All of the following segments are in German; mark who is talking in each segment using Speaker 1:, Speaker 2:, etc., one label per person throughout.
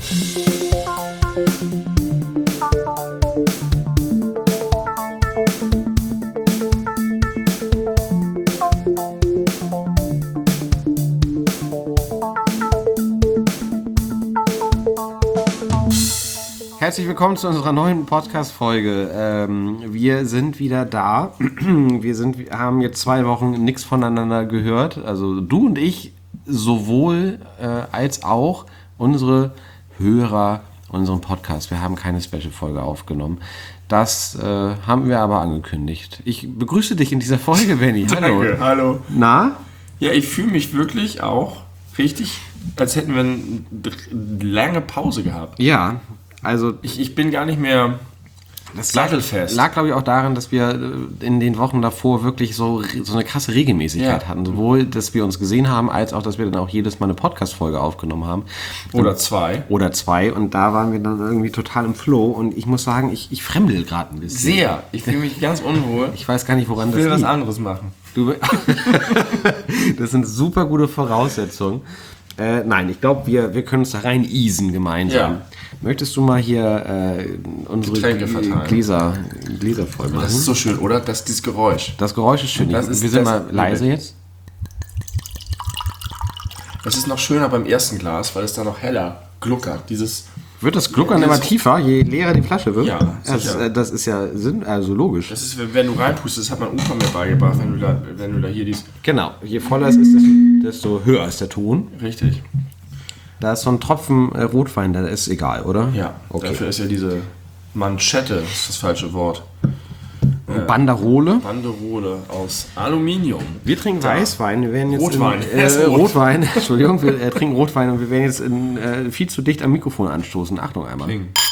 Speaker 1: Herzlich willkommen zu unserer neuen Podcast-Folge. Wir sind wieder da. Wir haben jetzt 2 Wochen nichts voneinander gehört. Also du und ich sowohl als auch unsere Hörer, unseren Podcast. Wir haben keine Special-Folge aufgenommen. Das haben wir aber angekündigt. Ich begrüße dich in dieser Folge, Benni. Hallo.
Speaker 2: Danke, hallo.
Speaker 1: Na?
Speaker 2: Ja, ich fühle mich wirklich auch richtig, als hätten wir eine lange Pause gehabt.
Speaker 1: Ja, also
Speaker 2: Ich bin gar nicht mehr sattelfest.
Speaker 1: lag, glaube ich, auch daran, dass wir in den Wochen davor wirklich so eine krasse Regelmäßigkeit hatten. Sowohl, dass wir uns gesehen haben, als auch, dass wir dann auch jedes Mal eine Podcast-Folge aufgenommen haben.
Speaker 2: Oder 2.
Speaker 1: Oder 2. Und da waren wir dann irgendwie total im Flow. Und ich muss sagen, ich fremdel gerade ein bisschen.
Speaker 2: Sehr. Ich fühle mich ganz unwohl.
Speaker 1: Ich weiß gar nicht, woran das
Speaker 2: Ich will
Speaker 1: liegt.
Speaker 2: was anderes machen.
Speaker 1: Das sind super gute Voraussetzungen. Nein, ich glaube, wir können uns da rein easen gemeinsam.
Speaker 2: Ja.
Speaker 1: Möchtest du mal hier unsere
Speaker 2: Getränke verteilen.
Speaker 1: Gläser voll machen?
Speaker 2: Das ist so schön, oder? Dieses Geräusch.
Speaker 1: Das Geräusch ist schön. Wir sind mal leise jetzt.
Speaker 2: Das ist noch schöner beim ersten Glas, weil es da noch heller gluckert.
Speaker 1: Wird das Gluckern immer tiefer, je leerer die Flasche wird?
Speaker 2: Ja, sicher.
Speaker 1: Das ist ja also logisch.
Speaker 2: Das ist, wenn du reinpustest, das hat mein Opa mir beigebracht, wenn du da hier dies...
Speaker 1: Genau, je voller es ist, desto höher ist der Ton.
Speaker 2: Richtig.
Speaker 1: Da ist so ein Tropfen Rotwein, der ist egal, oder?
Speaker 2: Ja,
Speaker 1: okay.
Speaker 2: Dafür ist ja diese Manschette, das ist das falsche Wort.
Speaker 1: Banderole.
Speaker 2: Banderole aus Aluminium.
Speaker 1: Wir trinken Weißwein, wir werden jetzt
Speaker 2: Rotwein.
Speaker 1: Rotwein, Entschuldigung, wir trinken Rotwein und wir werden jetzt viel zu dicht am Mikrofon anstoßen. Achtung einmal.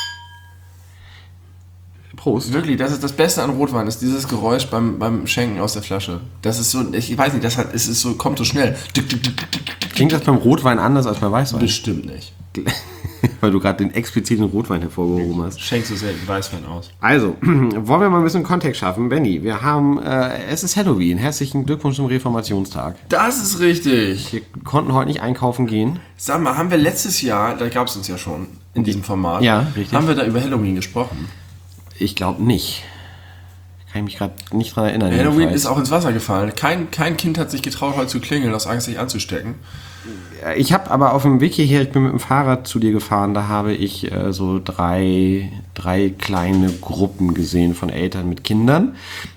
Speaker 1: Prost.
Speaker 2: Wirklich, das ist das Beste an Rotwein, ist dieses Geräusch beim Schenken aus der Flasche. Das ist so, ich weiß nicht, es ist so, kommt so schnell.
Speaker 1: Klingt das beim Rotwein anders als beim Weißwein?
Speaker 2: Bestimmt nicht.
Speaker 1: Weil du gerade den expliziten Rotwein hervorgehoben hast.
Speaker 2: Schenkst du selten Weißwein aus.
Speaker 1: Also, wollen wir mal ein bisschen Kontext schaffen. Benni, wir haben, es ist Halloween. Herzlichen Glückwunsch zum Reformationstag.
Speaker 2: Das ist richtig.
Speaker 1: Wir konnten heute nicht einkaufen gehen.
Speaker 2: Sag mal, haben wir letztes Jahr, da gab es uns ja schon in diesem Format,
Speaker 1: Ja, richtig.
Speaker 2: haben wir da über Halloween gesprochen?
Speaker 1: Ich glaube nicht. Kann ich mich gerade nicht dran erinnern.
Speaker 2: Halloween
Speaker 1: jedenfalls.
Speaker 2: ist auch ins Wasser gefallen. Kein Kind hat sich getraut, heute zu klingeln, aus Angst, sich anzustecken.
Speaker 1: Ich habe aber auf dem Weg hierher, ich bin mit dem Fahrrad zu dir gefahren, da habe ich so drei kleine Gruppen gesehen von Eltern mit Kindern.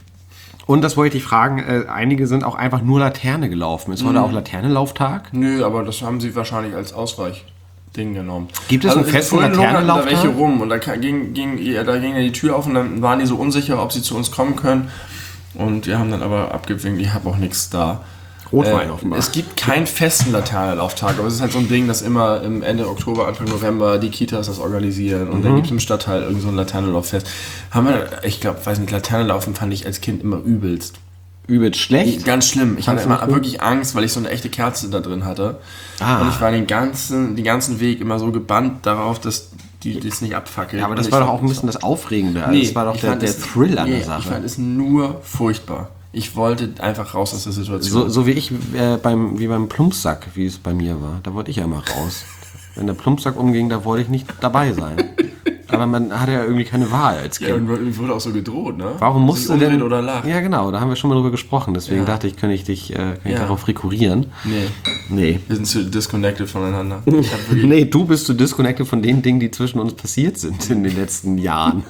Speaker 1: Und das wollte ich fragen, einige sind auch einfach nur Laterne gelaufen. Ist heute auch Laternenlauftag?
Speaker 2: Nö, aber das haben sie wahrscheinlich als Ausweichding genommen.
Speaker 1: Gibt es einen festen
Speaker 2: vorhin lungerten da
Speaker 1: Laternenlauftag?
Speaker 2: welche rum und da ging ja die Tür auf und dann waren die so unsicher, ob sie zu uns kommen können. Und wir haben dann aber abgewinkt, ich habe auch nichts da.
Speaker 1: Rotwein offenbar.
Speaker 2: Es gibt keinen festen Laternenlauftag, aber es ist halt so ein Ding, dass immer im Ende Oktober, Anfang November die Kitas das organisieren und dann gibt es im Stadtteil irgend so ein Laternenlauffest. Ich glaube, Laternenlaufen fand ich als Kind immer übelst.
Speaker 1: Übelst schlecht?
Speaker 2: Ganz schlimm. Ich hatte
Speaker 1: Fandst du
Speaker 2: immer
Speaker 1: nicht gut?
Speaker 2: wirklich Angst, weil ich so eine echte Kerze da drin hatte.
Speaker 1: Ah.
Speaker 2: Und ich war den ganzen Weg immer so gebannt darauf, dass die das nicht abfackelt.
Speaker 1: Ja, aber
Speaker 2: Und
Speaker 1: das
Speaker 2: ich
Speaker 1: war doch
Speaker 2: fand
Speaker 1: auch ein bisschen das Aufregende. Also das war doch der Thrill an der Sache.
Speaker 2: Ich fand es nur furchtbar. Ich wollte einfach raus aus der Situation.
Speaker 1: So wie ich beim Plumpsack, wie es bei mir war. Da wollte ich ja immer raus. Wenn der Plumpsack umging, da wollte ich nicht dabei sein. Aber man hatte ja irgendwie keine Wahl als Kind.
Speaker 2: Ja, und mir wurde auch so gedroht, ne?
Speaker 1: Warum musst du
Speaker 2: umdrehen
Speaker 1: denn...
Speaker 2: oder lachen.
Speaker 1: Ja, genau, da haben wir schon mal drüber gesprochen. Deswegen
Speaker 2: Ja.
Speaker 1: dachte ich, kann ich darauf rekurrieren. Nee.
Speaker 2: Wir sind zu disconnected voneinander. Ich hab wirklich
Speaker 1: Nee, du bist so disconnected von den Dingen, die zwischen uns passiert sind in den letzten Jahren.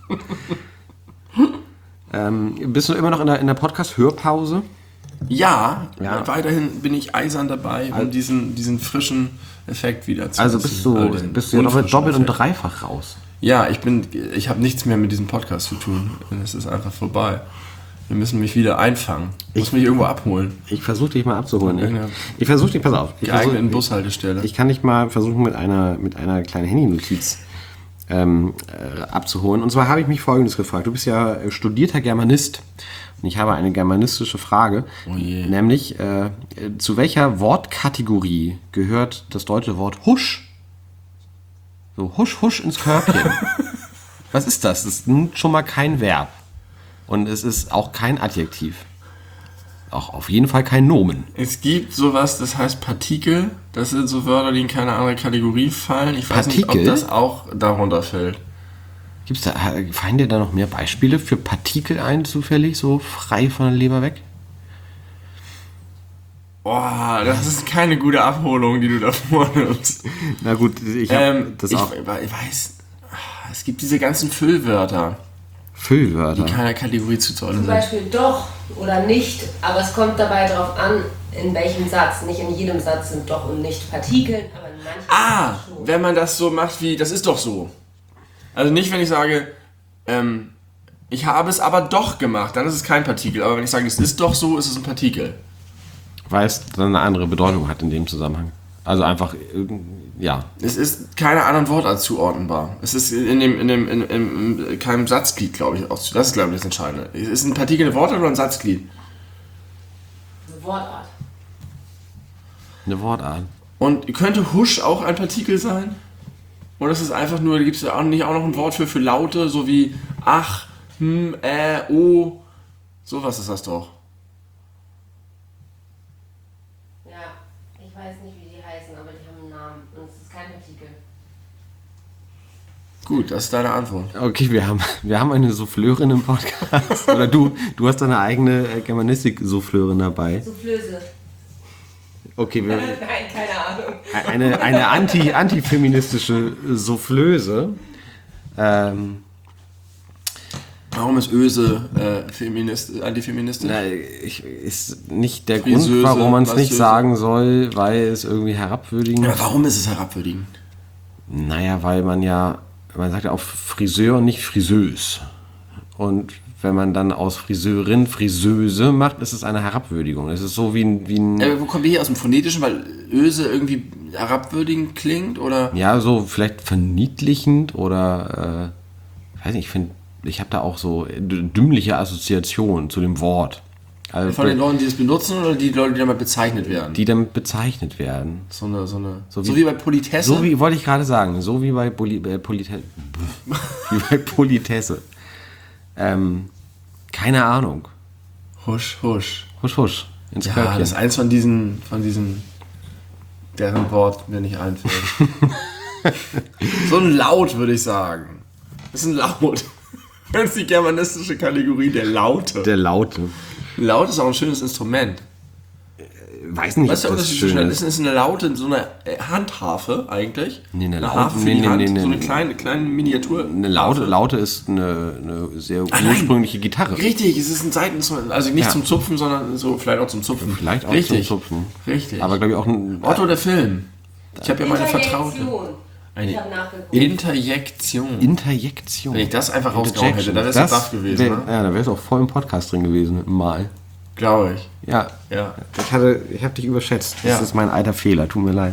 Speaker 1: Bist du immer noch in der Podcast-Hörpause?
Speaker 2: Ja,
Speaker 1: Ja.
Speaker 2: weiterhin bin ich eisern dabei, um diesen frischen Effekt wieder zu
Speaker 1: Also
Speaker 2: lassen.
Speaker 1: bist du ja noch
Speaker 2: unfrischen
Speaker 1: doppelt und
Speaker 2: Effekt.
Speaker 1: dreifach raus.
Speaker 2: Ja, ich habe nichts mehr mit diesem Podcast zu tun. Es ist einfach vorbei. Wir müssen mich wieder einfangen. Ich muss mich irgendwo abholen.
Speaker 1: Ich versuche dich mal abzuholen.
Speaker 2: Ja.
Speaker 1: Ich versuche dich, pass auf.
Speaker 2: Geeigneten Bushaltestelle.
Speaker 1: Ich kann dich mal versuchen, mit einer kleinen Handynotiz abzuholen. Und zwar habe ich mich Folgendes gefragt. Du bist ja studierter Germanist. Und ich habe eine germanistische Frage.
Speaker 2: Oh je.
Speaker 1: Nämlich, zu welcher Wortkategorie gehört das deutsche Wort husch? So, husch, husch ins Körbchen. Was ist das? Das ist nun schon mal kein Verb. Und es ist auch kein Adjektiv. auch auf jeden Fall kein Nomen.
Speaker 2: Es gibt sowas, das heißt Partikel. Das sind so Wörter, die in keine andere Kategorie fallen. Ich weiß nicht, ob das auch darunter fällt.
Speaker 1: Fallen dir da noch mehr Beispiele für Partikel ein, zufällig, so frei von der Leber weg?
Speaker 2: Boah, das ist keine gute Abholung, die du da vornimmst.
Speaker 1: Na gut, ich
Speaker 2: weiß, es gibt diese ganzen Füllwörter.
Speaker 1: Füllwörter?
Speaker 2: Die keiner Kategorie zuzuordnen
Speaker 3: sind. Zum Beispiel doch oder nicht, aber es kommt dabei darauf an, in welchem Satz. Nicht in jedem Satz sind doch und nicht Partikel, aber in manchen
Speaker 2: schon. Wenn man das so macht wie, das ist doch so. Also nicht, wenn ich sage, ich habe es aber doch gemacht, dann ist es kein Partikel. Aber wenn ich sage, es ist doch so, ist es ein Partikel.
Speaker 1: Weil es dann eine andere Bedeutung hat in dem Zusammenhang. Also einfach, ja.
Speaker 2: Es ist keine anderen Wortart zuordnenbar. Es ist in keinem Satzglied, glaube ich, auch. Das ist, glaube ich, das Entscheidende. Ist ein Partikel ein Wortart oder ein Satzglied?
Speaker 3: Eine Wortart.
Speaker 1: Eine Wortart.
Speaker 2: Und könnte Husch auch ein Partikel sein? Oder ist es einfach nur, gibt es ja nicht auch noch ein Wort für Laute, so wie ach, oh, sowas ist das doch.
Speaker 3: Ja, ich weiß nicht, wie die heißen, aber die haben einen Namen und es ist kein Partikel.
Speaker 2: Gut, das ist deine Antwort.
Speaker 1: Okay, wir haben eine Souffleurin im Podcast. Oder du hast deine eigene Germanistik-Souffleurin dabei.
Speaker 3: Soufflöse.
Speaker 1: Okay,
Speaker 3: Nein, keine Ahnung.
Speaker 1: Eine antifeministische Soufflöse.
Speaker 2: Warum ist Öse antifeministisch?
Speaker 1: Ist nicht der Grund, warum man es nicht sagen soll, weil es irgendwie herabwürdigend ist.
Speaker 2: Ja, warum ist es herabwürdigend?
Speaker 1: Naja, weil man sagt ja auch Friseur und nicht Friseuse. Und wenn man dann aus Friseurin Friseuse macht, ist es eine Herabwürdigung. Es ist so wie ein
Speaker 2: wo kommen wir hier aus dem Phonetischen, weil Öse irgendwie herabwürdigend klingt, oder?
Speaker 1: Ja, so vielleicht verniedlichend oder weiß nicht, ich habe da auch so dümmliche Assoziationen zu dem Wort. Also
Speaker 2: von den Leuten, die es benutzen, oder die Leute, die damit bezeichnet werden?
Speaker 1: Die damit bezeichnet werden.
Speaker 2: So wie bei Politesse?
Speaker 1: So wie, wollte ich gerade sagen, so wie bei Politesse. Wie bei Politesse. Keine Ahnung.
Speaker 2: Husch, husch.
Speaker 1: Husch, husch. Ins
Speaker 2: Körbchen. Ja, das ist eins von diesen, deren Wort mir nicht einfällt. So ein Laut, würde ich sagen. Das ist ein Laut. Das ist die germanistische Kategorie der Laute.
Speaker 1: Der Laute.
Speaker 2: Laut ist auch ein schönes Instrument.
Speaker 1: Weiß nicht,
Speaker 2: was ist der Unterschied zwischen ist eine Laute, so eine Handharfe eigentlich?
Speaker 1: Nee, eine
Speaker 2: Harfe für die Hand, so eine kleine Miniatur.
Speaker 1: Eine Laute ist eine sehr ursprüngliche Gitarre.
Speaker 2: Richtig, es ist ein Saiteninstrument, also nicht zum Zupfen, sondern so vielleicht auch zum Zupfen.
Speaker 1: Vielleicht auch zum Zupfen.
Speaker 2: Richtig.
Speaker 1: Aber glaube ich auch ein
Speaker 2: Otto der Film. Ich habe ja meine Vertraute.
Speaker 3: Ich habe nachgeguckt.
Speaker 2: Interjektion. Wenn ich das einfach rausgehauen hätte, dann wäre es baff gewesen.
Speaker 1: Ja, da wäre es auch voll im Podcast drin gewesen, mal.
Speaker 2: Glaube ich.
Speaker 1: Ja. Ich habe dich überschätzt. Das ist mein alter Fehler, tut mir leid.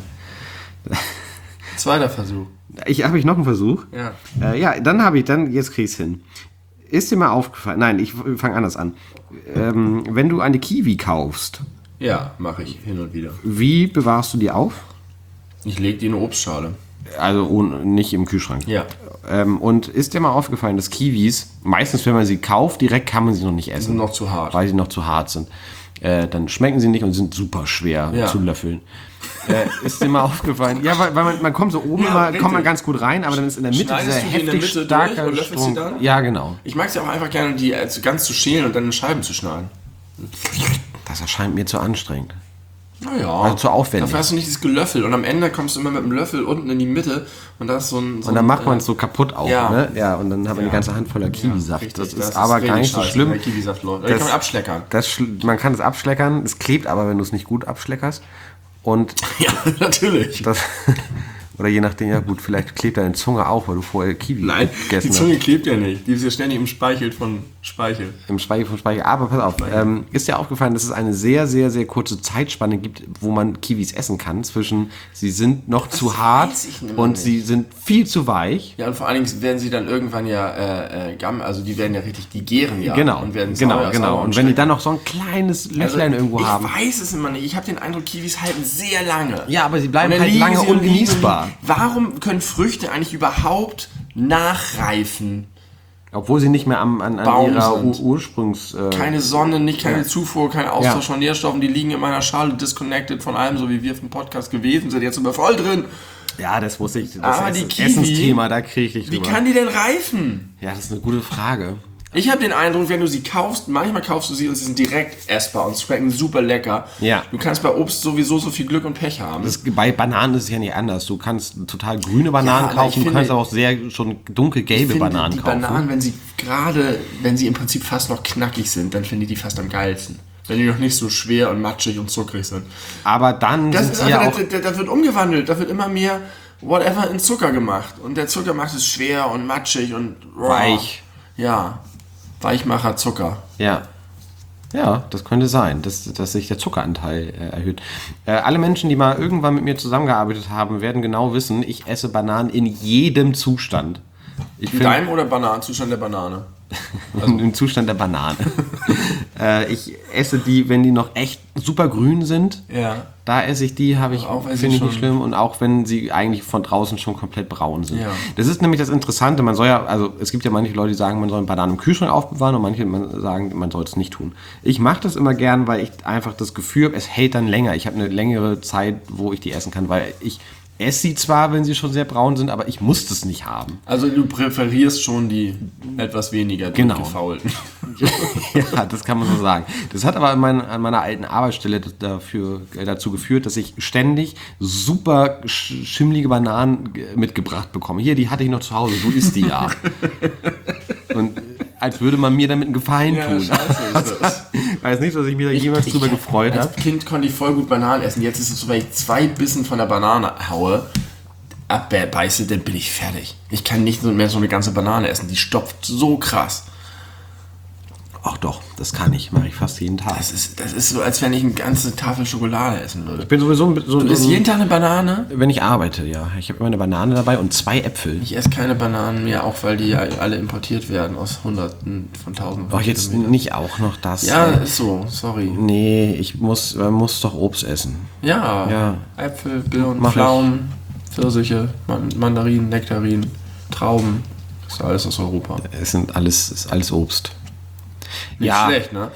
Speaker 2: Zweiter Versuch.
Speaker 1: Habe ich noch einen Versuch?
Speaker 2: Ja.
Speaker 1: Jetzt krieg ich's hin. Ist dir mal aufgefallen, nein, ich fange anders an. Wenn du eine Kiwi kaufst.
Speaker 2: Ja, mache ich hin und wieder.
Speaker 1: Wie bewahrst du die auf?
Speaker 2: Ich lege die in eine Obstschale.
Speaker 1: Also nicht im Kühlschrank.
Speaker 2: Ja.
Speaker 1: Und ist dir mal aufgefallen, dass Kiwis, meistens wenn man sie kauft, direkt kann man sie noch nicht essen.
Speaker 2: Die sind noch zu hart.
Speaker 1: Weil sie noch zu hart sind. Dann schmecken sie nicht und sind super schwer zu löffeln. Ist dir mal aufgefallen? Ja, weil man kommt so oben kommt man ganz gut rein, aber dann ist in der Mitte dieser heftig starker Strom. Ja, genau.
Speaker 2: Ich mag es ja auch einfach gerne, die ganz zu schälen und dann in Scheiben zu schneiden.
Speaker 1: Das erscheint mir zu anstrengend.
Speaker 2: Naja,
Speaker 1: also zu aufwendig.
Speaker 2: Dafür hast du nicht das Gelöffel und am Ende kommst du immer mit dem Löffel unten in die Mitte und da ist so ein...
Speaker 1: und dann macht man es so kaputt auch, ne? Ja, und dann hat man die ganze Hand voller Kiwisaft.
Speaker 2: Richtig,
Speaker 1: das ist aber gar nicht so schlimm.
Speaker 2: Der Kiwisaft läuft. Das kann man abschleckern.
Speaker 1: Man kann es abschleckern, es klebt aber, wenn du es nicht gut abschleckerst. Und
Speaker 2: ja, natürlich.
Speaker 1: Oder je nachdem, ja gut, vielleicht klebt deine Zunge auch, weil du vorher Kiwi
Speaker 2: gegessen hast. Die Zunge klebt ja nicht. Die ist ja ständig im Speichel.
Speaker 1: Im Speichel von Speichel. Aber pass auf, ist dir aufgefallen, dass es eine sehr, sehr, sehr kurze Zeitspanne gibt, wo man Kiwis essen kann, zwischen sie sind noch zu hart und sie sind viel zu weich.
Speaker 2: Ja, und vor allen Dingen werden sie dann irgendwann also die werden ja richtig, die gären ja.
Speaker 1: Genau,
Speaker 2: und werden
Speaker 1: genau. Und wenn die dann noch so ein kleines Löchlein irgendwo haben.
Speaker 2: Ich weiß es immer nicht. Ich habe den Eindruck, Kiwis halten sehr lange.
Speaker 1: Ja, aber sie bleiben halt lange ungenießbar.
Speaker 2: Warum können Früchte eigentlich überhaupt nachreifen?
Speaker 1: Obwohl sie nicht mehr an ihrer Ursprungs...
Speaker 2: keine Sonne, keine Zufuhr, kein Austausch von Nährstoffen. Die liegen in meiner Schale disconnected von allem, so wie wir vom Podcast gewesen sind. Jetzt sind wir voll drin.
Speaker 1: Ja, das wusste ich.
Speaker 2: Das
Speaker 1: Essensthema, da kriege ich nicht drüber.
Speaker 2: Wie kann die denn reifen?
Speaker 1: Ja, das ist eine gute Frage.
Speaker 2: Ich habe den Eindruck, wenn du sie kaufst, manchmal kaufst du sie und sie sind direkt essbar und schmecken super lecker.
Speaker 1: Ja.
Speaker 2: Du kannst bei Obst sowieso so viel Glück und Pech haben.
Speaker 1: Bei Bananen ist es ja nicht anders. Du kannst total grüne Bananen kaufen, du kannst aber auch schon dunkelgelbe Bananen kaufen. Die
Speaker 2: Bananen, wenn sie im Prinzip fast noch knackig sind, dann finde ich die fast am geilsten. Wenn die noch nicht so schwer und matschig und zuckrig sind.
Speaker 1: Aber dann
Speaker 2: das wird umgewandelt, da wird immer mehr whatever in Zucker gemacht. Und der Zucker macht es schwer und matschig und
Speaker 1: weich.
Speaker 2: Ja. Weichmacher Zucker.
Speaker 1: Ja. Ja, das könnte sein, dass sich der Zuckeranteil erhöht. Alle Menschen, die mal irgendwann mit mir zusammengearbeitet haben, werden genau wissen, ich esse Bananen in jedem Zustand.
Speaker 2: In deinem oder Zustand der Banane?
Speaker 1: Also im Zustand der Banane. Ich esse die, wenn die noch echt super grün sind.
Speaker 2: Ja.
Speaker 1: Da esse ich die, finde ich nicht schlimm. Und auch wenn sie eigentlich von draußen schon komplett braun sind.
Speaker 2: Ja.
Speaker 1: Das ist nämlich das Interessante. Man soll ja, also es gibt ja manche Leute, die sagen, man soll Bananen im Kühlschrank aufbewahren und manche sagen, man soll es nicht tun. Ich mache das immer gern, weil ich einfach das Gefühl habe, es hält dann länger. Ich habe eine längere Zeit, wo ich die essen kann, weil ich esse sie zwar, wenn sie schon sehr braun sind, aber ich muss das nicht haben.
Speaker 2: Also du präferierst schon die etwas weniger gefaulten.
Speaker 1: Ja, das kann man so sagen. Das hat aber an meiner alten Arbeitsstelle dazu geführt, dass ich ständig super schimmlige Bananen mitgebracht bekomme. Hier, die hatte ich noch zu Hause, du isst die ja. Und als würde man mir damit einen Gefallen tun.
Speaker 2: Scheiße ist das.
Speaker 1: Ich weiß nicht, dass ich mich da jemals drüber gefreut habe.
Speaker 2: Als Kind konnte ich voll gut Bananen essen. Jetzt ist es so, wenn ich 2 Bissen von der Banane haue, abbeiße, dann bin ich fertig. Ich kann nicht mehr so eine ganze Banane essen. Die stopft so krass.
Speaker 1: Ach doch, das kann ich. Mache ich fast jeden Tag.
Speaker 2: Das ist so, als wenn ich eine ganze Tafel Schokolade essen würde.
Speaker 1: Ich bin sowieso
Speaker 2: Du isst jeden Tag eine Banane?
Speaker 1: Wenn ich arbeite, ja. Ich habe immer eine Banane dabei und 2 Äpfel.
Speaker 2: Ich esse keine Bananen mehr, auch weil die ja alle importiert werden aus Hunderten von Tausenden.
Speaker 1: Doch jetzt nicht auch noch das.
Speaker 2: Ja, ist so, sorry.
Speaker 1: Nee, man muss doch Obst essen.
Speaker 2: Ja. Äpfel, Birnen, Pflaumen, Pfirsiche, Mandarinen, Nektarinen, Trauben. Das ist alles aus Europa.
Speaker 1: Es ist alles Obst.
Speaker 2: Nicht schlecht, ne?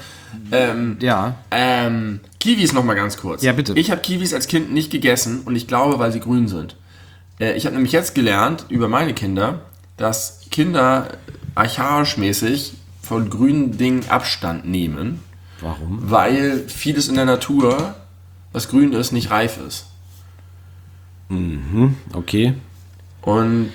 Speaker 2: Kiwis noch mal ganz kurz.
Speaker 1: Ja, bitte.
Speaker 2: Ich habe Kiwis als Kind nicht gegessen und ich glaube, weil sie grün sind. Ich habe nämlich jetzt gelernt über meine Kinder, dass Kinder archaisch mäßig von grünen Dingen Abstand nehmen.
Speaker 1: Warum?
Speaker 2: Weil vieles in der Natur, was grün ist, nicht reif ist.
Speaker 1: Mhm, okay.
Speaker 2: Und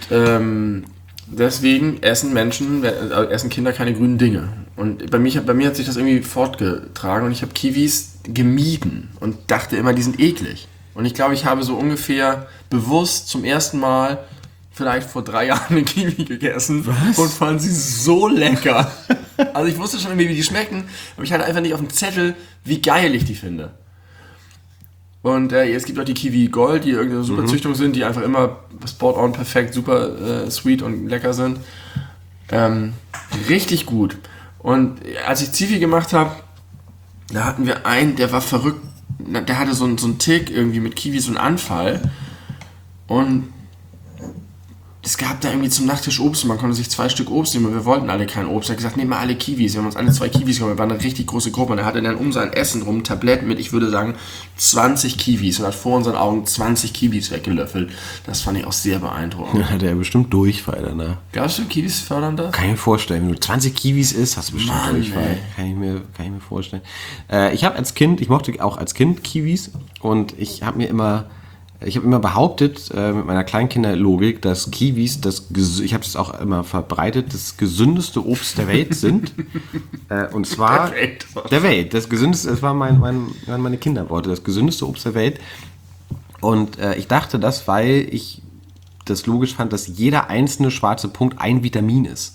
Speaker 2: deswegen essen Kinder keine grünen Dinge. Und bei mir hat sich das irgendwie fortgetragen und ich habe Kiwis gemieden und dachte immer, die sind eklig. Und ich glaube, ich habe so ungefähr bewusst zum ersten Mal vielleicht vor 3 Jahren eine Kiwi gegessen.
Speaker 1: Was?
Speaker 2: Und fand sie so lecker. Also ich wusste schon irgendwie, wie die schmecken, aber ich hatte einfach nicht auf dem Zettel, wie geil ich die finde. Und es gibt auch die Kiwi Gold, die irgendeine super Züchtung sind, die einfach immer spot on perfekt, super sweet und lecker sind. Richtig gut. Und als ich Zivi gemacht habe, da hatten wir einen, der war verrückt, der hatte so einen Tick irgendwie mit Kiwi, so einen Anfall. Und es gab da irgendwie zum Nachtisch Obst und man konnte sich 2 Stück Obst nehmen und wir wollten alle kein Obst. Er hat gesagt, nehmen wir alle Kiwis. Wir haben uns alle 2 Kiwis genommen. Wir waren eine richtig große Gruppe und er hatte dann um sein Essen rum ein Tablett mit, ich würde sagen, 20 Kiwis und hat vor unseren Augen 20 Kiwis weggelöffelt. Das fand ich auch sehr beeindruckend.
Speaker 1: Ja, hat er bestimmt Durchfall danach.
Speaker 2: Glaubst du, Kiwis fördern das?
Speaker 1: Kann ich mir vorstellen. Wenn du 20 Kiwis isst, hast du bestimmt Durchfall. Kann ich mir vorstellen. Ich mochte auch als Kind Kiwis und ich habe immer behauptet, mit meiner Kleinkinderlogik, dass Kiwis, ich habe das auch immer verbreitet, das gesündeste Obst der Welt sind. Und zwar der Welt. Das gesündeste, das waren meine Kinderworte, das gesündeste Obst der Welt. Und ich dachte das, weil ich das logisch fand, dass jeder einzelne schwarze Punkt ein Vitamin ist.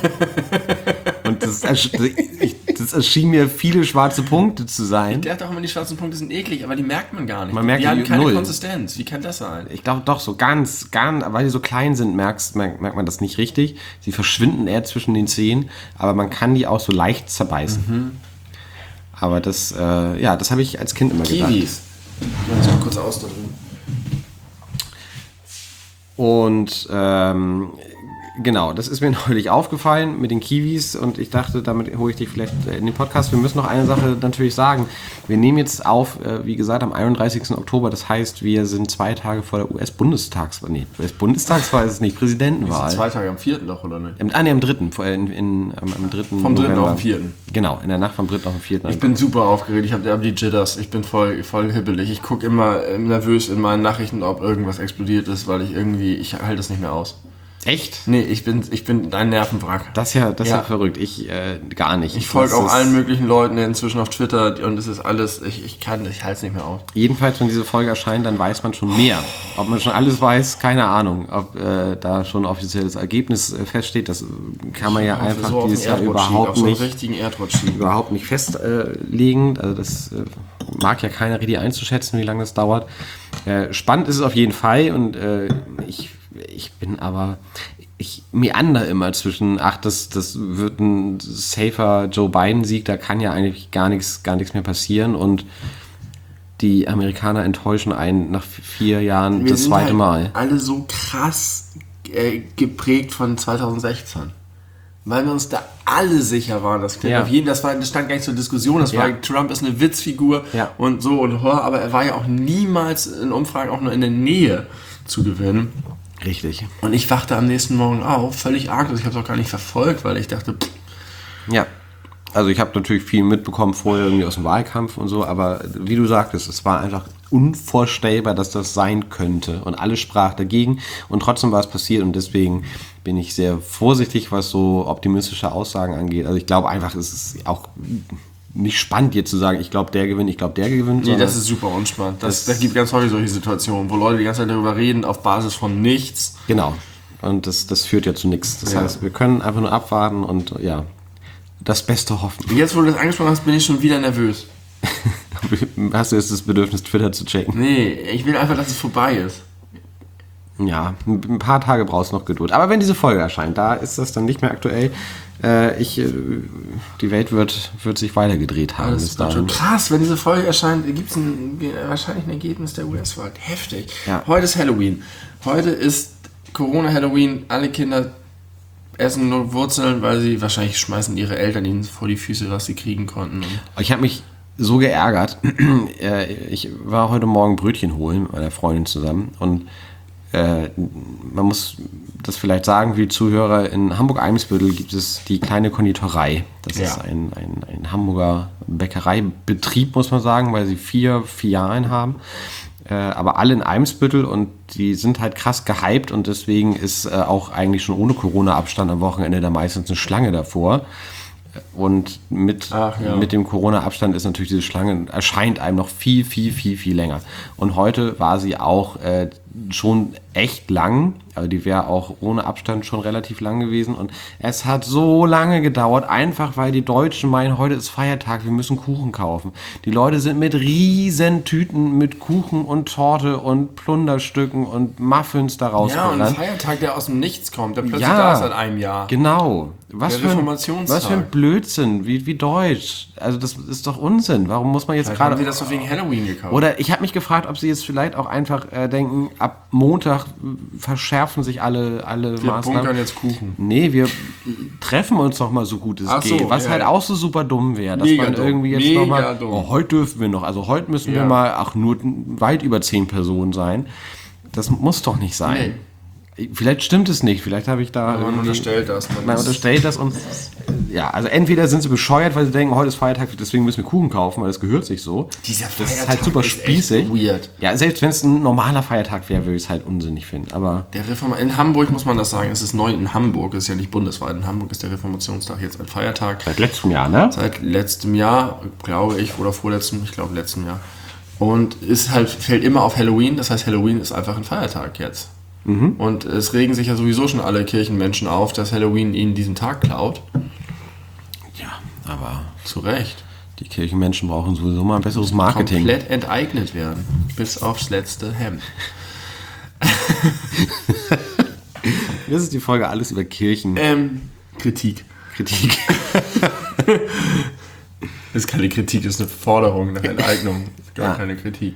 Speaker 1: Und das erschien mir viele schwarze Punkte zu sein.
Speaker 2: Ich dachte auch immer, die schwarzen Punkte sind eklig, aber die merkt man gar nicht.
Speaker 1: Die
Speaker 2: haben keine
Speaker 1: null.
Speaker 2: Konsistenz. Wie kann das sein?
Speaker 1: Ich glaube doch, so ganz, weil die so klein sind, merkt man das nicht richtig. Sie verschwinden eher zwischen den Zähnen, aber man kann die auch so leicht zerbeißen. Mhm. Aber das habe ich als Kind immer gedacht.
Speaker 2: Kiwis. Ich mach das mal kurz aus da drin.
Speaker 1: Und Genau, das ist mir neulich aufgefallen mit den Kiwis und ich dachte, damit hole ich dich vielleicht in den Podcast. Wir müssen noch eine Sache natürlich sagen. Wir nehmen jetzt auf, wie gesagt, am 31. Oktober. Das heißt, wir sind 2 Tage vor der US-Bundestagswahl. Nee, US-Bundestagswahl ist es nicht, Präsidentenwahl.
Speaker 2: 2 Tage am 4. doch, oder nicht?
Speaker 1: Am 3. Am 3.
Speaker 2: Vom 3. auf den 4.
Speaker 1: Genau, in der Nacht vom 3. auf den 4.
Speaker 2: Ich bin super aufgeregt, ich habe die Jitters, ich bin voll hibbelig. Ich gucke immer nervös in meinen Nachrichten, ob irgendwas explodiert ist, weil ich halte es nicht mehr aus.
Speaker 1: Echt?
Speaker 2: Nee, ich bin ein Nervenwrack.
Speaker 1: Das ist ja verrückt. Ich gar nicht.
Speaker 2: Ich folge auch allen möglichen Leuten inzwischen auf Twitter und es ist alles, ich halte es nicht mehr aus.
Speaker 1: Jedenfalls, wenn diese Folge erscheint, dann weiß man schon mehr. Ob man schon alles weiß, keine Ahnung. Ob da schon ein offizielles Ergebnis feststeht, das kann man ja einfach
Speaker 2: so
Speaker 1: dieses Jahr überhaupt nicht festlegen. Also das mag ja keiner richtig einzuschätzen, wie lange das dauert. Spannend ist es auf jeden Fall und ich bin aber, ich meander immer zwischen, das wird ein safer Joe Biden-Sieg, da kann ja eigentlich gar nichts mehr passieren und die Amerikaner enttäuschen einen nach 4 Jahren das zweite Mal.
Speaker 2: Alle so krass geprägt von 2016. Weil wir uns da alle sicher waren, das stand gar nicht zur Diskussion, Trump ist eine Witzfigur und so und aber er war ja auch niemals in Umfragen auch nur in der Nähe zu gewinnen.
Speaker 1: Richtig.
Speaker 2: Und ich wachte am nächsten Morgen auf, völlig arglos. Ich habe es auch gar nicht verfolgt, weil ich dachte,
Speaker 1: Ja, also ich habe natürlich viel mitbekommen vorher irgendwie aus dem Wahlkampf und so, aber wie du sagtest, es war einfach unvorstellbar, dass das sein könnte und alles sprach dagegen und trotzdem war es passiert und deswegen bin ich sehr vorsichtig, was so optimistische Aussagen angeht. Also ich glaube einfach, es ist auch nicht spannend jetzt zu sagen, ich glaube der gewinnt.
Speaker 2: Nee, das ist super unspannend. Da gibt ganz häufig solche Situationen, wo Leute die ganze Zeit darüber reden, auf Basis von nichts.
Speaker 1: Genau. Und das führt ja zu nichts. Das heißt, wir können einfach nur abwarten und das Beste hoffen.
Speaker 2: Jetzt, wo du das angesprochen hast, bin ich schon wieder nervös.
Speaker 1: Hast du jetzt das Bedürfnis, Twitter zu checken?
Speaker 2: Nee, ich will einfach, dass es vorbei ist.
Speaker 1: Ja, ein paar Tage brauchst du noch Geduld. Aber wenn diese Folge erscheint, da ist das dann nicht mehr aktuell. Die Welt wird sich weitergedreht haben.
Speaker 2: Das ist schon krass, wenn diese Folge erscheint, gibt es wahrscheinlich ein Ergebnis der US-Wahl. Heftig.
Speaker 1: Ja.
Speaker 2: Heute ist Halloween. Heute ist Corona-Halloween. Alle Kinder essen nur Wurzeln, weil sie wahrscheinlich schmeißen ihre Eltern ihnen vor die Füße, was sie kriegen konnten.
Speaker 1: Ich habe mich so geärgert. Ich war heute Morgen Brötchen holen mit meiner Freundin zusammen und man muss das vielleicht sagen, wie Zuhörer, in Hamburg-Eimsbüttel gibt es die kleine Konditorei. Das ist ein Hamburger Bäckereibetrieb, muss man sagen, weil sie 4 Filialen haben. Aber alle in Eimsbüttel und die sind halt krass gehypt und deswegen ist auch eigentlich schon ohne Corona-Abstand am Wochenende da meistens eine Schlange davor. Und mit dem Corona-Abstand ist natürlich diese Schlange, erscheint einem noch viel, viel, viel, viel länger. Und heute war sie auch schon echt lang, also die wäre auch ohne Abstand schon relativ lang gewesen. Und es hat so lange gedauert, einfach weil die Deutschen meinen, heute ist Feiertag, wir müssen Kuchen kaufen. Die Leute sind mit riesen Tüten mit Kuchen und Torte und Plunderstücken und Muffins da rausgerannt.
Speaker 2: Ja, und ein Feiertag, der aus dem Nichts kommt, der plötzlich da ist seit einem Jahr.
Speaker 1: Genau. Was für ein Blödsinn, wie deutsch. Also das ist doch Unsinn. Warum muss man jetzt gerade...
Speaker 2: Haben sie das doch wegen Halloween gekauft?
Speaker 1: Oder ich habe mich gefragt, ob sie jetzt vielleicht auch einfach denken, ab Montag verschärfen sich alle Maßnahmen.
Speaker 2: Wir bunkern jetzt Kuchen.
Speaker 1: Nee, wir treffen uns doch mal so gut es geht. Was halt auch so super dumm wäre. Dass man irgendwie jetzt nochmal... heute dürfen wir noch. Also heute müssen wir mal, nur weit über 10 Personen sein. Das muss doch nicht sein. Nee. Vielleicht stimmt es nicht, vielleicht habe ich da...
Speaker 2: Man unterstellt das.
Speaker 1: Man unterstellt das und... Ja, also entweder sind sie bescheuert, weil sie denken, heute ist Feiertag, deswegen müssen wir Kuchen kaufen, weil das gehört sich so.
Speaker 2: Dieser Feiertag
Speaker 1: das ist halt super spießig.
Speaker 2: Echt weird.
Speaker 1: Ja, selbst wenn es ein normaler Feiertag wäre, würde ich es halt unsinnig finden, aber...
Speaker 2: In Hamburg muss man das sagen, es ist neu in Hamburg, es ist ja nicht bundesweit. In Hamburg ist der Reformationstag jetzt ein Feiertag.
Speaker 1: Seit letztem Jahr, ne?
Speaker 2: Seit letztem Jahr, glaube ich, oder vorletztem, ich glaube letztem Jahr. Und fällt immer auf Halloween, das heißt Halloween ist einfach ein Feiertag jetzt. Mhm. Und es regen sich ja sowieso schon alle Kirchenmenschen auf, dass Halloween ihnen diesen Tag klaut.
Speaker 1: Ja, aber
Speaker 2: zu Recht.
Speaker 1: Die Kirchenmenschen brauchen sowieso mal ein besseres Marketing.
Speaker 2: Komplett enteignet werden, bis aufs letzte Hemd.
Speaker 1: Das ist die Folge alles über Kirchen.
Speaker 2: Kritik. Das ist keine Kritik, das ist eine Forderung nach Enteignung. Gar keine Kritik.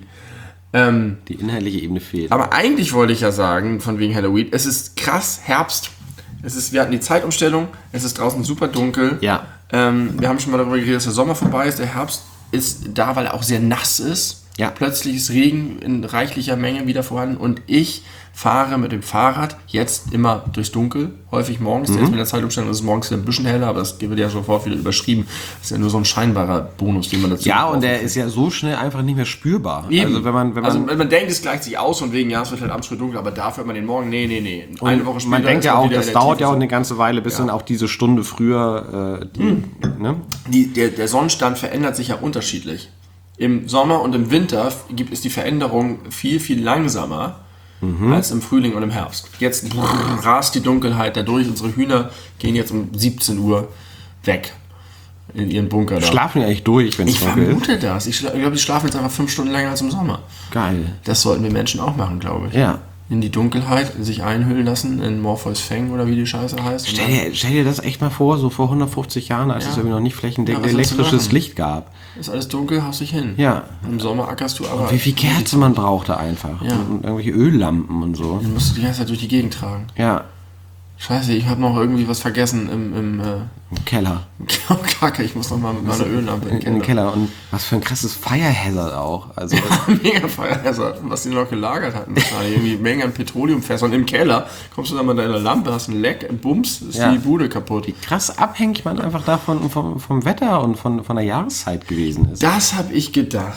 Speaker 1: Die inhaltliche Ebene fehlt.
Speaker 2: Aber eigentlich wollte ich ja sagen, von wegen Halloween, es ist krass Herbst. Wir hatten die Zeitumstellung, es ist draußen super dunkel.
Speaker 1: Ja.
Speaker 2: Wir haben schon mal darüber geredet, dass der Sommer vorbei ist. Der Herbst ist da, weil er auch sehr nass ist.
Speaker 1: Ja.
Speaker 2: Plötzlich ist Regen in reichlicher Menge wieder vorhanden. Und ich fahre mit dem Fahrrad jetzt immer durchs Dunkel, häufig morgens. Jetzt mit der Zeitumstellung ist es morgens wieder ein bisschen heller, aber das wird ja sofort wieder überschrieben. Das ist ja nur so ein scheinbarer Bonus, den man dazu
Speaker 1: Ja, und der ist ja so schnell einfach nicht mehr spürbar.
Speaker 2: Eben.
Speaker 1: Also wenn man
Speaker 2: denkt, es gleicht sich aus und wegen, ja, es wird halt abends früh dunkel, aber dafür hat man den Morgen, nee. Eine Woche später
Speaker 1: man denkt ja
Speaker 2: ist
Speaker 1: auch,
Speaker 2: wieder
Speaker 1: das
Speaker 2: der
Speaker 1: dauert
Speaker 2: tiefe
Speaker 1: ja auch
Speaker 2: Sonne.
Speaker 1: eine ganze Weile, bis dann auch diese Stunde früher, ne?
Speaker 2: Der Sonnenstand verändert sich ja unterschiedlich. Im Sommer und im Winter ist die Veränderung viel, viel langsamer als im Frühling und im Herbst. Jetzt rast die Dunkelheit da durch. Unsere Hühner gehen jetzt um 17 Uhr weg in ihren Bunker da.
Speaker 1: Schlafen die eigentlich durch, wenn es
Speaker 2: Ich
Speaker 1: dunkel ist?
Speaker 2: vermute das. Ich glaube, die schlafen jetzt einfach 5 Stunden länger als im Sommer.
Speaker 1: Geil.
Speaker 2: Das sollten wir Menschen auch machen, glaube ich.
Speaker 1: Ja.
Speaker 2: In die Dunkelheit sich einhüllen lassen, in Morpheus Fang oder wie die Scheiße heißt.
Speaker 1: Stell dir das echt mal vor, so vor 150 Jahren, als es irgendwie noch nicht flächendeckend elektrisches Licht gab.
Speaker 2: Ist alles dunkel, haust dich hin.
Speaker 1: Ja.
Speaker 2: Im Sommer ackerst du aber.
Speaker 1: Wie viel Kerzen man brauchte einfach.
Speaker 2: Ja.
Speaker 1: Und irgendwelche Öllampen und so.
Speaker 2: Den musst du die ganze Zeit durch die Gegend tragen.
Speaker 1: Ja,
Speaker 2: Scheiße, ich habe noch irgendwie was vergessen im
Speaker 1: Keller.
Speaker 2: Kacke, ich muss noch mal mit meiner Öllampe
Speaker 1: In den Keller. Und was für ein krasses Fire Hazard auch. Also,
Speaker 2: Mega Feuerhäuser, was die noch gelagert hatten. Das war irgendwie Menge an Petroleumfässern im Keller. Kommst du dann mit deiner Lampe, hast einen Leck, Bums, ist die Bude kaputt.
Speaker 1: krass abhängig man einfach davon vom Wetter und von der Jahreszeit gewesen ist.
Speaker 2: Das habe ich gedacht.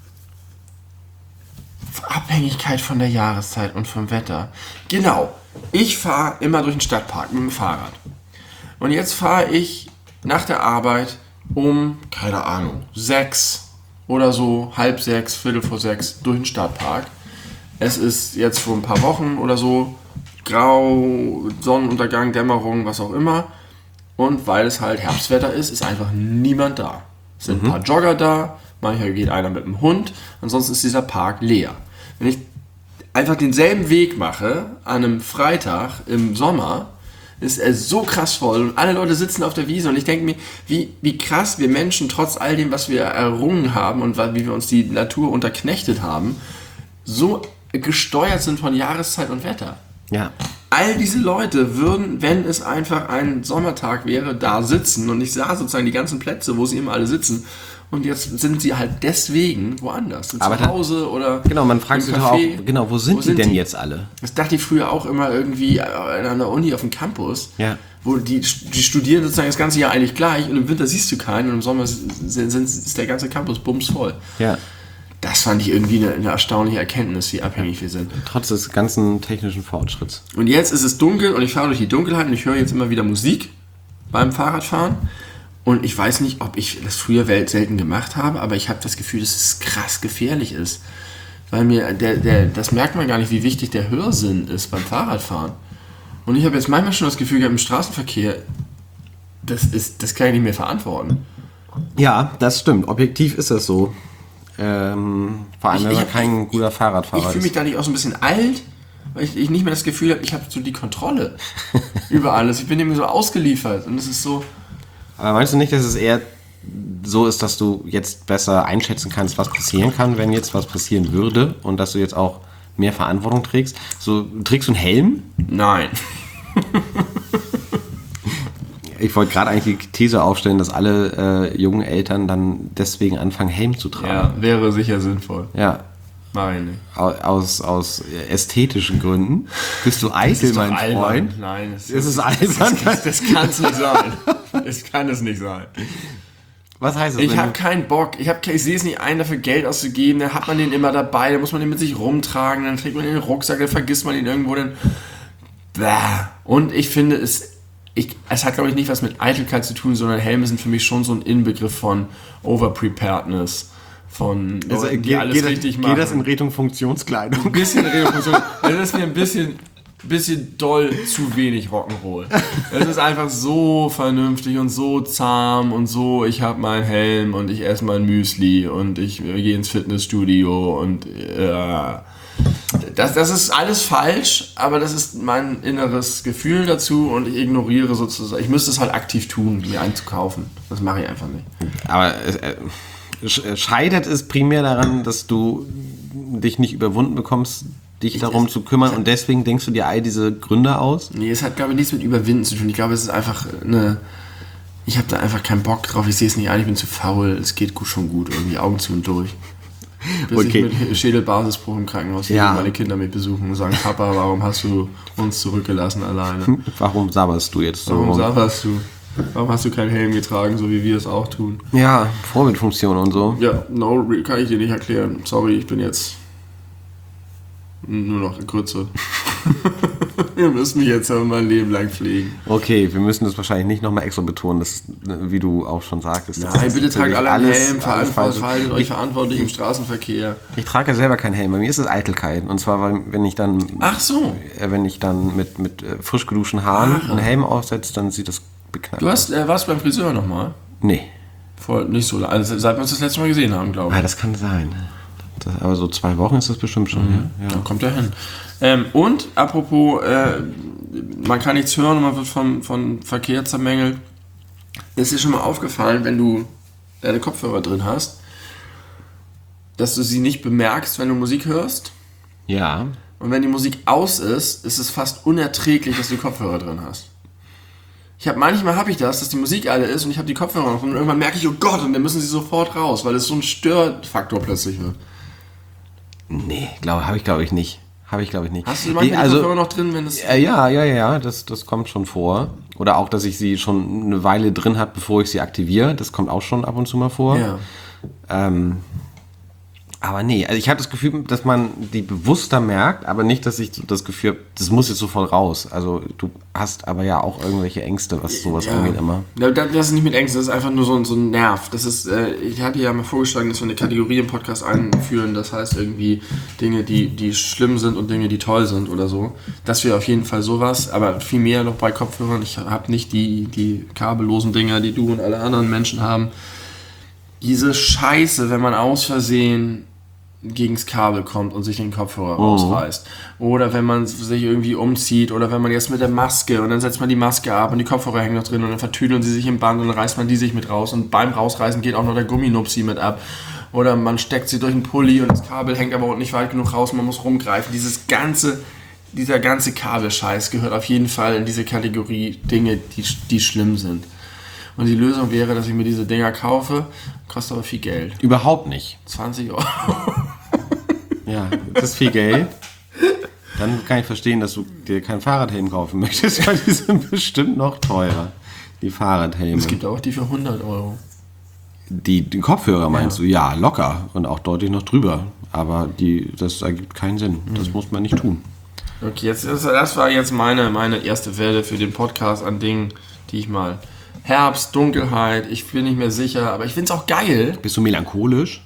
Speaker 2: Abhängigkeit von der Jahreszeit und vom Wetter. Genau. Ich fahre immer durch den Stadtpark mit dem Fahrrad. Und jetzt fahre ich nach der Arbeit um, keine Ahnung, 6 oder so, 5:30, 5:45 durch den Stadtpark. Es ist jetzt vor ein paar Wochen oder so grau, Sonnenuntergang, Dämmerung, was auch immer. Und weil es halt Herbstwetter ist, ist einfach niemand da. Es sind ein paar Jogger da, manchmal geht einer mit dem Hund, ansonsten ist dieser Park leer. Wenn ich einfach denselben Weg mache an einem Freitag im Sommer, ist er so krass voll und alle Leute sitzen auf der Wiese und ich denke mir, wie krass wir Menschen trotz all dem, was wir errungen haben und wie wir uns die Natur unterknechtet haben, so gesteuert sind von Jahreszeit und Wetter.
Speaker 1: Ja.
Speaker 2: All diese Leute würden, wenn es einfach ein Sommertag wäre, da sitzen und ich sah sozusagen die ganzen Plätze, wo sie immer alle sitzen. Und jetzt sind sie halt deswegen woanders. Zu Hause oder
Speaker 1: Genau, man fragt sich doch auch, genau, wo sind die denn jetzt alle?
Speaker 2: Das dachte ich früher auch immer irgendwie an der Uni auf dem Campus.
Speaker 1: Ja.
Speaker 2: Wo die studieren sozusagen das ganze Jahr eigentlich gleich und im Winter siehst du keinen und im Sommer ist der ganze Campus bumsvoll.
Speaker 1: Ja.
Speaker 2: Das fand ich irgendwie eine erstaunliche Erkenntnis, wie abhängig wir sind.
Speaker 1: Trotz des ganzen technischen Fortschritts.
Speaker 2: Und jetzt ist es dunkel und ich fahre durch die Dunkelheit und ich höre jetzt immer wieder Musik beim Fahrradfahren. Und ich weiß nicht, ob ich das früher selten gemacht habe, aber ich habe das Gefühl, dass es krass gefährlich ist. Weil mir das merkt man gar nicht, wie wichtig der Hörsinn ist beim Fahrradfahren. Und ich habe jetzt manchmal schon das Gefühl gehabt, im Straßenverkehr, das kann ich nicht mehr verantworten.
Speaker 1: Ja, das stimmt. Objektiv ist das so. Vor allem, wenn man kein guter Fahrradfahrer
Speaker 2: Ich
Speaker 1: ist.
Speaker 2: fühle mich da nicht auch so ein bisschen alt, weil ich nicht mehr das Gefühl habe, ich habe so die Kontrolle über alles. Ich bin dem so ausgeliefert und es ist so...
Speaker 1: Aber meinst du nicht, dass es eher so ist, dass du jetzt besser einschätzen kannst, was passieren kann, wenn jetzt was passieren würde und dass du jetzt auch mehr Verantwortung trägst? So, trägst du einen Helm?
Speaker 2: Nein.
Speaker 1: Ich wollte gerade eigentlich die These aufstellen, dass alle jungen Eltern dann deswegen anfangen, Helm zu tragen.
Speaker 2: Ja, wäre sicher sinnvoll.
Speaker 1: Ja.
Speaker 2: Mach ich nicht.
Speaker 1: Aus ästhetischen Gründen. Bist du eitel, mein Freund?
Speaker 2: Nein,
Speaker 1: Ist es albern?
Speaker 2: das kann es nicht sein. Es kann es nicht sein.
Speaker 1: Was heißt das?
Speaker 2: Ich habe keinen Bock. Ich sehe es nicht ein, dafür Geld auszugeben. Dann hat man den immer dabei. Dann muss man den mit sich rumtragen. Dann trägt man den in den Rucksack. Dann vergisst man ihn irgendwo. Dann und ich finde, es hat, glaube ich, nicht was mit Eitelkeit zu tun, sondern Helme sind für mich schon so ein Inbegriff von Overpreparedness. Von Leuten, die alles richtig machen.
Speaker 1: Geht das in Richtung Funktionskleidung?
Speaker 2: Ein bisschen in Richtung Funktion. Also das ist mir ein bisschen doll zu wenig Rock'n'Roll. Es ist einfach so vernünftig und so zahm und so, ich habe meinen Helm und ich esse mein Müsli und ich gehe ins Fitnessstudio und das ist alles falsch, aber das ist mein inneres Gefühl dazu und ich ignoriere sozusagen, ich müsste es halt aktiv tun, mir einzukaufen. Das mache ich einfach nicht.
Speaker 1: Aber scheitert es primär daran, dass du dich nicht überwunden bekommst, dich darum zu kümmern und deswegen denkst du dir all diese Gründe aus?
Speaker 2: Nee, es hat, glaube ich, nichts mit Überwinden zu tun. Ich glaube, es ist einfach ich habe da einfach keinen Bock drauf, ich sehe es nicht ein, ich bin zu faul, es geht schon gut, irgendwie Augen zu und durch. Bis ich mit Schädelbasisbruch im Krankenhaus meine Kinder mich besuchen und sagen, Papa, warum hast du uns zurückgelassen alleine?
Speaker 1: Warum sabberst du jetzt so?
Speaker 2: Warum sabberst du? Warum hast du keinen Helm getragen, so wie wir es auch tun?
Speaker 1: Ja, Vorbildfunktion und so.
Speaker 2: Ja, kann ich dir nicht erklären. Sorry, ich bin jetzt nur noch in Kürze. Wir müssen mich jetzt aber mein Leben lang pflegen.
Speaker 1: Okay, wir müssen das wahrscheinlich nicht nochmal extra betonen, dass, wie du auch schon sagtest.
Speaker 2: Nein, bitte tragt alle einen Helm, verhaltet euch verantwortlich im Straßenverkehr.
Speaker 1: Ich trage ja selber keinen Helm, bei mir ist es Eitelkeit. Und zwar, wenn ich dann mit frisch geduschten Haaren einen Helm aufsetze, dann sieht das beknackt aus.
Speaker 2: Du warst beim Friseur nochmal?
Speaker 1: Nee.
Speaker 2: Nicht so lange, also seit wir uns das letzte Mal gesehen haben, glaube ich.
Speaker 1: Ja, das kann sein. Aber so 2 Wochen ist das bestimmt schon. Ja.
Speaker 2: Dann kommt er hin. Und apropos, man kann nichts hören und man wird von Verkehr zermängelt. Ist dir schon mal aufgefallen, wenn du deine Kopfhörer drin hast, dass du sie nicht bemerkst, wenn du Musik hörst?
Speaker 1: Ja.
Speaker 2: Und wenn die Musik aus ist, ist es fast unerträglich, dass du Kopfhörer drin hast. Manchmal habe ich das, dass die Musik alle ist und ich habe die Kopfhörer noch und irgendwann merke ich, oh Gott, und dann müssen sie sofort raus, weil es so ein Störfaktor plötzlich wird.
Speaker 1: Nee, habe ich nicht.
Speaker 2: Hast du manchmal die Kopfhörer noch drin, wenn es...
Speaker 1: Ja, das kommt schon vor. Oder auch, dass ich sie schon eine Weile drin habe, bevor ich sie aktiviere. Das kommt auch schon ab und zu mal vor.
Speaker 2: Ja.
Speaker 1: Aber nee, also ich habe das Gefühl, dass man die bewusster merkt, aber nicht, dass ich das Gefühl habe, das muss jetzt sofort raus. Also du hast aber ja auch irgendwelche Ängste, was sowas angeht immer.
Speaker 2: Das ist nicht mit Ängsten, das ist einfach nur so ein Nerv. Das ist, ich hatte ja mal vorgeschlagen, dass wir eine Kategorie im Podcast einführen, das heißt irgendwie Dinge, die schlimm sind und Dinge, die toll sind oder so. Das wäre auf jeden Fall sowas, aber viel mehr noch bei Kopfhörern. Ich habe nicht die kabellosen Dinger, die du und alle anderen Menschen haben. Diese Scheiße, wenn man aus Versehen gegens Kabel kommt und sich den Kopfhörer rausreißt. Oder wenn man sich irgendwie umzieht oder wenn man jetzt mit der Maske und dann setzt man die Maske ab und die Kopfhörer hängen noch drin und dann vertüdeln sie sich im Band und dann reißt man die sich mit raus und beim Rausreißen geht auch noch der Gumminupsi mit ab. Oder man steckt sie durch einen Pulli und das Kabel hängt aber nicht weit genug raus, man muss rumgreifen. Dieser ganze Kabelscheiß gehört auf jeden Fall in diese Kategorie Dinge, die schlimm sind. Und die Lösung wäre, dass ich mir diese Dinger kaufe, kostet aber viel Geld.
Speaker 1: Überhaupt nicht.
Speaker 2: 20 €.
Speaker 1: Ja, das ist viel Geld. Dann kann ich verstehen, dass du dir keinen Fahrradhelm kaufen möchtest, weil die sind bestimmt noch teurer, die Fahrradhelme.
Speaker 2: Es gibt auch die für 100 €.
Speaker 1: Die Kopfhörer meinst du? Ja, locker und auch deutlich noch drüber. Aber das ergibt keinen Sinn. Das muss man nicht tun.
Speaker 2: Okay, das war jetzt meine erste Welle für den Podcast an Dingen, die ich mal... Herbst, Dunkelheit, ich bin nicht mehr sicher, aber ich finde es auch geil.
Speaker 1: Bist du melancholisch?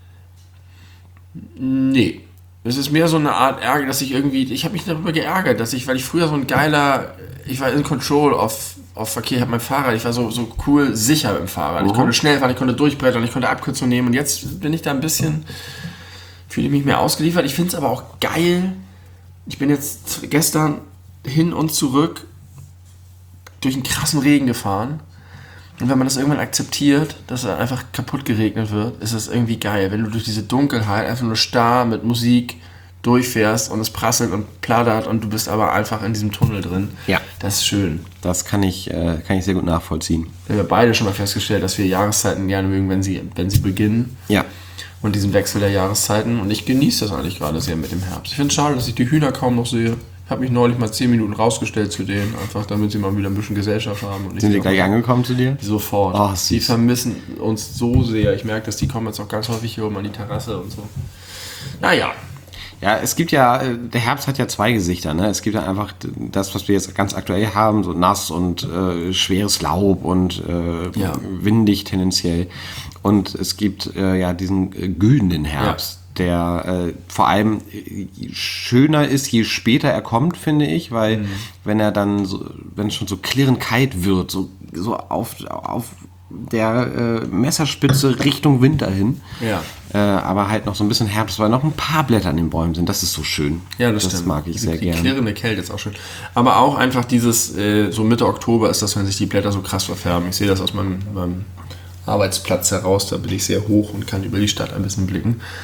Speaker 2: Nee. Es ist mehr so eine Art Ärger, dass ich habe mich darüber geärgert, weil ich früher ich war in Control auf Verkehr, habe mein Fahrrad, ich war so cool sicher im Fahrrad. Ich konnte schnell fahren, ich konnte durchbrettern, ich konnte Abkürzungen nehmen und jetzt bin ich da fühle ich mich mehr ausgeliefert. Ich finde es aber auch geil. Ich bin jetzt gestern hin und zurück durch einen krassen Regen gefahren. Und wenn man das irgendwann akzeptiert, dass er einfach kaputt geregnet wird, ist das irgendwie geil. Wenn du durch diese Dunkelheit einfach nur starr mit Musik durchfährst und es prasselt und plattert und du bist aber einfach in diesem Tunnel drin.
Speaker 1: Ja.
Speaker 2: Das ist schön.
Speaker 1: Das kann ich sehr gut nachvollziehen.
Speaker 2: Wir haben beide schon mal festgestellt, dass wir Jahreszeiten gerne mögen, wenn sie beginnen.
Speaker 1: Ja.
Speaker 2: Und diesen Wechsel der Jahreszeiten. Und ich genieße das eigentlich gerade sehr mit dem Herbst. Ich finde es schade, dass ich die Hühner kaum noch sehe. Ich habe mich neulich mal 10 Minuten rausgestellt zu denen, einfach damit sie mal wieder ein bisschen Gesellschaft haben. Und
Speaker 1: sind die gleich angekommen zu dir?
Speaker 2: Sofort.
Speaker 1: Oh,
Speaker 2: die vermissen uns so sehr. Ich merke, dass die kommen jetzt auch ganz häufig hier oben an die Terrasse und so. Naja.
Speaker 1: Ja, es gibt ja, der Herbst hat ja 2 Gesichter, ne? Es gibt ja einfach das, was wir jetzt ganz aktuell haben, so nass und schweres Laub und windig tendenziell. Und es gibt diesen güldenen Herbst. Ja. Der vor allem schöner ist, je später er kommt, finde ich, weil wenn es schon so klirrend kalt wird, so auf der Messerspitze Richtung Winter hin, aber halt noch so ein bisschen Herbst, weil noch ein paar Blätter an den Bäumen sind, das ist so schön.
Speaker 2: Ja, das stimmt.
Speaker 1: Mag ich sehr gerne.
Speaker 2: Die klirrende Kälte ist auch schön. Aber auch einfach dieses, so Mitte Oktober ist das, wenn sich die Blätter so krass verfärben. Ich sehe das aus meinem Arbeitsplatz heraus, da bin ich sehr hoch und kann über die Stadt ein bisschen blicken.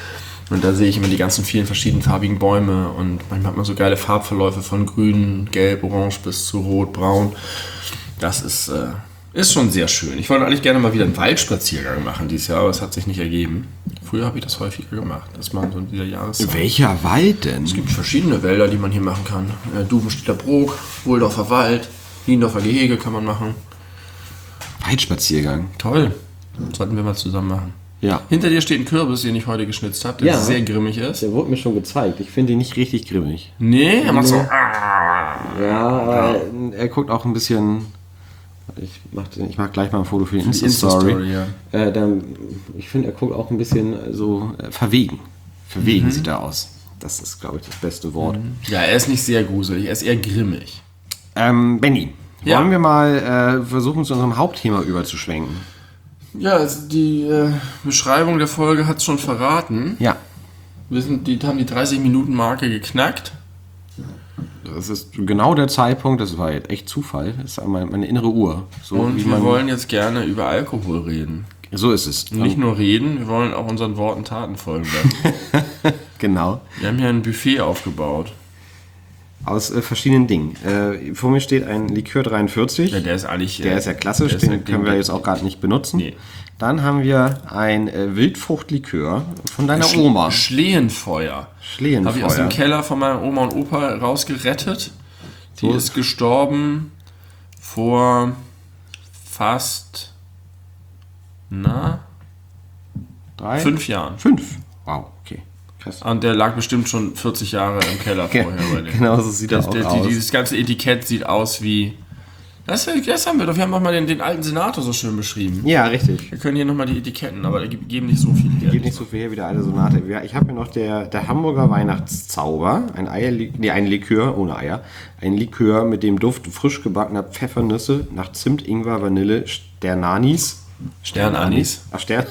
Speaker 2: Und da sehe ich immer die ganzen vielen verschiedenfarbigen Bäume und manchmal hat man so geile Farbverläufe von grün, gelb, orange bis zu rot, braun. Das ist schon sehr schön. Ich wollte eigentlich gerne mal wieder einen Waldspaziergang machen dieses Jahr, aber es hat sich nicht ergeben. Früher habe ich das häufiger gemacht. Das war so in dieser Jahreszeit.
Speaker 1: Welcher Wald denn?
Speaker 2: Es gibt verschiedene Wälder, die man hier machen kann. Duvenstedter Brook, Wohldorfer Wald, Niendorfer Gehege kann man machen.
Speaker 1: Waldspaziergang.
Speaker 2: Toll. Sollten wir mal zusammen machen.
Speaker 1: Ja.
Speaker 2: Hinter dir steht ein Kürbis, den ich heute geschnitzt habe, der sehr grimmig ist.
Speaker 1: Der wurde mir schon gezeigt. Ich finde ihn nicht richtig grimmig.
Speaker 2: Nee, er macht so.
Speaker 1: Ja, aber er guckt auch ein bisschen. Ich mache gleich mal ein Foto für die Insta-Story.
Speaker 2: Ja.
Speaker 1: Ich finde, er guckt auch ein bisschen so verwegen. Verwegen sieht er aus. Das ist, glaube ich, das beste Wort.
Speaker 2: Ja, er ist nicht sehr gruselig, er ist eher grimmig.
Speaker 1: Benni,
Speaker 2: Ja.
Speaker 1: wollen wir mal versuchen, zu unserem Hauptthema überzuschwenken?
Speaker 2: Ja, also die Beschreibung der Folge hat es schon verraten.
Speaker 1: Ja.
Speaker 2: Wir haben die 30-Minuten-Marke geknackt.
Speaker 1: Das ist genau der Zeitpunkt, das war jetzt echt Zufall, das ist meine innere Uhr. So,
Speaker 2: Und
Speaker 1: wie
Speaker 2: wir wollen jetzt gerne über Alkohol reden.
Speaker 1: So ist es.
Speaker 2: Nicht nur reden, wir wollen auch unseren Worten Taten folgen lassen.
Speaker 1: Genau.
Speaker 2: Wir haben hier ein Buffet aufgebaut.
Speaker 1: Aus verschiedenen Dingen. Vor mir steht ein Likör 43.
Speaker 2: Ja, der ist eigentlich...
Speaker 1: Der ist ja klassisch, den können wir jetzt auch gerade nicht benutzen.
Speaker 2: Nee.
Speaker 1: Dann haben wir ein Wildfruchtlikör von deiner Oma.
Speaker 2: Schlehenfeuer.
Speaker 1: Schlehenfeuer.
Speaker 2: Habe ich aus dem Keller von meiner Oma und Opa rausgerettet. Die ist gestorben vor fast 5 Jahren.
Speaker 1: 5? Wow, okay. Krass.
Speaker 2: Und der lag bestimmt schon 40 Jahre im Keller vorher. Bei dem.
Speaker 1: Genau, so sieht er auch aus.
Speaker 2: Dieses ganze Etikett sieht aus wie... Das haben wir doch. Wir haben nochmal den alten Senator so schön beschrieben.
Speaker 1: Ja, richtig.
Speaker 2: Wir können hier nochmal die Etiketten, aber die geben nicht so viel her.
Speaker 1: Geht nicht so viel her wie der alte Sonate. Ich habe mir noch der Hamburger Weihnachtszauber, ein Likör ohne Eier, ein Likör mit dem Duft frisch gebackener Pfeffernüsse nach Zimt, Ingwer, Vanille, Sternanis.
Speaker 2: Sternanis.
Speaker 1: Ach, Stern.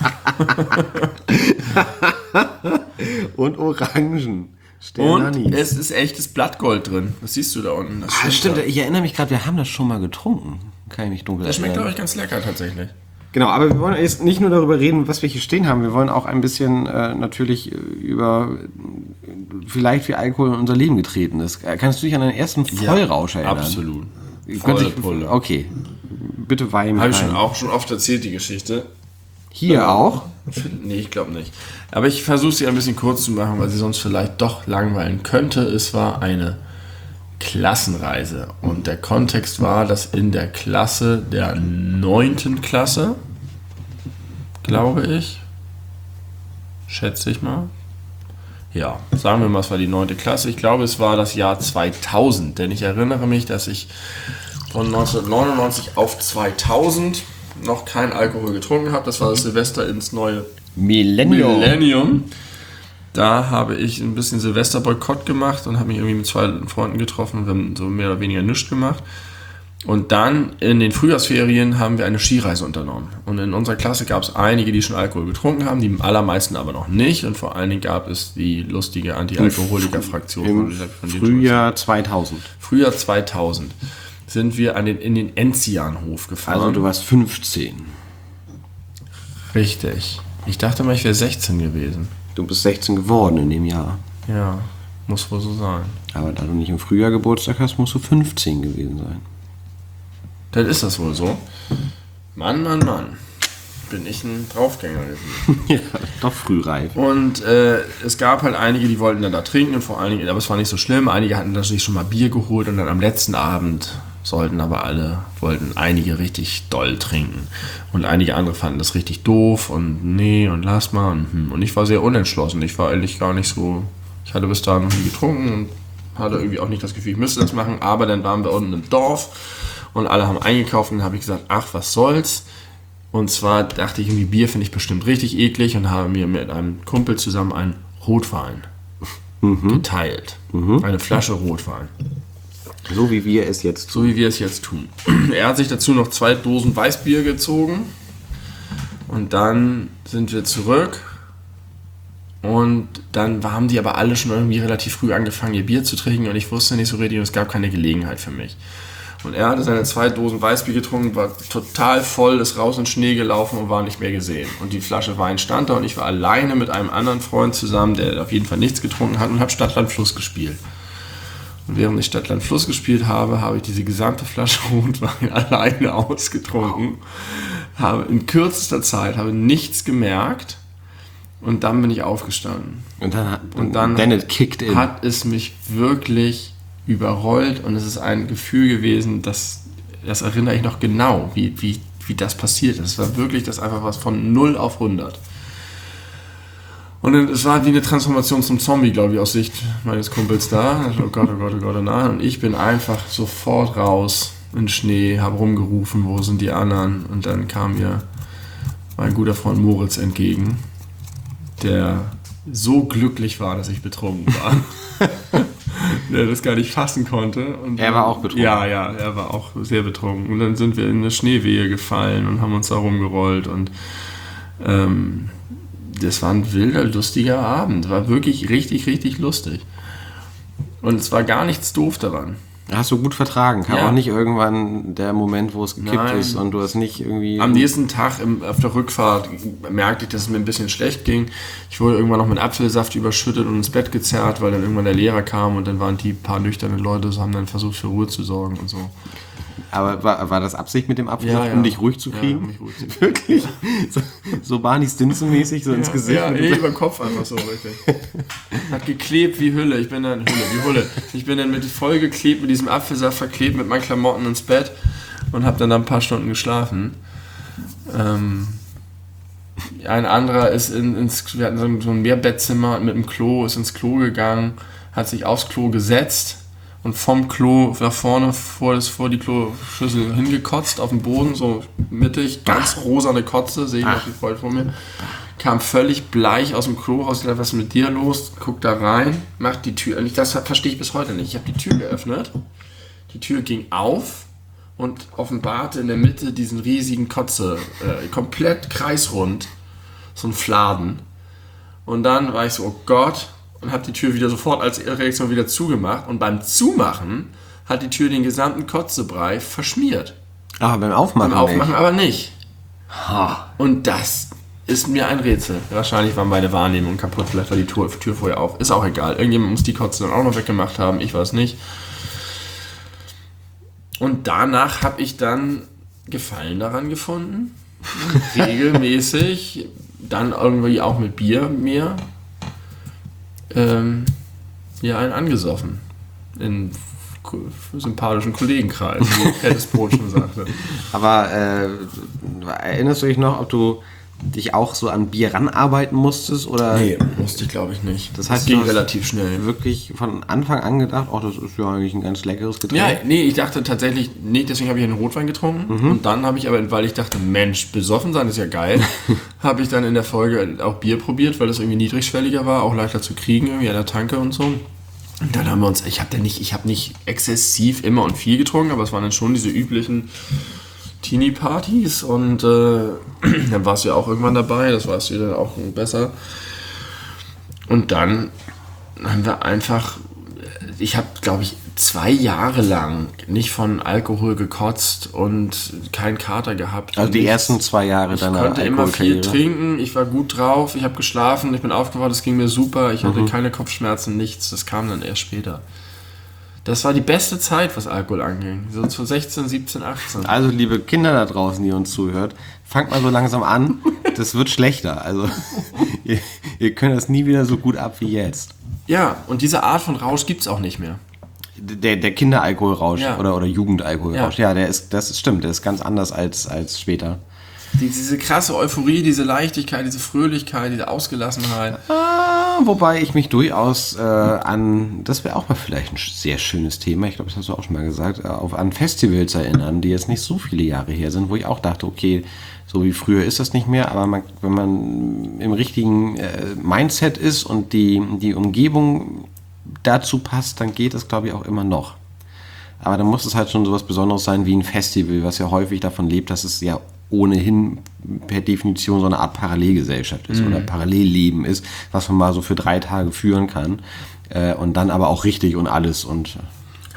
Speaker 1: Und Orangen. Sternanis.
Speaker 2: Und es ist echtes Blattgold drin. Das siehst du da unten. Das
Speaker 1: Stimmt, ich erinnere mich gerade, wir haben das schon mal getrunken. Kann ich mich dunkel
Speaker 2: Das schmeckt, glaube
Speaker 1: erinnern.
Speaker 2: ich, ganz lecker tatsächlich.
Speaker 1: Genau, aber wir wollen jetzt nicht nur darüber reden, was wir hier stehen haben. Wir wollen auch ein bisschen natürlich über vielleicht wie Alkohol in unser Leben getreten ist. Kannst du dich an deinen ersten Vollrausch erinnern?
Speaker 2: Absolut.
Speaker 1: Volle
Speaker 2: Pulle.
Speaker 1: Okay, bitte weih mich
Speaker 2: Habe ich
Speaker 1: ein.
Speaker 2: schon oft erzählt, die Geschichte.
Speaker 1: Hier auch?
Speaker 2: Nee, ich glaube nicht. Aber ich versuche sie ein bisschen kurz zu machen, weil sie sonst vielleicht doch langweilen könnte. Es war eine Klassenreise. Und der Kontext war, dass in der Klasse der 9. Klasse, glaube ich, schätze ich mal. Ja, sagen wir mal, es war die 9. Klasse. Ich glaube, es war das Jahr 2000. Denn ich erinnere mich, dass ich von 1999 auf 2000 noch kein Alkohol getrunken habe. Das war das Silvester ins neue Millennium. Da habe ich ein bisschen Silvesterboykott gemacht und habe mich irgendwie mit 2 Freunden getroffen. Wir haben so mehr oder weniger nichts gemacht. Und dann in den Frühjahrsferien haben wir eine Skireise unternommen. Und in unserer Klasse gab es einige, die schon Alkohol getrunken haben, die allermeisten aber noch nicht. Und vor allen Dingen gab es die lustige Anti-Alkoholiker-Fraktion
Speaker 1: Im Frühjahr 2000.
Speaker 2: Frühjahr 2000 sind wir in den Enzianhof gefahren.
Speaker 1: Also du warst 15.
Speaker 2: Richtig. Ich dachte mal, ich wäre 16 gewesen.
Speaker 1: Du bist 16 geworden in dem Jahr.
Speaker 2: Ja, muss wohl so sein.
Speaker 1: Aber da du nicht im Frühjahr Geburtstag hast, musst du 15 gewesen sein.
Speaker 2: Dann ist das wohl so. Mann. Bin ich ein Draufgänger gewesen.
Speaker 1: Ja, doch frühreif.
Speaker 2: Und es gab halt einige, die wollten dann da trinken, und vor allen Dingen, aber es war nicht so schlimm. Einige hatten da sich schon mal Bier geholt und dann am letzten Abend wollten einige richtig doll trinken. Und einige andere fanden das richtig doof und nee und lass mal. Und ich war sehr unentschlossen. Ich war eigentlich gar nicht so, ich hatte bis dahin noch nie getrunken und hatte irgendwie auch nicht das Gefühl, ich müsste das machen. Aber dann waren wir unten im Dorf und alle haben eingekauft und dann habe ich gesagt, ach, was soll's. Und zwar dachte ich, irgendwie Bier finde ich bestimmt richtig eklig und habe mir mit einem Kumpel zusammen einen Rotwein geteilt. Eine Flasche Rotwein.
Speaker 1: So wie wir es jetzt
Speaker 2: So wie wir es jetzt tun. Er hat sich dazu noch 2 Dosen Weißbier gezogen. Und dann sind wir zurück. Und dann haben die aber alle schon irgendwie relativ früh angefangen, ihr Bier zu trinken. Und ich wusste nicht so richtig, und es gab keine Gelegenheit für mich. Und er hatte seine 2 Dosen Weißbier getrunken, war total voll, ist raus in den Schnee gelaufen und war nicht mehr gesehen. Und die Flasche Wein stand da und ich war alleine mit einem anderen Freund zusammen, der auf jeden Fall nichts getrunken hat und habe Stadt-Land Fluss gespielt. Und während ich Stadt-Land Fluss gespielt habe, habe ich diese gesamte Flasche Rotwein alleine ausgetrunken. Habe in kürzester Zeit nichts gemerkt und dann bin ich aufgestanden.
Speaker 1: Und dann it kicked in.
Speaker 2: Hat es mich wirklich überrollt und es ist ein Gefühl gewesen, das erinnere ich noch genau, wie das passiert ist. Es war wirklich das einfach was von 0 auf 100. Und es war wie eine Transformation zum Zombie, glaube ich, aus Sicht meines Kumpels da. Oh Gott, oh Gott, oh Gott, oh nein. Und ich bin einfach sofort raus in den Schnee, habe rumgerufen, wo sind die anderen? Und dann kam mir mein guter Freund Moritz entgegen, der so glücklich war, dass ich betrunken war. Der das gar nicht fassen konnte. Und
Speaker 1: er war auch betrunken?
Speaker 2: Ja, er war auch sehr betrunken. Und dann sind wir in eine Schneewehe gefallen und haben uns da rumgerollt. Und das war ein wilder, lustiger Abend. War wirklich richtig, richtig lustig. Und es war gar nichts doof daran.
Speaker 1: Hast du gut vertragen. Kam auch nicht irgendwann der Moment, wo es gekippt ist und du hast nicht irgendwie...
Speaker 2: Am nächsten Tag auf der Rückfahrt merkte ich, dass es mir ein bisschen schlecht ging. Ich wurde irgendwann noch mit Apfelsaft überschüttet und ins Bett gezerrt, weil dann irgendwann der Lehrer kam und dann waren die paar nüchternen Leute, so haben dann versucht für Ruhe zu sorgen und so.
Speaker 1: Aber war das Absicht mit dem Apfelsaft, um dich ruhig zu kriegen?
Speaker 2: Ja, mich ruhig zu kriegen.
Speaker 1: Wirklich? So Barney Stinson-mäßig, so ins Gesicht?
Speaker 2: Ja, über den Kopf einfach so, richtig. Hat geklebt wie Hülle. Ich bin dann mit vollgeklebt, mit diesem Apfelsaft verklebt, mit meinen Klamotten ins Bett und habe dann ein paar Stunden geschlafen. Ein anderer ist wir hatten so ein Mehrbettzimmer mit einem Klo, ist ins Klo gegangen, hat sich aufs Klo gesetzt und vom Klo nach vorne vor die Kloschüssel hingekotzt auf den Boden, so mittig, ganz rosane Kotze, sehe ich noch wie voll vor mir. Kam völlig bleich aus dem Klo raus, gesagt, was ist mit dir los? Guckt da rein, macht die Tür, das verstehe ich bis heute nicht. Ich habe die Tür geöffnet, die Tür ging auf und offenbarte in der Mitte diesen riesigen Kotze, komplett kreisrund, so ein Fladen. Und dann war ich so, oh Gott, und habe die Tür wieder sofort als Reaktion wieder zugemacht. Und beim Zumachen hat die Tür den gesamten Kotzebrei verschmiert.
Speaker 1: Aber beim Aufmachen
Speaker 2: aber nicht. Und das ist mir ein Rätsel. Wahrscheinlich waren meine Wahrnehmungen kaputt, vielleicht war die Tür vorher auf. Ist auch egal. Irgendjemand muss die Kotze dann auch noch weggemacht haben. Ich weiß nicht. Und danach habe ich dann Gefallen daran gefunden. Regelmäßig. Dann irgendwie auch mit Bier mir. Einen angesoffen. In sympathischen Kollegenkreis, wie Pettes Brot schon sagte.
Speaker 1: Aber erinnerst du dich noch, ob du dich auch so an Bier ranarbeiten musstest? Oder?
Speaker 2: Nee, musste ich glaube ich nicht.
Speaker 1: Das heißt,
Speaker 2: ging
Speaker 1: du hast
Speaker 2: relativ schnell.
Speaker 1: Wirklich von Anfang an gedacht, das ist ja eigentlich ein ganz leckeres Getränk.
Speaker 2: Ja, nee, ich dachte tatsächlich, deswegen habe ich einen Rotwein getrunken. Und dann habe ich aber, weil ich dachte, Mensch, besoffen sein ist ja geil, habe ich dann in der Folge auch Bier probiert, weil das irgendwie niedrigschwelliger war, auch leichter zu kriegen, irgendwie an der Tanke und so. Und dann haben wir uns, ich habe nicht exzessiv immer und viel getrunken, aber es waren dann schon diese üblichen Teenie-Partys und dann warst du ja auch irgendwann dabei, das weißt du dann auch besser. Und dann haben wir einfach, ich habe glaube ich 2 Jahre lang nicht von Alkohol gekotzt und keinen Kater gehabt.
Speaker 1: Also die ersten 2 Jahre deiner
Speaker 2: Alkoholkarriere. Ich konnte immer viel trinken, ich war gut drauf, ich habe geschlafen, ich bin aufgewacht, es ging mir super, ich hatte keine Kopfschmerzen, nichts, das kam dann erst später. Das war die beste Zeit, was Alkohol anging. So zu 16, 17, 18.
Speaker 1: Also liebe Kinder da draußen, die uns zuhört, fangt mal so langsam an. Das wird schlechter. Also ihr könnt das nie wieder so gut ab wie jetzt.
Speaker 2: Ja, und diese Art von Rausch gibt es auch nicht mehr.
Speaker 1: Der Kinderalkoholrausch oder Jugendalkoholrausch.
Speaker 2: Ja.
Speaker 1: Ja, stimmt, der ist ganz anders als später.
Speaker 2: Diese krasse Euphorie, diese Leichtigkeit, diese Fröhlichkeit, diese Ausgelassenheit.
Speaker 1: Wobei ich mich durchaus das wäre auch mal vielleicht ein sehr schönes Thema, ich glaube, das hast du auch schon mal gesagt, an Festivals erinnern, die jetzt nicht so viele Jahre her sind, wo ich auch dachte, okay, so wie früher ist das nicht mehr, aber wenn man im richtigen Mindset ist und die Umgebung dazu passt, dann geht es, glaube ich, auch immer noch. Aber dann muss es halt schon so was Besonderes sein wie ein Festival, was ja häufig davon lebt, dass es ja ohnehin per Definition so eine Art Parallelgesellschaft ist oder Parallelleben ist, was man mal so für 3 Tage führen kann und dann aber auch richtig und alles. Und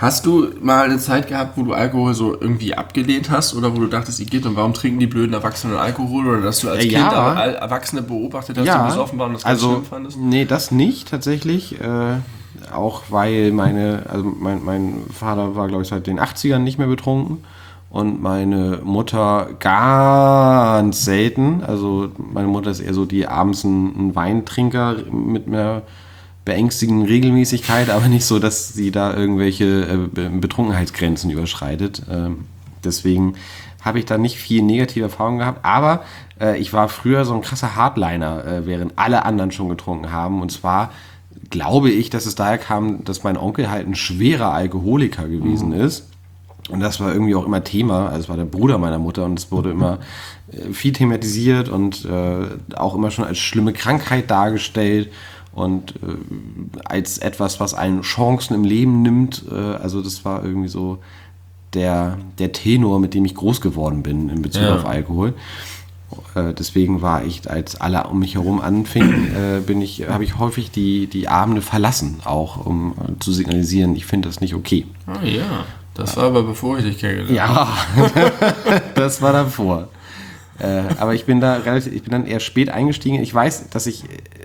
Speaker 2: Hast du mal eine Zeit gehabt, wo du Alkohol so irgendwie abgelehnt hast oder wo du dachtest, ich geht und warum trinken die blöden Erwachsenen Alkohol oder dass du als Kind aber Erwachsene beobachtet hast, die besoffen waren und das ganz schlimm fandest?
Speaker 1: Nee, das nicht tatsächlich. Auch weil mein Vater war, glaube ich, seit den 80ern nicht mehr betrunken und meine Mutter ganz selten. Also meine Mutter ist eher so die abends ein Weintrinker mit einer beängstigenden Regelmäßigkeit, aber nicht so, dass sie da irgendwelche Betrunkenheitsgrenzen überschreitet. Deswegen habe ich da nicht viel negative Erfahrungen gehabt, aber ich war früher so ein krasser Hardliner, während alle anderen schon getrunken haben. Und zwar glaube ich, dass es daher kam, dass mein Onkel halt ein schwerer Alkoholiker gewesen ist. Und das war irgendwie auch immer Thema. Also es war der Bruder meiner Mutter und es wurde immer viel thematisiert und auch immer schon als schlimme Krankheit dargestellt. Und als etwas, was einen Chancen im Leben nimmt, also das war irgendwie so der Tenor, mit dem ich groß geworden bin in Bezug auf Alkohol. Deswegen war ich, als alle um mich herum anfingen, habe ich häufig die Abende verlassen, auch um zu signalisieren, ich finde das nicht okay.
Speaker 2: Ah ja, das war aber bevor ich dich kennengelernt habe.
Speaker 1: Ja, das war davor. Aber ich bin dann eher spät eingestiegen. Ich weiß, dass ich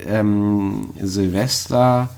Speaker 1: Silvester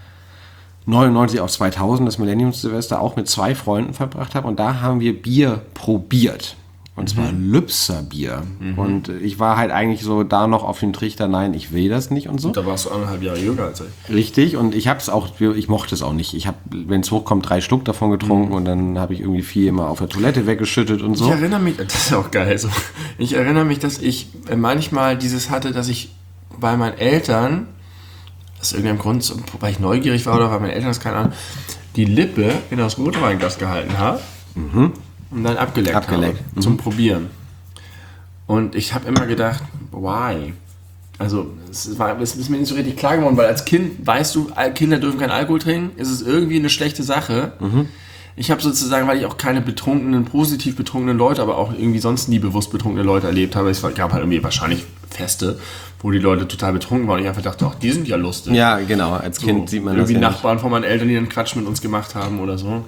Speaker 1: 99 auf 2000, das Millenniums-Silvester, auch mit 2 Freunden verbracht habe und da haben wir Bier probiert. Und zwar Lübser Bier. Und ich war halt eigentlich so da noch auf dem Trichter, nein, ich will das nicht und so.
Speaker 2: Und da warst du 1,5 Jahre jünger als ich.
Speaker 1: Richtig, und ich mochte es auch nicht. Ich habe, wenn es hochkommt, 3 Schluck davon getrunken und dann habe ich irgendwie 4 immer auf der Toilette weggeschüttet und so.
Speaker 2: Ich erinnere mich, das ist auch geil so. Ich erinnere mich, dass ich manchmal dieses hatte, dass ich bei meinen Eltern, aus irgendeinem Grund, weil ich neugierig war oder weil meine Eltern das keine Ahnung, die Lippe in das Rotweinglas gehalten habe. Und dann abgeleckt habe, zum Probieren. Und ich habe immer gedacht, why? Also es ist mir nicht so richtig klar geworden, weil als Kind weißt du, Kinder dürfen keinen Alkohol trinken, ist es irgendwie eine schlechte Sache. Ich habe sozusagen, weil ich auch keine positiv betrunkenen Leute, aber auch irgendwie sonst nie bewusst betrunkene Leute erlebt habe, es gab halt irgendwie wahrscheinlich Feste, wo die Leute total betrunken waren und ich einfach dachte, ach, die sind ja lustig.
Speaker 1: Ja, genau, als Kind sieht man das
Speaker 2: irgendwie Nachbarn von meinen Eltern, die einen Quatsch mit uns gemacht haben oder so.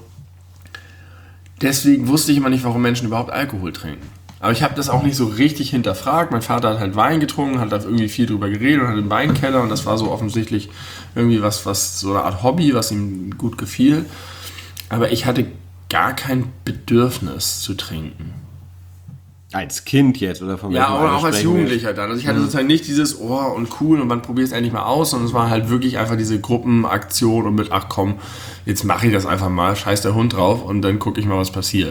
Speaker 2: Deswegen wusste ich immer nicht, warum Menschen überhaupt Alkohol trinken. Aber ich habe das auch nicht so richtig hinterfragt. Mein Vater hat halt Wein getrunken, hat da irgendwie viel drüber geredet und hat einen Weinkeller und das war so offensichtlich irgendwie was so eine Art Hobby, was ihm gut gefiel. Aber ich hatte gar kein Bedürfnis zu trinken.
Speaker 1: Als Kind jetzt oder von
Speaker 2: Ja, aber auch als Jugendlicher dann. Also ich hatte sozusagen nicht dieses und cool und man probiert es endlich mal aus, sondern es war halt wirklich einfach diese Gruppenaktion und mit ach komm, jetzt mache ich das einfach mal, scheiß der Hund drauf und dann gucke ich mal, was passiert.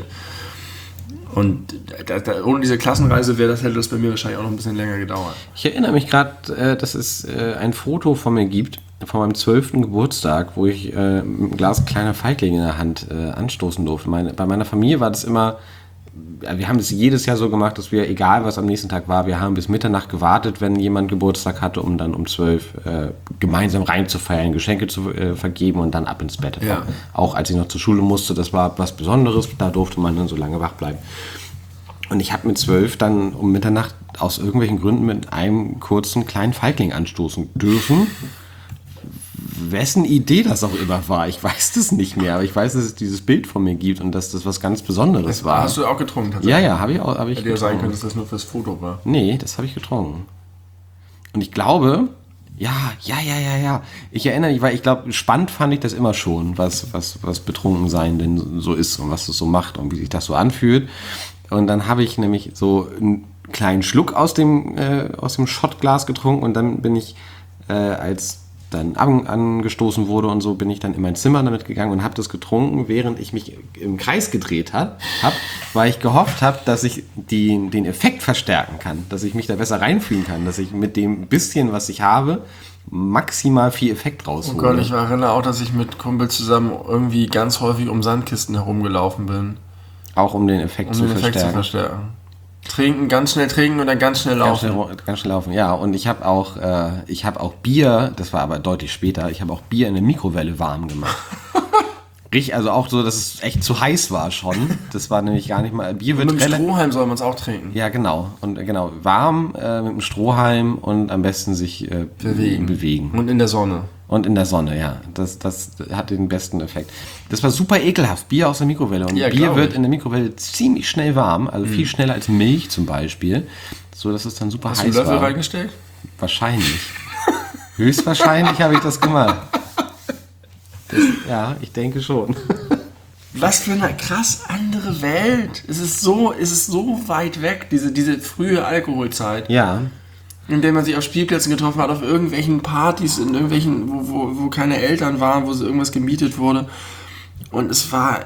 Speaker 2: Und ohne diese Klassenreise hätte das bei mir wahrscheinlich auch noch ein bisschen länger gedauert.
Speaker 1: Ich erinnere mich gerade, dass es ein Foto von mir gibt, von meinem 12. Geburtstag, wo ich mit einem Glas kleiner Feigling in der Hand anstoßen durfte. Bei meiner Familie war das immer, wir haben das jedes Jahr so gemacht, dass wir, egal was am nächsten Tag war, wir haben bis Mitternacht gewartet, wenn jemand Geburtstag hatte, um dann um 12 gemeinsam reinzufeiern, Geschenke zu vergeben und dann ab ins Bett.
Speaker 2: Ja.
Speaker 1: Auch als ich noch zur Schule musste, das war was Besonderes, da durfte man dann so lange wach bleiben. Und ich habe mit 12 dann um Mitternacht aus irgendwelchen Gründen mit einem kurzen kleinen Feigling anstoßen dürfen. Wessen Idee das auch immer war, ich weiß das nicht mehr, aber ich weiß, dass es dieses Bild von mir gibt und dass das was ganz Besonderes war.
Speaker 2: Hast du auch getrunken tatsächlich?
Speaker 1: Ja, habe ich getrunken.
Speaker 2: Hätte ja sein können, dass das nur fürs Foto war.
Speaker 1: Nee, das habe ich getrunken. Und ich glaube, ja. Ich erinnere mich, weil ich glaube, spannend fand ich das immer schon, was Betrunkensein denn so ist und was es so macht und wie sich das so anfühlt. Und dann habe ich nämlich so einen kleinen Schluck aus dem Schottglas getrunken und dann bin ich, als dann angestoßen wurde und so, bin ich dann in mein Zimmer damit gegangen und habe das getrunken, während ich mich im Kreis gedreht habe, weil ich gehofft habe, dass ich den Effekt verstärken kann, dass ich mich da besser reinfühlen kann, dass ich mit dem bisschen, was ich habe, maximal viel Effekt raushole.
Speaker 2: Oh Gott, ich erinnere auch, dass ich mit Kumpel zusammen irgendwie ganz häufig um Sandkisten herumgelaufen bin.
Speaker 1: Auch um den Effekt zu verstärken.
Speaker 2: Trinken, ganz schnell trinken und dann ganz schnell laufen.
Speaker 1: Ganz schnell laufen, ja. Und ich habe auch Bier, das war aber deutlich später, ich habe auch Bier in der Mikrowelle warm gemacht. Richtig, also auch so, dass es echt zu heiß war schon. Das war nämlich gar nicht mal... Bier wird
Speaker 2: mit dem Strohhalm soll man es auch trinken.
Speaker 1: Ja, genau. Und warm mit dem Strohhalm und am besten sich bewegen.
Speaker 2: Und in der Sonne.
Speaker 1: Und in der Sonne, ja. Das hat den besten Effekt. Das war super ekelhaft. Bier aus der Mikrowelle. Und Bier wird in der Mikrowelle ziemlich schnell warm. Also viel schneller als Milch zum Beispiel. So, dass es dann super heiß war. Hast du Löffel
Speaker 2: reingestellt?
Speaker 1: Wahrscheinlich. Höchstwahrscheinlich habe ich das gemacht. Ja, ich denke schon.
Speaker 2: Was für eine krass andere Welt. Es ist so weit weg, diese frühe Alkoholzeit.
Speaker 1: Ja.
Speaker 2: In der man sich auf Spielplätzen getroffen hat, auf irgendwelchen Partys, in irgendwelchen, wo keine Eltern waren, wo irgendwas gemietet wurde. Und es war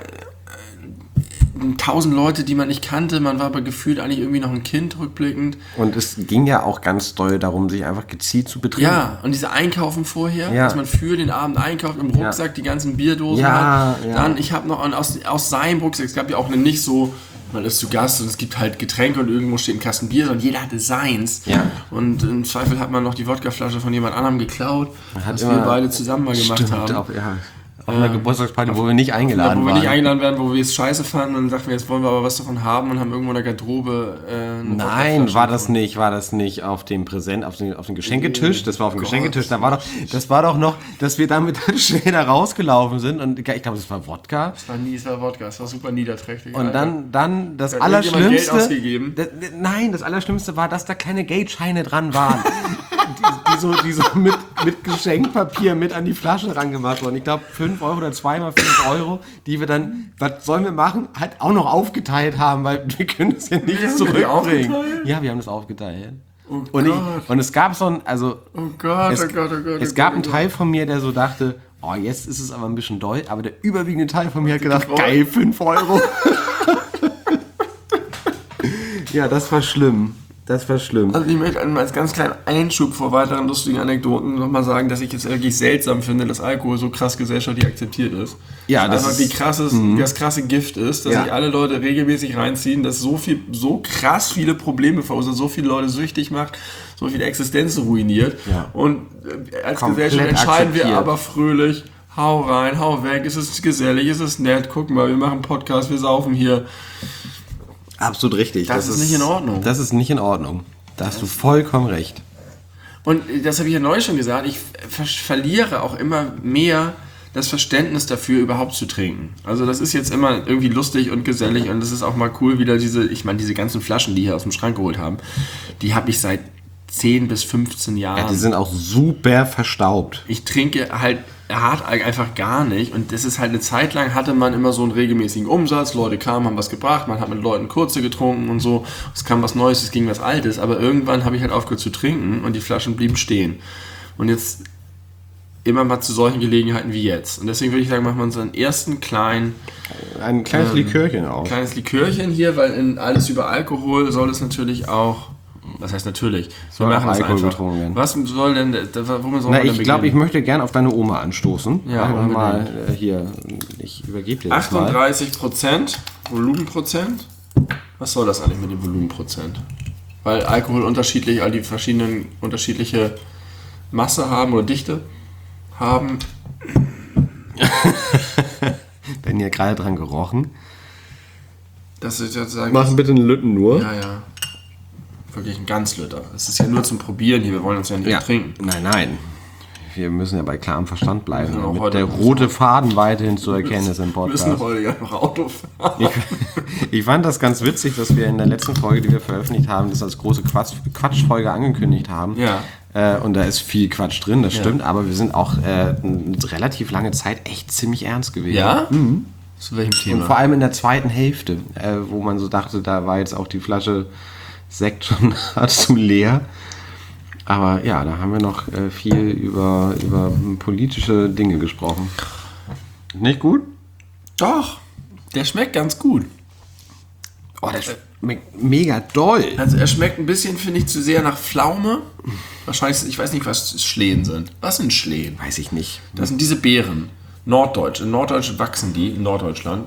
Speaker 2: 1000 Leute, die man nicht kannte. Man war aber gefühlt eigentlich irgendwie noch ein Kind, rückblickend.
Speaker 1: Und es ging ja auch ganz doll darum, sich einfach gezielt zu betrinken.
Speaker 2: Ja, und diese Einkaufen vorher, dass man für den Abend einkauft, im Rucksack die ganzen Bierdosen hat.
Speaker 1: Ja.
Speaker 2: Dann, ich habe noch aus seinem Rucksack, es gab ja auch eine nicht so, man ist zu Gast und es gibt halt Getränke und irgendwo steht ein Kasten Bier und jeder hatte seins.
Speaker 1: Ja.
Speaker 2: Und im Zweifel hat man noch die Wodkaflasche von jemand anderem geklaut, was wir beide zusammen mal gemacht haben.
Speaker 1: Auf einer Geburtstagsparty, wo wir nicht eingeladen waren.
Speaker 2: Wo wir nicht eingeladen werden, wo wir es scheiße fanden und dann sagten wir, jetzt wollen wir aber was davon haben und haben irgendwo in der Garderobe
Speaker 1: Nein, war das nicht auf dem auf dem Geschenketisch, das war auf dem Geschenketisch, das war doch noch, dass wir damit schnell da rausgelaufen sind und ich glaube, das war Wodka.
Speaker 2: Es war Wodka, es war super niederträchtig.
Speaker 1: Und dann das Allerschlimmste,
Speaker 2: Geld ausgegeben.
Speaker 1: Das Allerschlimmste war, dass da kleine Geldscheine dran waren. die so mit Geschenkpapier mit an die Flasche rangemacht wurden. Ich glaube 5 Euro oder 2 mal 5 Euro, die wir dann, was sollen wir machen, halt auch noch aufgeteilt haben, weil wir können es ja nicht zurückbringen. Ja, wir haben das aufgeteilt.
Speaker 2: Oh Gott.
Speaker 1: Und es gab so ein, es gab einen
Speaker 2: Gott.
Speaker 1: Teil von mir, der so dachte, oh, jetzt ist es aber ein bisschen doll, aber der überwiegende Teil von mir hat gedacht, geil, 5 Euro. Ja, das war schlimm.
Speaker 2: Also ich möchte als ganz kleinen Einschub vor weiteren lustigen Anekdoten nochmal sagen, dass ich es wirklich seltsam finde, dass Alkohol so krass gesellschaftlich akzeptiert ist.
Speaker 1: Ja,
Speaker 2: das das krasse Gift ist, dass sich alle Leute regelmäßig reinziehen, dass so krass viele Probleme verursacht, so viele Leute süchtig macht, so viele Existenzen ruiniert. Ja. Und als
Speaker 1: komplett
Speaker 2: Gesellschaft entscheiden wir
Speaker 1: akzeptiert.
Speaker 2: aber fröhlich, hau rein, hau weg, es ist gesellig, es ist nett, guck mal, wir machen einen Podcast, wir saufen hier.
Speaker 1: Absolut richtig.
Speaker 2: Das ist nicht in Ordnung.
Speaker 1: Das ist nicht in Ordnung. Da hast du vollkommen recht.
Speaker 2: Und das habe ich ja neulich schon gesagt, ich verliere auch immer mehr das Verständnis dafür, überhaupt zu trinken. Also das ist jetzt immer irgendwie lustig und gesellig und es ist auch mal cool, wieder diese ganzen Flaschen, die hier aus dem Schrank geholt haben, die habe ich seit 10 bis 15 Jahren.
Speaker 1: Ja, die sind auch super verstaubt.
Speaker 2: Ich trinke halt hart einfach gar nicht und das ist halt eine Zeit lang hatte man immer so einen regelmäßigen Umsatz, Leute kamen, haben was gebracht, man hat mit Leuten kurze getrunken und so, es kam was Neues, es ging was Altes, aber irgendwann habe ich halt aufgehört zu trinken und die Flaschen blieben stehen. Und jetzt immer mal zu solchen Gelegenheiten wie jetzt. Und deswegen würde ich sagen, machen wir unseren ersten
Speaker 1: ein kleines Likörchen auch.
Speaker 2: Ein kleines Likörchen hier, weil in alles über Alkohol soll es natürlich auch. Was heißt natürlich?
Speaker 1: Wir machen Alkohol getrunken werden.
Speaker 2: Was soll denn, womit soll man denn
Speaker 1: ich glaube, ich möchte gerne auf deine Oma anstoßen.
Speaker 2: Ja,
Speaker 1: mal hier, ich übergebe dir das
Speaker 2: 38% Volumenprozent. Was soll das eigentlich mit dem Volumenprozent? Weil Alkohol all die verschiedenen unterschiedliche Masse haben oder Dichte haben.
Speaker 1: Wenn ihr gerade dran gerochen.
Speaker 2: Das ist jetzt sagen.
Speaker 1: Mach bitte einen Lütten nur.
Speaker 2: Ja. Wirklich ein Ganzliter. Es ist ja nur zum Probieren hier, wir wollen uns ja nicht trinken.
Speaker 1: Nein. Wir müssen ja bei klarem Verstand bleiben, damit der rote Faden weiterhin zu erkennen ist im Podcast.
Speaker 2: Wir müssen heute ja noch Auto fahren.
Speaker 1: Ich fand das ganz witzig, dass wir in der letzten Folge, die wir veröffentlicht haben, das als große Quatschfolge angekündigt haben.
Speaker 2: Ja.
Speaker 1: Und da ist viel Quatsch drin, das stimmt, aber wir sind auch eine relativ lange Zeit echt ziemlich ernst gewesen.
Speaker 2: Ja? Zu welchem Thema?
Speaker 1: Und vor allem in der zweiten Hälfte, wo man so dachte, da war jetzt auch die Flasche Sekt schon nahezu leer. Aber ja, da haben wir noch viel über politische Dinge gesprochen. Nicht gut?
Speaker 2: Doch, der schmeckt ganz gut.
Speaker 1: Oh, der schmeckt mega doll.
Speaker 2: Also er schmeckt ein bisschen, finde ich, zu sehr nach Pflaume. Wahrscheinlich, ich weiß nicht, was Schlehen sind. Was sind Schlehen?
Speaker 1: Weiß ich nicht.
Speaker 2: Das sind diese Beeren. Norddeutsch. In Norddeutsch wachsen die, in Norddeutschland.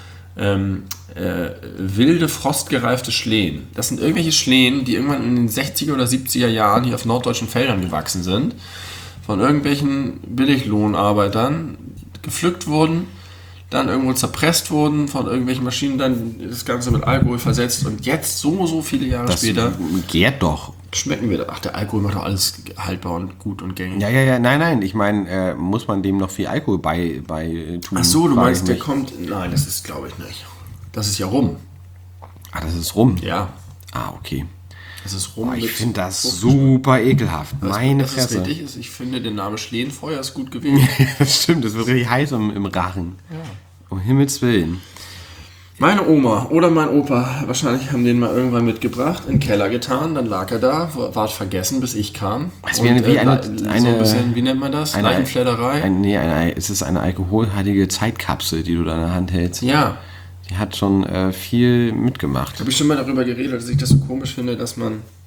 Speaker 2: Wilde, frostgereifte Schlehen. Das sind irgendwelche Schlehen, die irgendwann in den 60er oder 70er Jahren hier auf norddeutschen Feldern gewachsen sind, von irgendwelchen Billiglohnarbeitern gepflückt wurden, dann irgendwo zerpresst wurden, von irgendwelchen Maschinen dann das Ganze mit Alkohol versetzt und jetzt so viele Jahre später
Speaker 1: gärt doch.
Speaker 2: schmecken wir das. Ach, der Alkohol macht doch alles haltbar und gut und gängig.
Speaker 1: Ja, nein, ich meine, muss man dem noch viel Alkohol bei tun?
Speaker 2: Ach so, du meinst, der kommt... Nein, das ist, glaube ich, nicht. Das ist ja Rum.
Speaker 1: Ah, das ist Rum?
Speaker 2: Ja.
Speaker 1: Ah, okay.
Speaker 2: Das ist Rum.
Speaker 1: Ich finde das super ekelhaft. Meine Fresse.
Speaker 2: Das ist richtig. Ich finde, der Name Schlehenfeuer ist gut gewählt.
Speaker 1: Das stimmt, das wird richtig heiß im Rachen. Ja. Um Himmels Willen.
Speaker 2: Meine Oma oder mein Opa, wahrscheinlich haben den mal irgendwann mitgebracht, in den Keller getan, dann lag er da, war vergessen, bis ich kam.
Speaker 1: Es wäre wie eine
Speaker 2: so ein bisschen, wie nennt man das?
Speaker 1: Leichenfledderei? Es ist eine alkoholhaltige Zeitkapsel, die du da in der Hand hältst.
Speaker 2: Ja.
Speaker 1: Die hat schon viel mitgemacht.
Speaker 2: Habe ich schon mal darüber geredet, dass ich das so komisch finde, dass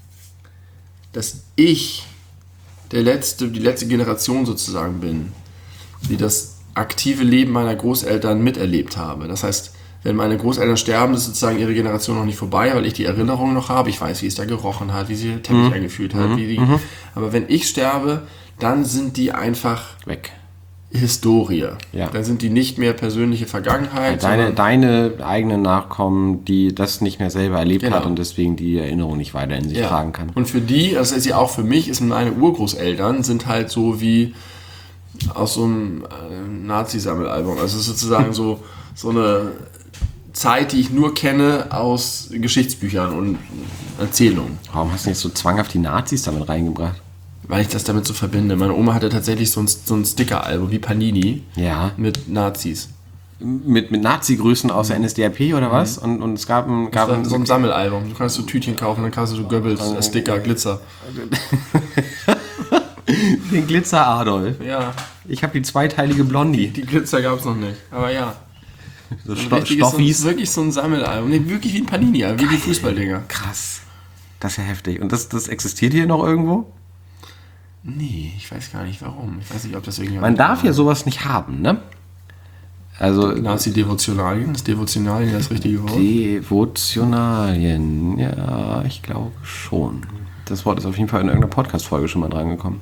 Speaker 2: ich die letzte Generation sozusagen bin, die das aktive Leben meiner Großeltern miterlebt habe. Das heißt, wenn meine Großeltern sterben, ist sozusagen ihre Generation noch nicht vorbei, weil ich die Erinnerung noch habe. Ich weiß, wie es da gerochen hat, wie sie den Teppich eingefühlt hat. Aber wenn ich sterbe, dann sind die einfach
Speaker 1: weg.
Speaker 2: Historie.
Speaker 1: Ja.
Speaker 2: Dann sind die nicht mehr persönliche Vergangenheit.
Speaker 1: Deine eigenen Nachkommen, die das nicht mehr selber erlebt hat und deswegen die Erinnerung nicht weiter in sich tragen kann.
Speaker 2: Und für die, das ist ja auch für mich, ist meine Urgroßeltern, sind halt so wie aus so einem Nazi-Sammelalbum. Also sozusagen so eine Zeit, die ich nur kenne aus Geschichtsbüchern und Erzählungen.
Speaker 1: Warum hast du nicht so zwanghaft die Nazis damit reingebracht?
Speaker 2: Weil ich das damit so verbinde. Meine Oma hatte tatsächlich so ein Sticker-Album wie Panini mit Nazis.
Speaker 1: Mit Nazi-Grüßen aus der NSDAP oder was? Und es gab
Speaker 2: so ein Sammelalbum. Du kannst so Tütchen kaufen, dann kannst du so Goebbels, Sticker, Glitzer.
Speaker 1: Den Glitzer Adolf.
Speaker 2: Ja.
Speaker 1: Ich habe die zweiteilige Blondie.
Speaker 2: Die Glitzer gab es noch nicht, aber ja.
Speaker 1: So Stoffis.
Speaker 2: Wirklich so ein Sammelalbum. Nee, wirklich wie ein Panini-Album, wie die Fußballdinger.
Speaker 1: Krass. Das ist ja heftig. Und das existiert hier noch irgendwo?
Speaker 2: Nee, ich weiß gar nicht warum. Ich weiß nicht, ob das irgendjemand...
Speaker 1: Man darf ja sowas nicht haben, ne? Also...
Speaker 2: Nazi-Devotionalien? Ist Devotionalien das richtige Wort?
Speaker 1: Devotionalien, ja, ich glaube schon. Das Wort ist auf jeden Fall in irgendeiner Podcast-Folge schon mal drangekommen.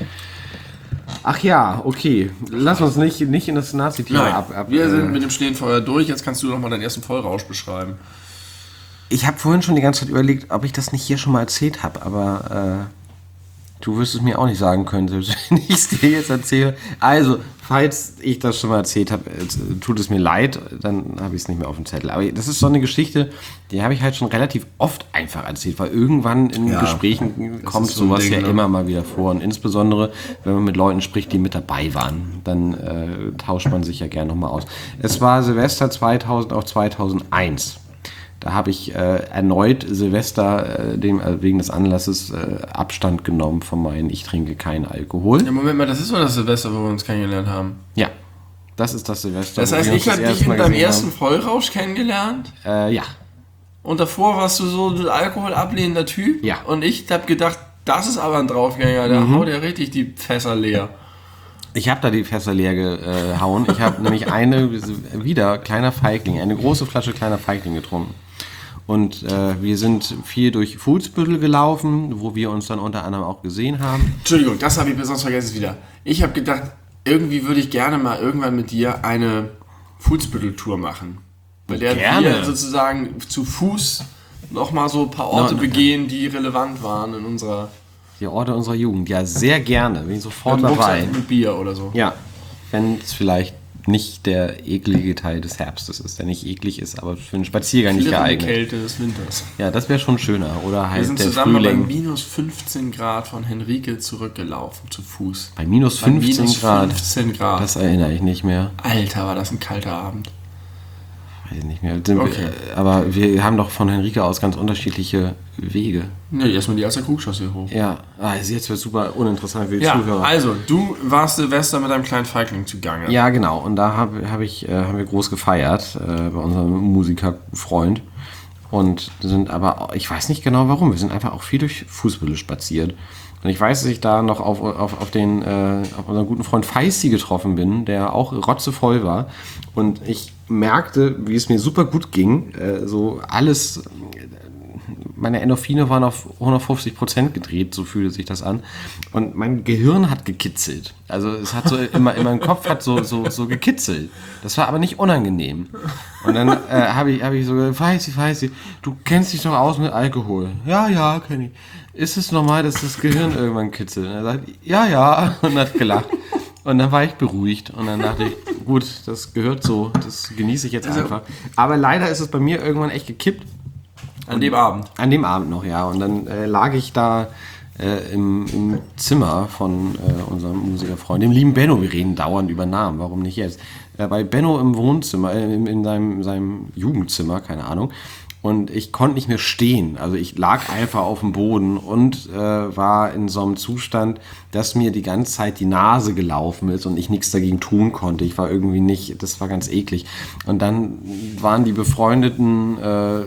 Speaker 1: Ach ja, okay. Lass uns nicht in das Nazi-Thema ab.
Speaker 2: Wir sind mit dem Schlehenfeuer durch. Jetzt kannst du noch mal deinen ersten Vollrausch beschreiben.
Speaker 1: Ich habe vorhin schon die ganze Zeit überlegt, ob ich das nicht hier schon mal erzählt habe, aber du wirst es mir auch nicht sagen können, selbst wenn ich es dir jetzt erzähle. Also, falls ich das schon mal erzählt habe, tut es mir leid, dann habe ich es nicht mehr auf dem Zettel. Aber das ist so eine Geschichte, die habe ich halt schon relativ oft einfach erzählt, weil irgendwann in Gesprächen kommt sowas Ding, ja immer mal wieder vor. Und insbesondere, wenn man mit Leuten spricht, die mit dabei waren, dann tauscht man sich ja gerne nochmal aus. Es war Silvester 2000 auf 2001. Da habe ich erneut Silvester wegen des Anlasses Abstand genommen von meinen Ich trinke keinen Alkohol.
Speaker 2: Ja, Moment mal, das ist doch das Silvester, wo wir uns kennengelernt haben.
Speaker 1: Ja, das ist das Silvester.
Speaker 2: Das heißt, ich habe dich in deinem ersten Vollrausch kennengelernt?
Speaker 1: Ja.
Speaker 2: Und davor warst du so ein alkoholablehnender Typ?
Speaker 1: Ja.
Speaker 2: Und ich habe gedacht, das ist aber ein Draufgänger, der haut ja richtig die Fässer leer.
Speaker 1: Ich habe da die Fässer leer gehauen. Ich habe nämlich eine große Flasche kleiner Feigling getrunken. Und wir sind viel durch Fuhlsbüttel gelaufen, wo wir uns dann unter anderem auch gesehen haben.
Speaker 2: Entschuldigung, das habe ich besonders vergessen wieder. Ich habe gedacht, irgendwie würde ich gerne mal irgendwann mit dir eine Fuhlsbüttel-Tour machen. Bei der wir sozusagen zu Fuß nochmal so ein paar Orte begehen, die relevant waren in unserer...
Speaker 1: Die Orte unserer Jugend, ja, sehr gerne. Bin ich sofort dabei.
Speaker 2: Mit Bier oder so.
Speaker 1: Ja, wenn es vielleicht nicht der eklige Teil des Herbstes ist, der nicht eklig ist, aber für einen Spaziergang nicht geeignet.
Speaker 2: Die Kälte des Winters.
Speaker 1: Ja, das wäre schon schöner. Oder halt
Speaker 2: wir sind
Speaker 1: der
Speaker 2: zusammen
Speaker 1: Frühling.
Speaker 2: bei minus 15 Grad von Henrike zurückgelaufen, zu Fuß.
Speaker 1: Bei minus 15 Grad?
Speaker 2: 15 Grad.
Speaker 1: Das erinnere ich nicht mehr.
Speaker 2: Alter, war das ein kalter Abend.
Speaker 1: Weiß ich nicht mehr. Okay. Aber wir haben doch von Henrike aus ganz unterschiedliche Wege.
Speaker 2: Ne, erstmal die erste Krugchaussee hoch.
Speaker 1: Ja, also jetzt wird es super uninteressant für die Zuhörer.
Speaker 2: Also, du warst Silvester mit deinem kleinen Feigling zugange.
Speaker 1: Ja, genau. Und da haben wir groß gefeiert bei unserem Musikerfreund. Und sind aber, ich weiß nicht genau warum, wir sind einfach auch viel durch Fußbüttel spaziert. Und ich weiß, dass ich da noch auf unseren guten Freund Feisty getroffen bin, der auch rotzevoll war. Und ich merkte, wie es mir super gut ging. So alles, meine Endorphine waren auf 150% gedreht, so fühlte sich das an. Und mein Gehirn hat gekitzelt. Also es hat so immer in meinem Kopf hat so gekitzelt. Das war aber nicht unangenehm. Und dann hab ich so gesagt, Feisi, du kennst dich doch aus mit Alkohol. Ja, kenn ich. Ist es normal, dass das Gehirn irgendwann kitzelt? Und er sagt, ja, und hat gelacht. Und dann war ich beruhigt und dann dachte ich, gut, das gehört so, das genieße ich jetzt einfach. Aber leider ist es bei mir irgendwann echt gekippt.
Speaker 2: An dem Abend?
Speaker 1: An dem Abend noch, ja. Und dann lag ich da im Zimmer von unserem Musikerfreund, dem lieben Benno. Wir reden dauernd über Namen, warum nicht jetzt? Bei Benno im Wohnzimmer, in seinem Jugendzimmer, keine Ahnung. Und ich konnte nicht mehr stehen. Also ich lag einfach auf dem Boden und war in so einem Zustand, dass mir die ganze Zeit die Nase gelaufen ist und ich nichts dagegen tun konnte. Ich war irgendwie nicht, das war ganz eklig. Und dann waren die Befreundeten,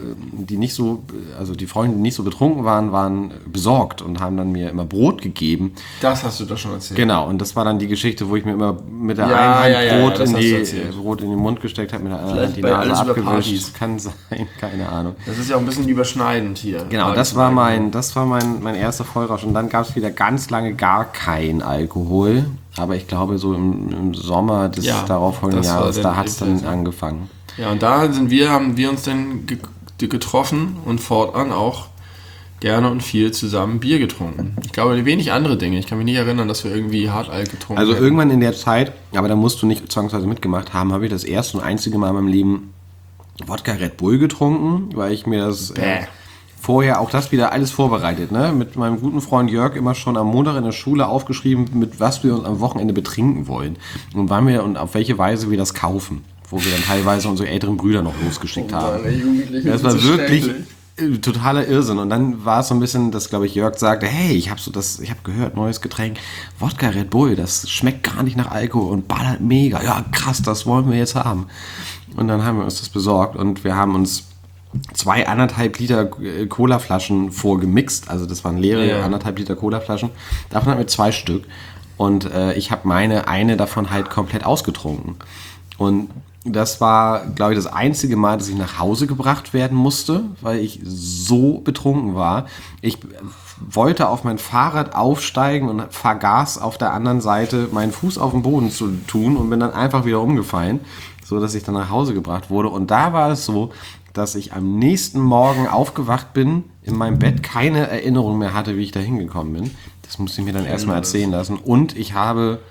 Speaker 1: die Freunde, die nicht so betrunken waren besorgt und haben dann mir immer Brot gegeben.
Speaker 2: Das hast du doch schon erzählt.
Speaker 1: Genau, und das war dann die Geschichte, wo ich mir immer mit der einen Hand Brot in den Mund gesteckt habe, mit der anderen Hand die Nase abgewischt. Kann sein, keine Ahnung.
Speaker 2: Das ist ja auch ein bisschen überschneidend hier.
Speaker 1: Genau, das war mein erster Vollrausch. Und dann gab es wieder ganz lange gar kein Alkohol. Aber ich glaube, so im Sommer des darauffolgenden Jahres, da hat es dann angefangen.
Speaker 2: Ja, und da haben wir uns dann getroffen und fortan auch gerne und viel zusammen Bier getrunken. Ich glaube, wenig andere Dinge. Ich kann mich nicht erinnern, dass wir irgendwie Hartalk getrunken haben.
Speaker 1: Also irgendwann in der Zeit, aber da musst du nicht zwangsweise mitgemacht haben, habe ich das erste und einzige Mal in meinem Leben Wodka Red Bull getrunken, weil ich mir das vorher auch das wieder alles vorbereitet, ne? Mit meinem guten Freund Jörg immer schon am Montag in der Schule aufgeschrieben, mit was wir uns am Wochenende betrinken wollen und wann wir und auf welche Weise wir das kaufen, wo wir dann teilweise unsere älteren Brüder noch losgeschickt haben. Das war wirklich totaler Irrsinn. Und dann war es so ein bisschen, dass, glaube ich, Jörg sagte, hey, ich habe gehört, neues Getränk, Wodka Red Bull, das schmeckt gar nicht nach Alkohol und ballert mega. Ja, krass, das wollen wir jetzt haben. Und dann haben wir uns das besorgt und wir haben uns 2,5 Liter Colaflaschen vorgemixt. Also das waren leere 1,5 Liter Colaflaschen. Davon hatten wir 2 Stück. Und ich habe eine davon halt komplett ausgetrunken. Und das war, glaube ich, das einzige Mal, dass ich nach Hause gebracht werden musste, weil ich so betrunken war. Ich wollte auf mein Fahrrad aufsteigen und vergaß auf der anderen Seite meinen Fuß auf den Boden zu tun und bin dann einfach wieder umgefallen, so dass ich dann nach Hause gebracht wurde. Und da war es so, dass ich am nächsten Morgen aufgewacht bin, in meinem Bett keine Erinnerung mehr hatte, wie ich da hingekommen bin. Das musste ich mir dann erstmal erzählen lassen. Und ich habe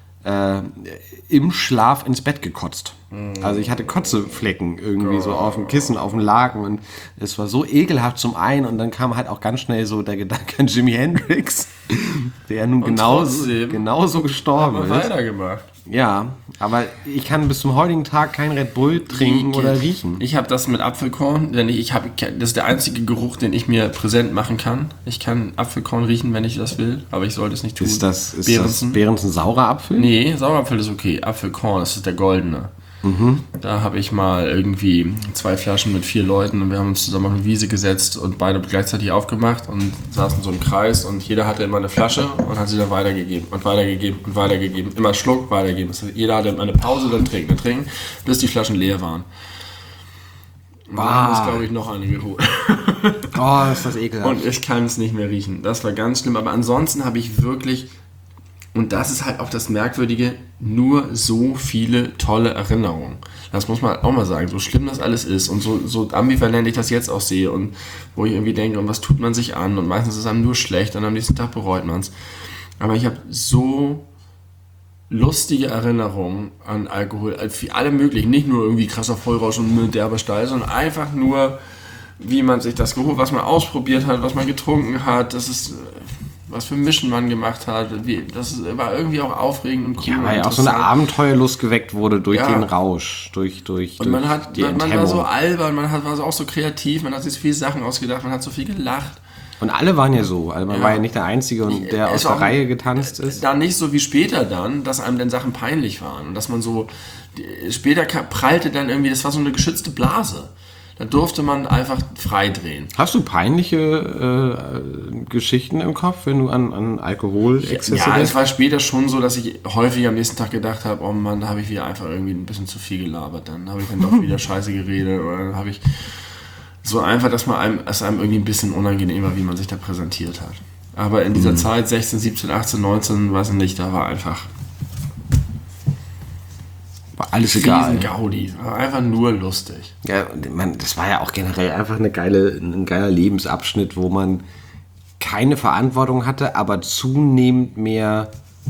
Speaker 1: im Schlaf ins Bett gekotzt. Also ich hatte Kotzeflecken irgendwie so auf dem Kissen, auf dem Laken und es war so ekelhaft zum einen und dann kam halt auch ganz schnell so der Gedanke an Jimi Hendrix, der nun genauso gestorben ist.
Speaker 2: Weitergemacht.
Speaker 1: Ja, aber ich kann bis zum heutigen Tag kein Red Bull trinken oder riechen.
Speaker 2: Ich habe das mit Apfelkorn, denn das ist der einzige Geruch, den ich mir präsent machen kann. Ich kann Apfelkorn riechen, wenn ich das will, aber ich sollte es nicht tun.
Speaker 1: Ist das Behrensen saurer Apfel?
Speaker 2: Nee, saurer Apfel ist okay. Apfelkorn, das ist der goldene. Da habe ich mal irgendwie 2 Flaschen mit 4 Leuten und wir haben uns zusammen auf eine Wiese gesetzt und beide gleichzeitig aufgemacht und saßen so im Kreis und jeder hatte immer eine Flasche und hat sie dann weitergegeben und weitergegeben und weitergegeben. Immer Schluck, weitergeben. Das heißt, jeder hatte immer eine Pause, dann trinken, bis die Flaschen leer waren. Und dann haben uns, glaube ich, noch eine geholt.
Speaker 1: Oh, ist das ekelhaft.
Speaker 2: Und ich kann es nicht mehr riechen. Das war ganz schlimm. Aber ansonsten habe ich wirklich... Und das ist halt auch das Merkwürdige, nur so viele tolle Erinnerungen. Das muss man auch mal sagen, so schlimm das alles ist und so ambivalent ich das jetzt auch sehe und wo ich irgendwie denke, und was tut man sich an und meistens ist es einem nur schlecht und am nächsten Tag bereut man es. Aber ich habe so lustige Erinnerungen an Alkohol, alle möglichen, nicht nur irgendwie krasser Vollrausch und derber Steil, sondern einfach nur, wie man sich das geholt, was man ausprobiert hat, was man getrunken hat, das ist... was für Mischen man gemacht hat. Das war irgendwie auch aufregend und cool.
Speaker 1: Ja, weil ja auch so eine Abenteuerlust geweckt wurde durch den Rausch, durch
Speaker 2: und man war so albern, war auch so kreativ, man hat sich so viele Sachen ausgedacht, man hat so viel gelacht.
Speaker 1: Und alle waren ja so. Also man war ja nicht der Einzige, der aus der Reihe getanzt ist.
Speaker 2: Dann nicht so wie später dann, dass einem dann Sachen peinlich waren. Und dass man so... Später prallte dann irgendwie... Das war so eine geschützte Blase. Da durfte man einfach frei drehen.
Speaker 1: Hast du peinliche Geschichten im Kopf, wenn du an Alkoholexzesse denkst?
Speaker 2: Ja, es war später schon so, dass ich häufig am nächsten Tag gedacht habe, oh Mann, da habe ich wieder einfach irgendwie ein bisschen zu viel gelabert. Dann habe ich dann doch wieder Scheiße geredet oder dann habe ich so einfach, dass es einem irgendwie ein bisschen unangenehm war, wie man sich da präsentiert hat. Aber in dieser Zeit, 16, 17, 18, 19, weiß ich nicht, da war einfach
Speaker 1: alles egal.
Speaker 2: Gaudi. War einfach nur lustig.
Speaker 1: Ja, das war ja auch generell einfach ein geiler Lebensabschnitt, wo man keine Verantwortung hatte, aber zunehmend mehr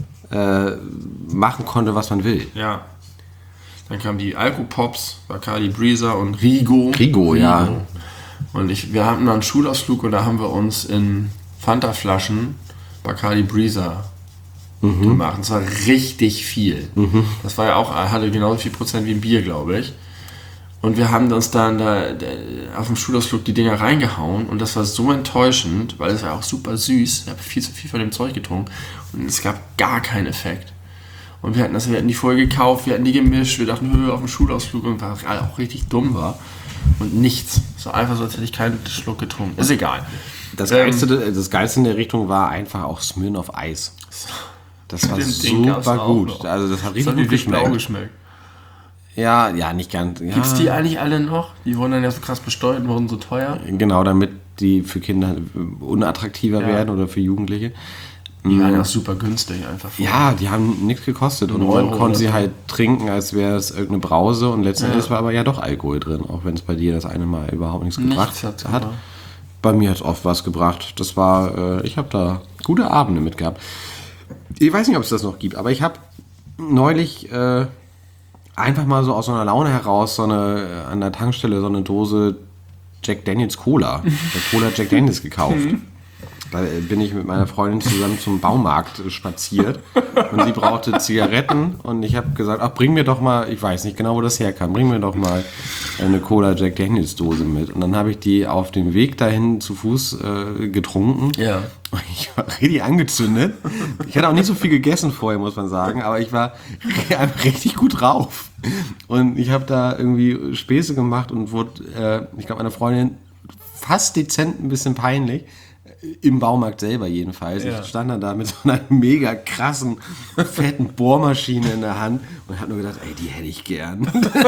Speaker 1: machen konnte, was man will.
Speaker 2: Ja. Dann kamen die Alkopops, Bacardi Breezer und Rigo.
Speaker 1: Rigo, ja.
Speaker 2: Und wir hatten dann einen Schulausflug und da haben wir uns in Fanta-Flaschen Bacardi Breezer gemacht. Das war richtig viel. Das war ja auch, hatte genauso viel Prozent wie ein Bier, glaube ich. Und wir haben uns dann da auf dem Schulausflug die Dinger reingehauen und das war so enttäuschend, weil es war auch super süß. Ich habe viel zu viel von dem Zeug getrunken und es gab gar keinen Effekt. Und wir hatten die vorher gekauft, wir hatten die gemischt, wir dachten, auf dem Schulausflug und was auch richtig dumm war. Und nichts. So einfach so, als hätte ich keinen Schluck getrunken. Ist egal.
Speaker 1: Das Geilste in der Richtung war einfach auch Smirnoff Eis. Das war super gut. Also das hat richtig gut geschmeckt. Ja, nicht ganz. Ja.
Speaker 2: Gibt's die eigentlich alle noch? Die wurden dann ja so krass besteuert und wurden so teuer.
Speaker 1: Genau, damit die für Kinder unattraktiver werden oder für Jugendliche.
Speaker 2: Die waren auch super günstig einfach.
Speaker 1: Ja, die haben nichts gekostet und man konnte sie halt trinken, als wäre es irgendeine Brause und letztendlich war aber ja doch Alkohol drin, auch wenn es bei dir das eine Mal überhaupt nichts gebracht hat. Bei mir hat es oft was gebracht. Das war, ich habe da gute Abende mit gehabt. Ich weiß nicht, ob es das noch gibt, aber ich habe neulich einfach mal so aus so einer Laune heraus an der Tankstelle so eine Dose Jack Daniels Cola, Cola Jack Daniels gekauft. Da bin ich mit meiner Freundin zusammen zum Baumarkt spaziert und sie brauchte Zigaretten und ich habe gesagt, bring mir doch mal, ich weiß nicht genau, wo das herkam, bring mir doch mal eine Cola Jack Daniels Dose mit. Und dann habe ich die auf dem Weg dahin zu Fuß getrunken.
Speaker 2: Ja.
Speaker 1: Und ich war richtig angezündet. Ich hatte auch nicht so viel gegessen vorher, muss man sagen, aber ich war einfach richtig gut drauf. Und ich habe da irgendwie Späße gemacht und wurde, ich glaube, meiner Freundin fast dezent ein bisschen peinlich. Im Baumarkt selber jedenfalls. Ja. Ich stand dann da mit so einer mega krassen, fetten Bohrmaschine in der Hand und habe nur gedacht, die hätte ich gern.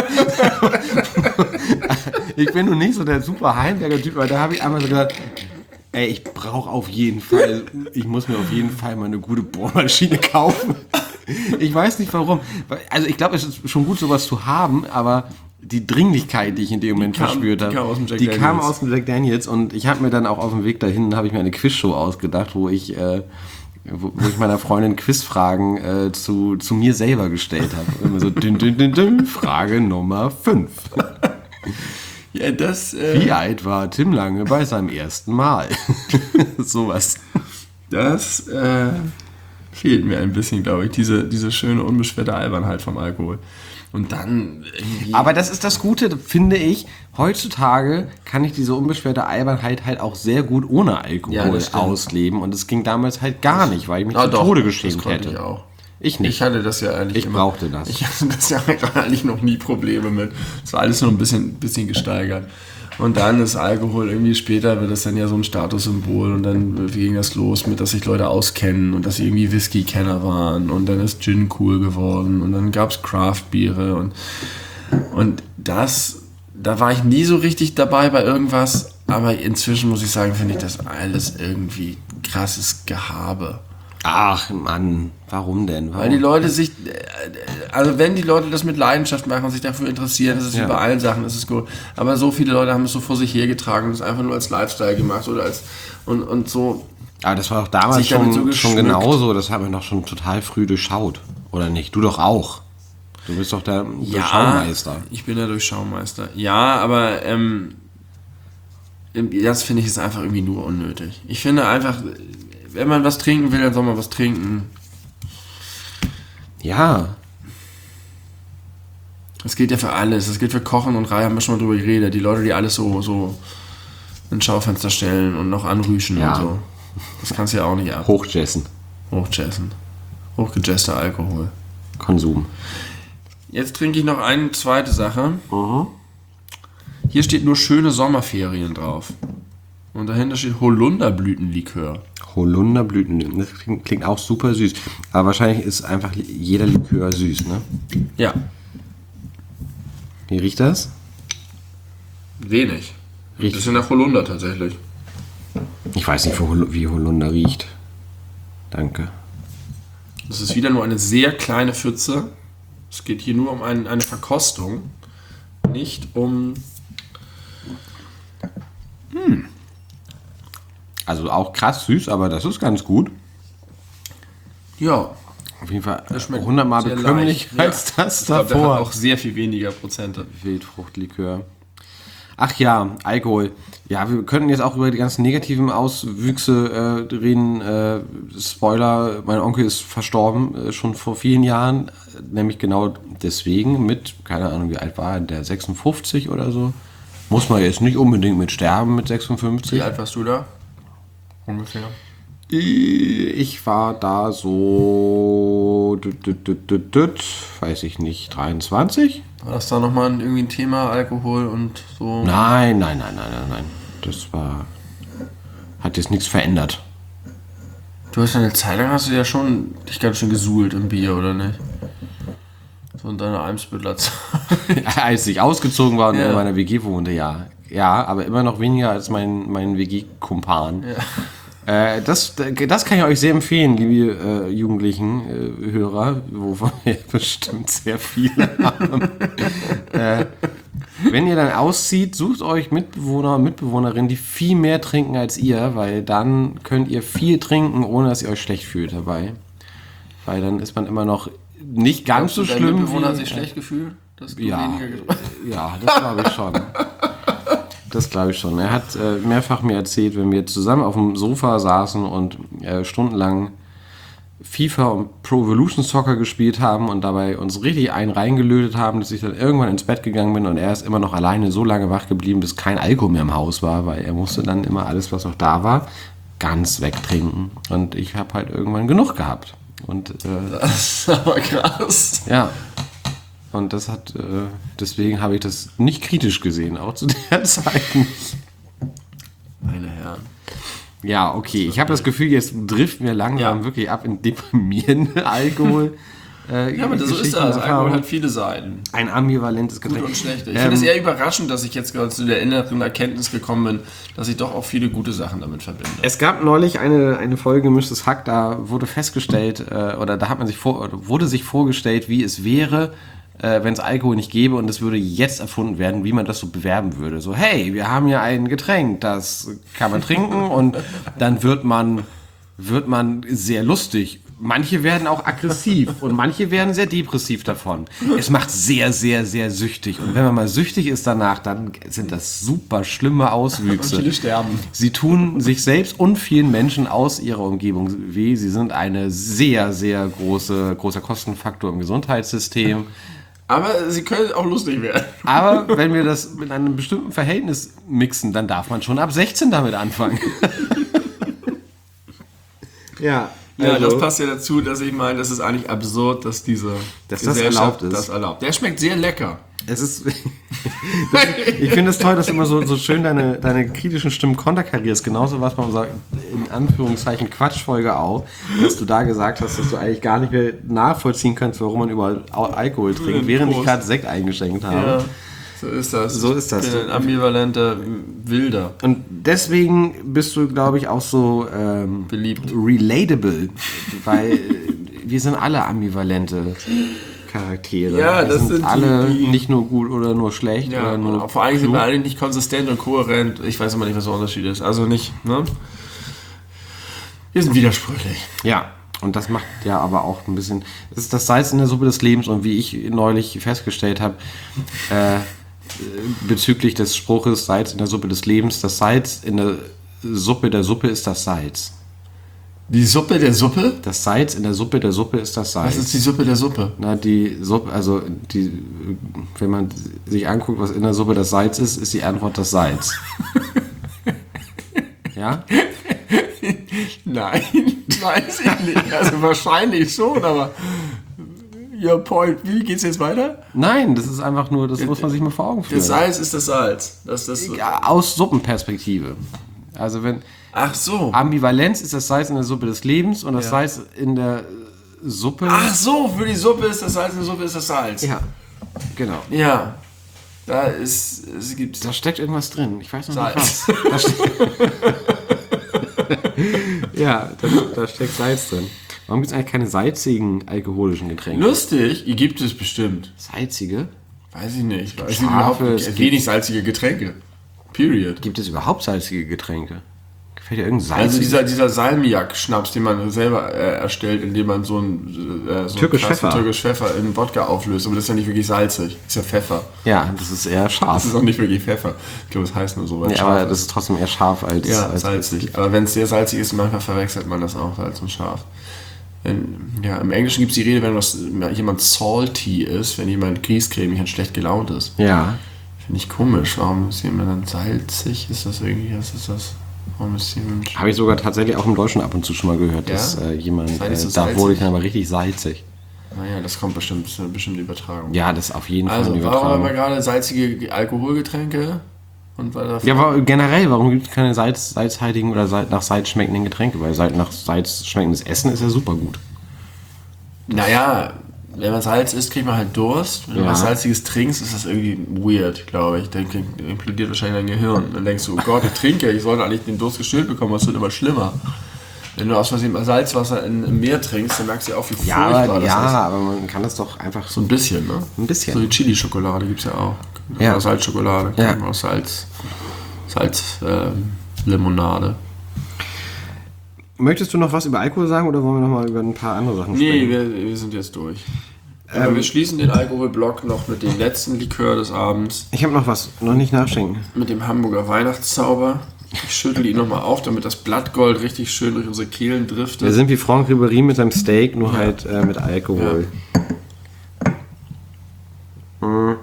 Speaker 1: Ich bin nun nicht so der super Heimwerker-Typ, aber da habe ich einmal so gedacht, ich brauche auf jeden Fall, ich muss mir auf jeden Fall mal eine gute Bohrmaschine kaufen. Ich weiß nicht warum. Also ich glaube, es ist schon gut, sowas zu haben, aber die Dringlichkeit, die ich in dem Moment verspürt habe, kam aus dem Jack Daniels und ich habe mir dann auch auf dem Weg dahin, habe ich mir eine Quizshow ausgedacht, wo ich meiner Freundin Quizfragen zu mir selber gestellt habe. Immer so Frage Nummer 5.
Speaker 2: Ja,
Speaker 1: wie alt war Tim Lange bei seinem ersten Mal? Sowas.
Speaker 2: Das fehlt mir ein bisschen, glaube ich, diese schöne, unbeschwerte Albernheit vom Alkohol. Und dann irgendwie.
Speaker 1: Aber das ist das Gute, finde ich. Heutzutage kann ich diese unbeschwerte Albernheit halt auch sehr gut ohne Alkohol ausleben. Und es ging damals halt gar nicht, weil ich mich zu Tode geschämt hätte.
Speaker 2: Ich auch.
Speaker 1: Ich nicht.
Speaker 2: Ich hatte das ja eigentlich
Speaker 1: Ich brauchte das.
Speaker 2: Ich hatte das ja eigentlich noch nie Probleme mit. Es war alles nur ein bisschen gesteigert. Und dann ist Alkohol irgendwie später, wird das dann ja so ein Statussymbol und dann ging das los mit, dass sich Leute auskennen und dass sie irgendwie Whisky-Kenner waren und dann ist Gin cool geworden und dann gab es Craft-Biere und da war ich nie so richtig dabei bei irgendwas, aber inzwischen muss ich sagen, finde ich das alles irgendwie krasses Gehabe.
Speaker 1: Ach Mann, warum denn?
Speaker 2: Weil die Leute wenn die Leute das mit Leidenschaft machen und sich dafür interessieren, das ist wie bei allen Sachen, das ist gut. Aber so viele Leute haben es so vor sich hergetragen und es einfach nur als Lifestyle gemacht oder und so.
Speaker 1: Aber das war doch damals schon genauso, das haben wir doch schon total früh durchschaut, oder nicht? Du doch auch. Du bist doch der Durchschaumeister.
Speaker 2: Ich bin der Durchschaumeister. Ja, aber das finde ich ist einfach irgendwie nur unnötig. Ich finde einfach, wenn man was trinken will, dann soll man was trinken.
Speaker 1: Ja.
Speaker 2: Das gilt ja für alles. Das gilt für Kochen und Reihe, haben wir schon mal drüber geredet. Die Leute, die alles so ins Schaufenster stellen und noch anrüschen und so. Das kannst du ja auch nicht ab.
Speaker 1: Hochjessen.
Speaker 2: Hochgejester Alkohol.
Speaker 1: Konsum.
Speaker 2: Jetzt trinke ich noch eine zweite Sache. Hier steht nur schöne Sommerferien drauf. Und dahinter steht Holunderblütenlikör.
Speaker 1: Holunderblüten, das klingt auch super süß. Aber wahrscheinlich ist einfach jeder Likör süß, ne?
Speaker 2: Ja.
Speaker 1: Wie riecht das?
Speaker 2: Wenig. Riecht ein bisschen nach Holunder tatsächlich.
Speaker 1: Ich weiß nicht, wie Holunder riecht. Danke.
Speaker 2: Das ist wieder nur eine sehr kleine Pfütze. Es geht hier nur um eine Verkostung. Nicht um...
Speaker 1: Also auch krass süß, aber das ist ganz gut.
Speaker 2: Ja.
Speaker 1: Auf jeden Fall
Speaker 2: Das schmeckt
Speaker 1: 100-mal
Speaker 2: sehr
Speaker 1: bekömmlich
Speaker 2: leicht.
Speaker 1: als das
Speaker 2: Ich glaub, der
Speaker 1: davor.
Speaker 2: hat auch sehr viel weniger Prozente.
Speaker 1: Wildfruchtlikör. Ach ja, Alkohol. Ja, wir könnten jetzt auch über die ganzen negativen Auswüchse reden. Spoiler, mein Onkel ist verstorben, schon vor vielen Jahren. Nämlich genau deswegen mit, keine Ahnung, wie alt war er, der 56 oder so. Muss man jetzt nicht unbedingt mit sterben mit 56.
Speaker 2: Wie alt warst du da? Ungefähr.
Speaker 1: Ich war da so, weiß ich nicht, 23?
Speaker 2: War das da nochmal irgendwie ein Thema, Alkohol und so?
Speaker 1: Nein. Das hat jetzt nichts verändert.
Speaker 2: Du hast ja eine Zeit lang, hast du ja schon dich ganz schön gesuhlt im Bier, oder nicht? So in deiner Eimsbüttler Zeit.
Speaker 1: Als ich ausgezogen war und
Speaker 2: Ja.
Speaker 1: in meiner WG wohnte, ja. Ja, aber immer noch weniger als mein WG-Kumpan.
Speaker 2: Ja.
Speaker 1: Das kann ich euch sehr empfehlen, liebe jugendlichen Hörer, wovon wir bestimmt sehr viele haben. Wenn ihr dann auszieht, sucht euch Mitbewohner und Mitbewohnerinnen, die viel mehr trinken als ihr, weil dann könnt ihr viel trinken, ohne dass ihr euch schlecht fühlt dabei. Weil dann ist man immer noch nicht ganz so
Speaker 2: Dein
Speaker 1: schlimm.
Speaker 2: Mitbewohner hat sich schlecht gefühlt, dass du weniger getrunken hast?
Speaker 1: Ja, das glaube ich schon. Das glaube ich schon. Er hat mehrfach mir erzählt, wenn wir zusammen auf dem Sofa saßen und stundenlang FIFA und Pro Evolution Soccer gespielt haben und dabei uns richtig einen reingelötet haben, dass ich dann irgendwann ins Bett gegangen bin und er ist immer noch alleine so lange wach geblieben, bis kein Alkohol mehr im Haus war, weil er musste dann immer alles, was noch da war, ganz wegtrinken. Und ich habe halt irgendwann genug gehabt. Und
Speaker 2: Das ist aber krass.
Speaker 1: ja. Und das hat, deswegen habe ich das nicht kritisch gesehen, auch zu der Zeit nicht.
Speaker 2: Meine Herren.
Speaker 1: Ja, okay. Ich habe das Gefühl, jetzt driften wir langsam wirklich ab in deprimierende Alkohol.
Speaker 2: Ja, aber so ist das. Alkohol hat viele Seiten.
Speaker 1: Ein ambivalentes
Speaker 2: Gut
Speaker 1: Getränk.
Speaker 2: und schlecht. Ich finde es eher überraschend, dass ich jetzt gerade zu der inneren Erkenntnis gekommen bin, dass ich doch auch viele gute Sachen damit verbinde.
Speaker 1: Es gab neulich eine Folge Gemischtes Hack, da wurde festgestellt, oder da hat man wurde sich vorgestellt, wie es wäre, wenn es Alkohol nicht gäbe und es würde jetzt erfunden werden, wie man das so bewerben würde. So, hey, wir haben ja ein Getränk, das kann man trinken und dann wird man sehr lustig. Manche werden auch aggressiv und manche werden sehr depressiv davon. Es macht sehr, sehr, sehr süchtig. Und wenn man mal süchtig ist danach, dann sind das super schlimme Auswüchse.
Speaker 2: Und viele sterben.
Speaker 1: Sie tun sich selbst und vielen Menschen aus ihrer Umgebung weh. Sie sind eine sehr, sehr großer Kostenfaktor im Gesundheitssystem.
Speaker 2: Aber sie können auch lustig werden.
Speaker 1: Aber wenn wir das mit einem bestimmten Verhältnis mixen, dann darf man schon ab 16 damit anfangen. Ja,
Speaker 2: Ja, das passt ja dazu, dass ich meine, das ist eigentlich absurd, dass diese
Speaker 1: das
Speaker 2: Gesellschaft
Speaker 1: erlaubt ist.
Speaker 2: das erlaubt. Der schmeckt sehr lecker.
Speaker 1: Es ist, ich finde es toll, dass du immer so schön deine kritischen Stimmen konterkarierst. Genauso was man sagt, in Anführungszeichen Quatschfolge auch, dass du da gesagt hast, dass du eigentlich gar nicht mehr nachvollziehen kannst, warum man überall Alkohol trinkt, während ich gerade Sekt eingeschenkt habe.
Speaker 2: Ja, so ist das.
Speaker 1: So ist das.
Speaker 2: Ich bin ein ambivalenter Wilder.
Speaker 1: Und deswegen bist du, glaube ich, auch so
Speaker 2: Beliebt.
Speaker 1: relatable, weil wir sind alle ambivalente Charaktere.
Speaker 2: Ja,
Speaker 1: wir
Speaker 2: das sind
Speaker 1: alle
Speaker 2: die-
Speaker 1: nicht nur gut oder nur schlecht
Speaker 2: Ja,
Speaker 1: oder nur
Speaker 2: und vor allem sind
Speaker 1: klug.
Speaker 2: wir alle nicht konsistent und kohärent. Ich weiß immer nicht, was der Unterschied ist. Also nicht, ne? Wir sind widersprüchlich.
Speaker 1: Ja, und das macht ja aber auch ein bisschen, das ist das Salz in der Suppe des Lebens und wie ich neulich festgestellt habe, bezüglich des Spruches Salz in der Suppe des Lebens, das Salz in der Suppe ist das Salz.
Speaker 2: Die Suppe der Suppe?
Speaker 1: Das Salz in der Suppe ist das Salz.
Speaker 2: Was ist die Suppe der Suppe?
Speaker 1: Na, die Suppe, also wenn man sich anguckt, was in der Suppe das Salz ist die Antwort das Salz. Ja?
Speaker 2: Nein, weiß ich nicht. Also wahrscheinlich schon, aber ja, Point, wie geht's jetzt weiter?
Speaker 1: Nein, das ist einfach nur, das muss man sich mal vor Augen führen.
Speaker 2: Das Salz ist das Salz. Das
Speaker 1: Ja, aus Suppenperspektive. Also wenn
Speaker 2: Ach so.
Speaker 1: Ambivalenz ist das Salz in der Suppe des Lebens und das
Speaker 2: Ja.
Speaker 1: Salz in der Suppe.
Speaker 2: Ach so, für die Suppe ist das Salz, in der Suppe ist das Salz.
Speaker 1: Ja, genau.
Speaker 2: Ja. Da
Speaker 1: steckt irgendwas drin. Ich weiß noch
Speaker 2: Salz.
Speaker 1: nicht was. Ja, da steckt Salz drin. Warum gibt es eigentlich keine salzigen alkoholischen Getränke?
Speaker 2: Lustig, die gibt es bestimmt.
Speaker 1: Salzige?
Speaker 2: Weiß ich nicht. Es
Speaker 1: Scharfe,
Speaker 2: wenig salzige Getränke. Period.
Speaker 1: Gibt es überhaupt salzige Getränke? Gefällt dir irgendein Salz?
Speaker 2: Also dieser Salmiak-Schnaps, den man selber erstellt, indem man so einen
Speaker 1: Türkisch
Speaker 2: Pfeffer in Wodka auflöst. Aber das ist ja nicht wirklich salzig. Das ist ja Pfeffer.
Speaker 1: Ja, das ist eher scharf.
Speaker 2: Das ist auch nicht wirklich Pfeffer. Ich glaube, das heißt nur so.
Speaker 1: Ja, aber das ist trotzdem eher scharf als
Speaker 2: salzig. Aber wenn es sehr salzig ist, manchmal verwechselt man das auch, Salz und scharf. Im Englischen gibt es die Rede, wenn jemand salty ist, wenn jemand griescremig und schlecht gelaunt ist.
Speaker 1: Ja.
Speaker 2: Finde ich komisch. Warum ist jemand dann salzig? Ist das irgendwie, was ist das?
Speaker 1: Habe ich sogar tatsächlich auch im Deutschen ab und zu schon mal gehört, dass jemand, da wurde ich dann aber richtig salzig.
Speaker 2: Naja, das kommt bestimmt, das ist eine bestimmte Übertragung.
Speaker 1: Ja, das ist auf jeden Fall
Speaker 2: eine
Speaker 1: eine Übertragung.
Speaker 2: Warum haben wir gerade salzige Alkoholgetränke?
Speaker 1: Aber generell, warum gibt es keine salzhaltigen oder nach Salz schmeckenden Getränke? Weil nach Salz schmeckendes Essen ist ja super gut.
Speaker 2: Naja, wenn man Salz isst, kriegt man halt Durst. Wenn du was Salziges trinkst, ist das irgendwie weird, glaube ich. Dann implodiert wahrscheinlich dein Gehirn. Dann denkst du, oh Gott, ich sollte eigentlich den Durst gestillt bekommen, aber es wird immer schlimmer. Wenn du aus Versehen mal Salzwasser im Meer trinkst, dann merkst du auch, wie furchtbar das ist. Ja, aber man kann das doch einfach... So ein bisschen, ne?
Speaker 1: Ein bisschen.
Speaker 2: So die Chili-Schokolade gibt es ja auch.
Speaker 1: Ja.
Speaker 2: Salzschokolade.
Speaker 1: Ja.
Speaker 2: Aus Limonade.
Speaker 1: Möchtest du noch was über Alkohol sagen oder wollen wir noch mal über ein paar andere Sachen sprechen?
Speaker 2: Nee, wir sind jetzt durch. Aber wir schließen den Alkoholblock noch mit dem letzten Likör des Abends.
Speaker 1: Ich habe noch was, noch nicht nachschenken.
Speaker 2: Mit dem Hamburger Weihnachtszauber. Ich schüttel ihn nochmal auf, damit das Blattgold richtig schön durch unsere Kehlen driftet.
Speaker 1: Wir sind wie Franck Ribéry mit seinem Steak, nur halt mit Alkohol. Ja.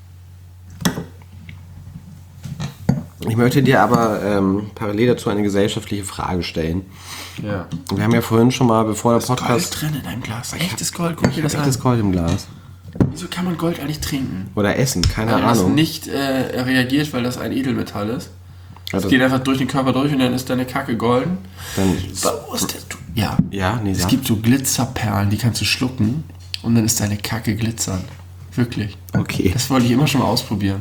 Speaker 1: Ich möchte dir aber parallel dazu eine gesellschaftliche Frage stellen.
Speaker 2: Ja.
Speaker 1: Wir haben ja vorhin schon mal, bevor der Podcast...
Speaker 2: Gold drin in deinem Glas. Echtes Gold, guck dir das an.
Speaker 1: Echtes Gold im Glas.
Speaker 2: Wieso kann man Gold eigentlich trinken?
Speaker 1: Oder essen, keine Ahnung.
Speaker 2: Das nicht reagiert, weil das ein Edelmetall ist.
Speaker 1: Also,
Speaker 2: es geht einfach durch den Körper durch und dann ist deine Kacke golden.
Speaker 1: Dann
Speaker 2: Es gibt so Glitzerperlen, die kannst du schlucken und dann ist deine Kacke glitzern. Wirklich.
Speaker 1: Okay.
Speaker 2: Das wollte ich immer schon mal ausprobieren.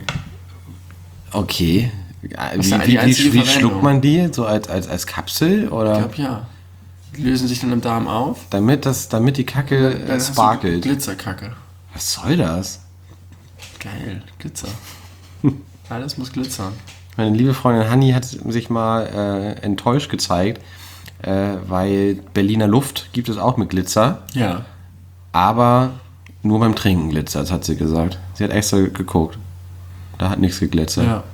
Speaker 1: Okay. Wie schluckt man die? So als Kapsel? Oder?
Speaker 2: Ich glaube ja. Die lösen sich dann im Darm auf.
Speaker 1: Damit die Kacke sparkelt.
Speaker 2: Glitzerkacke.
Speaker 1: Was soll das?
Speaker 2: Geil, Glitzer. Alles muss glitzern.
Speaker 1: Meine liebe Freundin Hanni hat sich mal enttäuscht gezeigt, weil Berliner Luft gibt es auch mit Glitzer.
Speaker 2: Ja.
Speaker 1: Aber nur beim Trinken glitzert, hat sie gesagt. Sie hat extra geguckt. Da hat nichts geglitzert.
Speaker 2: Ja.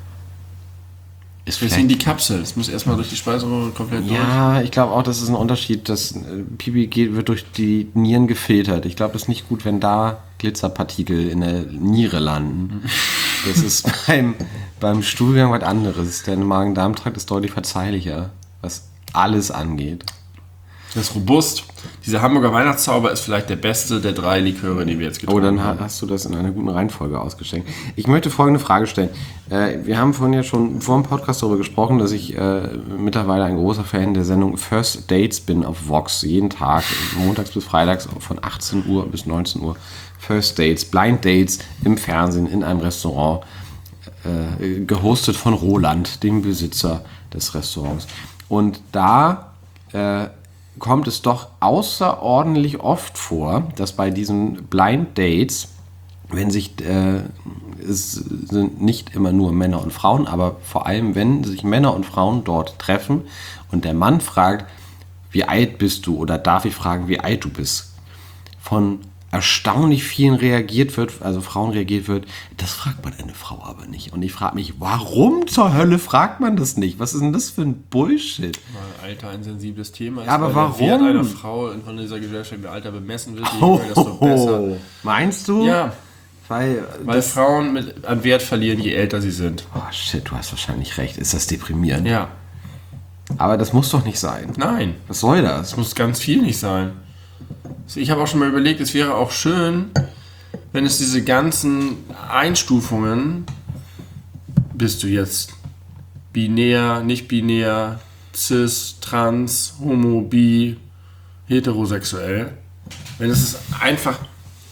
Speaker 2: Deswegen die Kapsel. Es muss erstmal durch die Speiseröhre komplett durch.
Speaker 1: Ja, ich glaube auch, das ist ein Unterschied. Das Pipi wird durch die Nieren gefiltert. Ich glaube, das ist nicht gut, wenn da Glitzerpartikel in der Niere landen. Das ist beim Stuhlgang was anderes. Der Magen-Darm-Trakt ist deutlich verzeihlicher, was alles angeht.
Speaker 2: Das ist robust. Dieser Hamburger Weihnachtszauber ist vielleicht der beste der 3 Liköre, die wir jetzt getrunken haben.
Speaker 1: Dann hast du das in einer guten Reihenfolge ausgeschenkt. Ich möchte folgende Frage stellen. Wir haben vorhin ja schon vor dem Podcast darüber gesprochen, dass ich mittlerweile ein großer Fan der Sendung First Dates bin auf Vox. Jeden Tag, montags bis freitags von 18 Uhr bis 19 Uhr. First Dates, Blind Dates im Fernsehen, in einem Restaurant. Gehostet von Roland, dem Besitzer des Restaurants. Und da kommt es doch außerordentlich oft vor, dass bei diesen Blind Dates, wenn sich, es sind nicht immer nur Männer und Frauen, aber vor allem, wenn sich Männer und Frauen dort treffen und der Mann fragt, wie alt bist du, oder darf ich fragen, wie alt du bist, von erstaunlich vielen reagiert wird, also Frauen reagiert wird, das fragt man eine Frau aber nicht. Und ich frage mich, warum zur Hölle fragt man das nicht? Was ist denn das für ein Bullshit?
Speaker 2: Weil Alter ein sensibles Thema ist.
Speaker 1: Aber warum?
Speaker 2: Der Wert einer Frau von dieser Gesellschaft mit Alter bemessen wird, je jünger, desto besser.
Speaker 1: Meinst du?
Speaker 2: Ja.
Speaker 1: Weil
Speaker 2: Frauen an Wert verlieren, je älter sie sind.
Speaker 1: Oh shit, du hast wahrscheinlich recht. Ist das deprimierend?
Speaker 2: Ja.
Speaker 1: Aber das muss doch nicht sein.
Speaker 2: Nein.
Speaker 1: Was soll das?
Speaker 2: Das muss ganz viel nicht sein. Ich habe auch schon mal überlegt, es wäre auch schön, wenn es diese ganzen Einstufungen, bist du jetzt binär, nicht binär, cis, trans, homo, bi, heterosexuell, wenn es einfach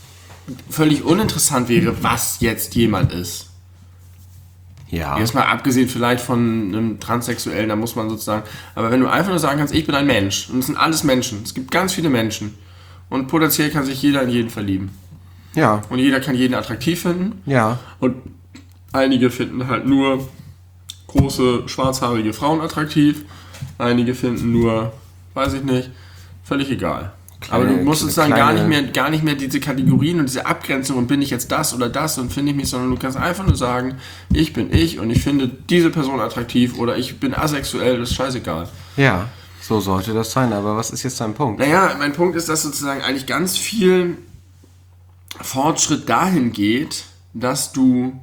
Speaker 2: völlig uninteressant wäre, was jetzt jemand ist.
Speaker 1: Ja.
Speaker 2: Erstmal abgesehen vielleicht von einem Transsexuellen, da muss man sozusagen, aber wenn du einfach nur sagen kannst, ich bin ein Mensch, und es sind alles Menschen, es gibt ganz viele Menschen und potenziell kann sich jeder in jeden verlieben.
Speaker 1: Ja.
Speaker 2: Und jeder kann jeden attraktiv finden.
Speaker 1: Ja.
Speaker 2: Und einige finden halt nur große, schwarzhaarige Frauen attraktiv, einige finden nur, weiß ich nicht, völlig egal. Aber du musst sozusagen gar nicht mehr diese Kategorien und diese Abgrenzung und bin ich jetzt das oder das und finde ich mich, sondern du kannst einfach nur sagen, ich bin ich und ich finde diese Person attraktiv oder ich bin asexuell, das ist scheißegal.
Speaker 1: Ja, so sollte das sein. Aber was ist jetzt dein Punkt?
Speaker 2: Naja, mein Punkt ist, dass sozusagen eigentlich ganz viel Fortschritt dahin geht, dass du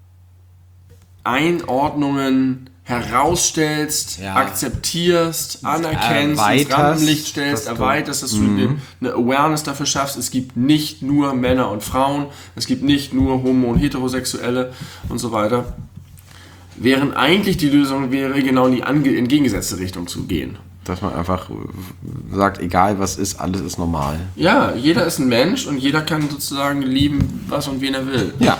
Speaker 2: Einordnungen herausstellst, akzeptierst, anerkennst, ins Rampenlicht stellst, erweiterst, dass du eine Awareness dafür schaffst. Es gibt nicht nur Männer und Frauen, es gibt nicht nur Homo- und Heterosexuelle und so weiter. Während eigentlich die Lösung wäre, genau in die entgegengesetzte Richtung zu gehen.
Speaker 1: Dass man einfach sagt, egal was ist, alles ist normal.
Speaker 2: Ja, jeder ist ein Mensch und jeder kann sozusagen lieben, was und wen er will.
Speaker 1: Ja.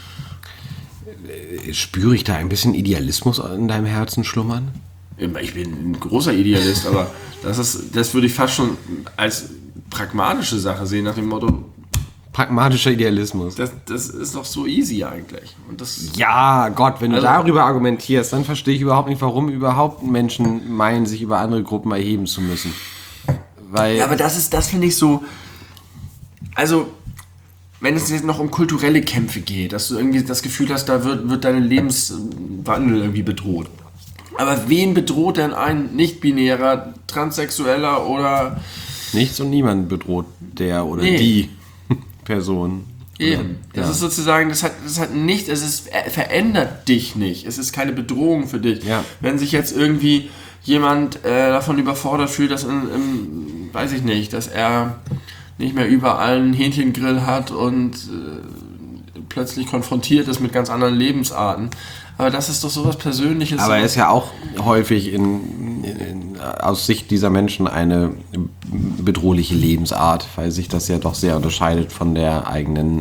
Speaker 1: Spüre ich da ein bisschen Idealismus in deinem Herzen schlummern?
Speaker 2: Ich bin ein großer Idealist, aber das würde ich fast schon als pragmatische Sache sehen, nach dem Motto,
Speaker 1: pragmatischer Idealismus.
Speaker 2: Das ist doch so easy eigentlich. Und das,
Speaker 1: ja, Gott, wenn du darüber argumentierst, dann verstehe ich überhaupt nicht, warum überhaupt Menschen meinen, sich über andere Gruppen erheben zu müssen. Weil
Speaker 2: ja, aber das finde ich so, also wenn es jetzt noch um kulturelle Kämpfe geht, dass du irgendwie das Gefühl hast, da wird dein Lebenswandel irgendwie bedroht. Aber wen bedroht denn ein nicht-binärer, transsexueller oder...
Speaker 1: Nichts und niemand bedroht der oder die Person.
Speaker 2: Eben. Das ist sozusagen, das hat nicht, verändert dich nicht. Es ist keine Bedrohung für dich.
Speaker 1: Ja.
Speaker 2: Wenn sich jetzt irgendwie jemand davon überfordert fühlt, dass weiß ich nicht, dass er nicht mehr überall einen Hähnchengrill hat und plötzlich konfrontiert ist mit ganz anderen Lebensarten. Aber das ist doch sowas Persönliches.
Speaker 1: Aber er ist ja auch häufig aus Sicht dieser Menschen eine bedrohliche Lebensart, weil sich das ja doch sehr unterscheidet von der eigenen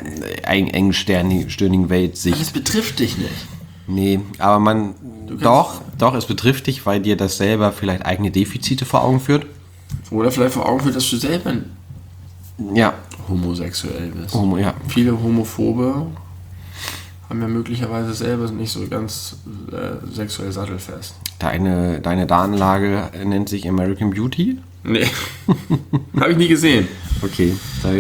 Speaker 1: engstirnigen Weltsicht.
Speaker 2: Aber das betrifft dich nicht.
Speaker 1: Nee, aber doch, es betrifft dich, weil dir das selber vielleicht eigene Defizite vor Augen führt.
Speaker 2: Oder vielleicht vor Augen führt, dass du selber homosexuell bist. Viele Homophobe haben ja möglicherweise selber nicht so ganz sexuell sattelfest.
Speaker 1: Deine Darnlage nennt sich American Beauty?
Speaker 2: Nee, habe ich nie gesehen.
Speaker 1: Okay,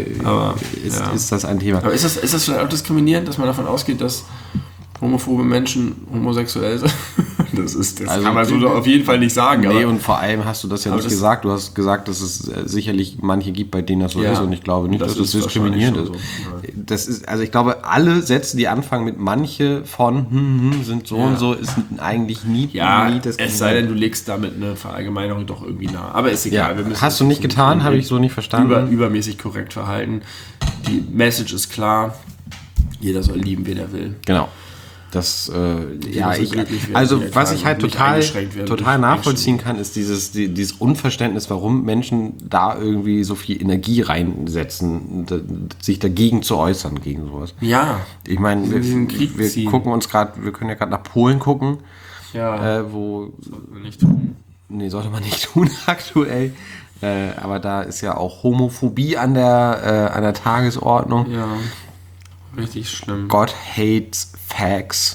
Speaker 1: ist das ein Thema.
Speaker 2: Aber ist das vielleicht auch diskriminierend, dass man davon ausgeht, dass homophobe Menschen homosexuell sind? Das kann man so auf jeden Fall nicht sagen.
Speaker 1: Nee, und vor allem hast du das ja nicht gesagt. Du hast gesagt, dass es sicherlich manche gibt, bei denen das so ist. Und ich glaube nicht, dass das diskriminierend ist. So. Das ist. Also ich glaube, alle Sätze, die anfangen mit manche von sind so und so, ist eigentlich nie das.
Speaker 2: Es sei denn, du legst damit eine Verallgemeinerung doch irgendwie nahe. Aber ist egal.
Speaker 1: Ja, hast du nicht getan, habe ich so nicht verstanden.
Speaker 2: Übermäßig korrekt verhalten. Die Message ist klar. Jeder soll lieben, wen er will.
Speaker 1: Genau. Was ich halt total nachvollziehen kann, ist dieses Unverständnis, warum Menschen da irgendwie so viel Energie reinsetzen, sich dagegen zu äußern, gegen sowas.
Speaker 2: Ja.
Speaker 1: Ich meine, wir gucken uns gerade, wir können ja gerade nach Polen gucken.
Speaker 2: Ja.
Speaker 1: Sollte man nicht tun. Nee, sollte man nicht tun aktuell. Aber da ist ja auch Homophobie an der Tagesordnung.
Speaker 2: Ja. Richtig schlimm.
Speaker 1: God hates facts.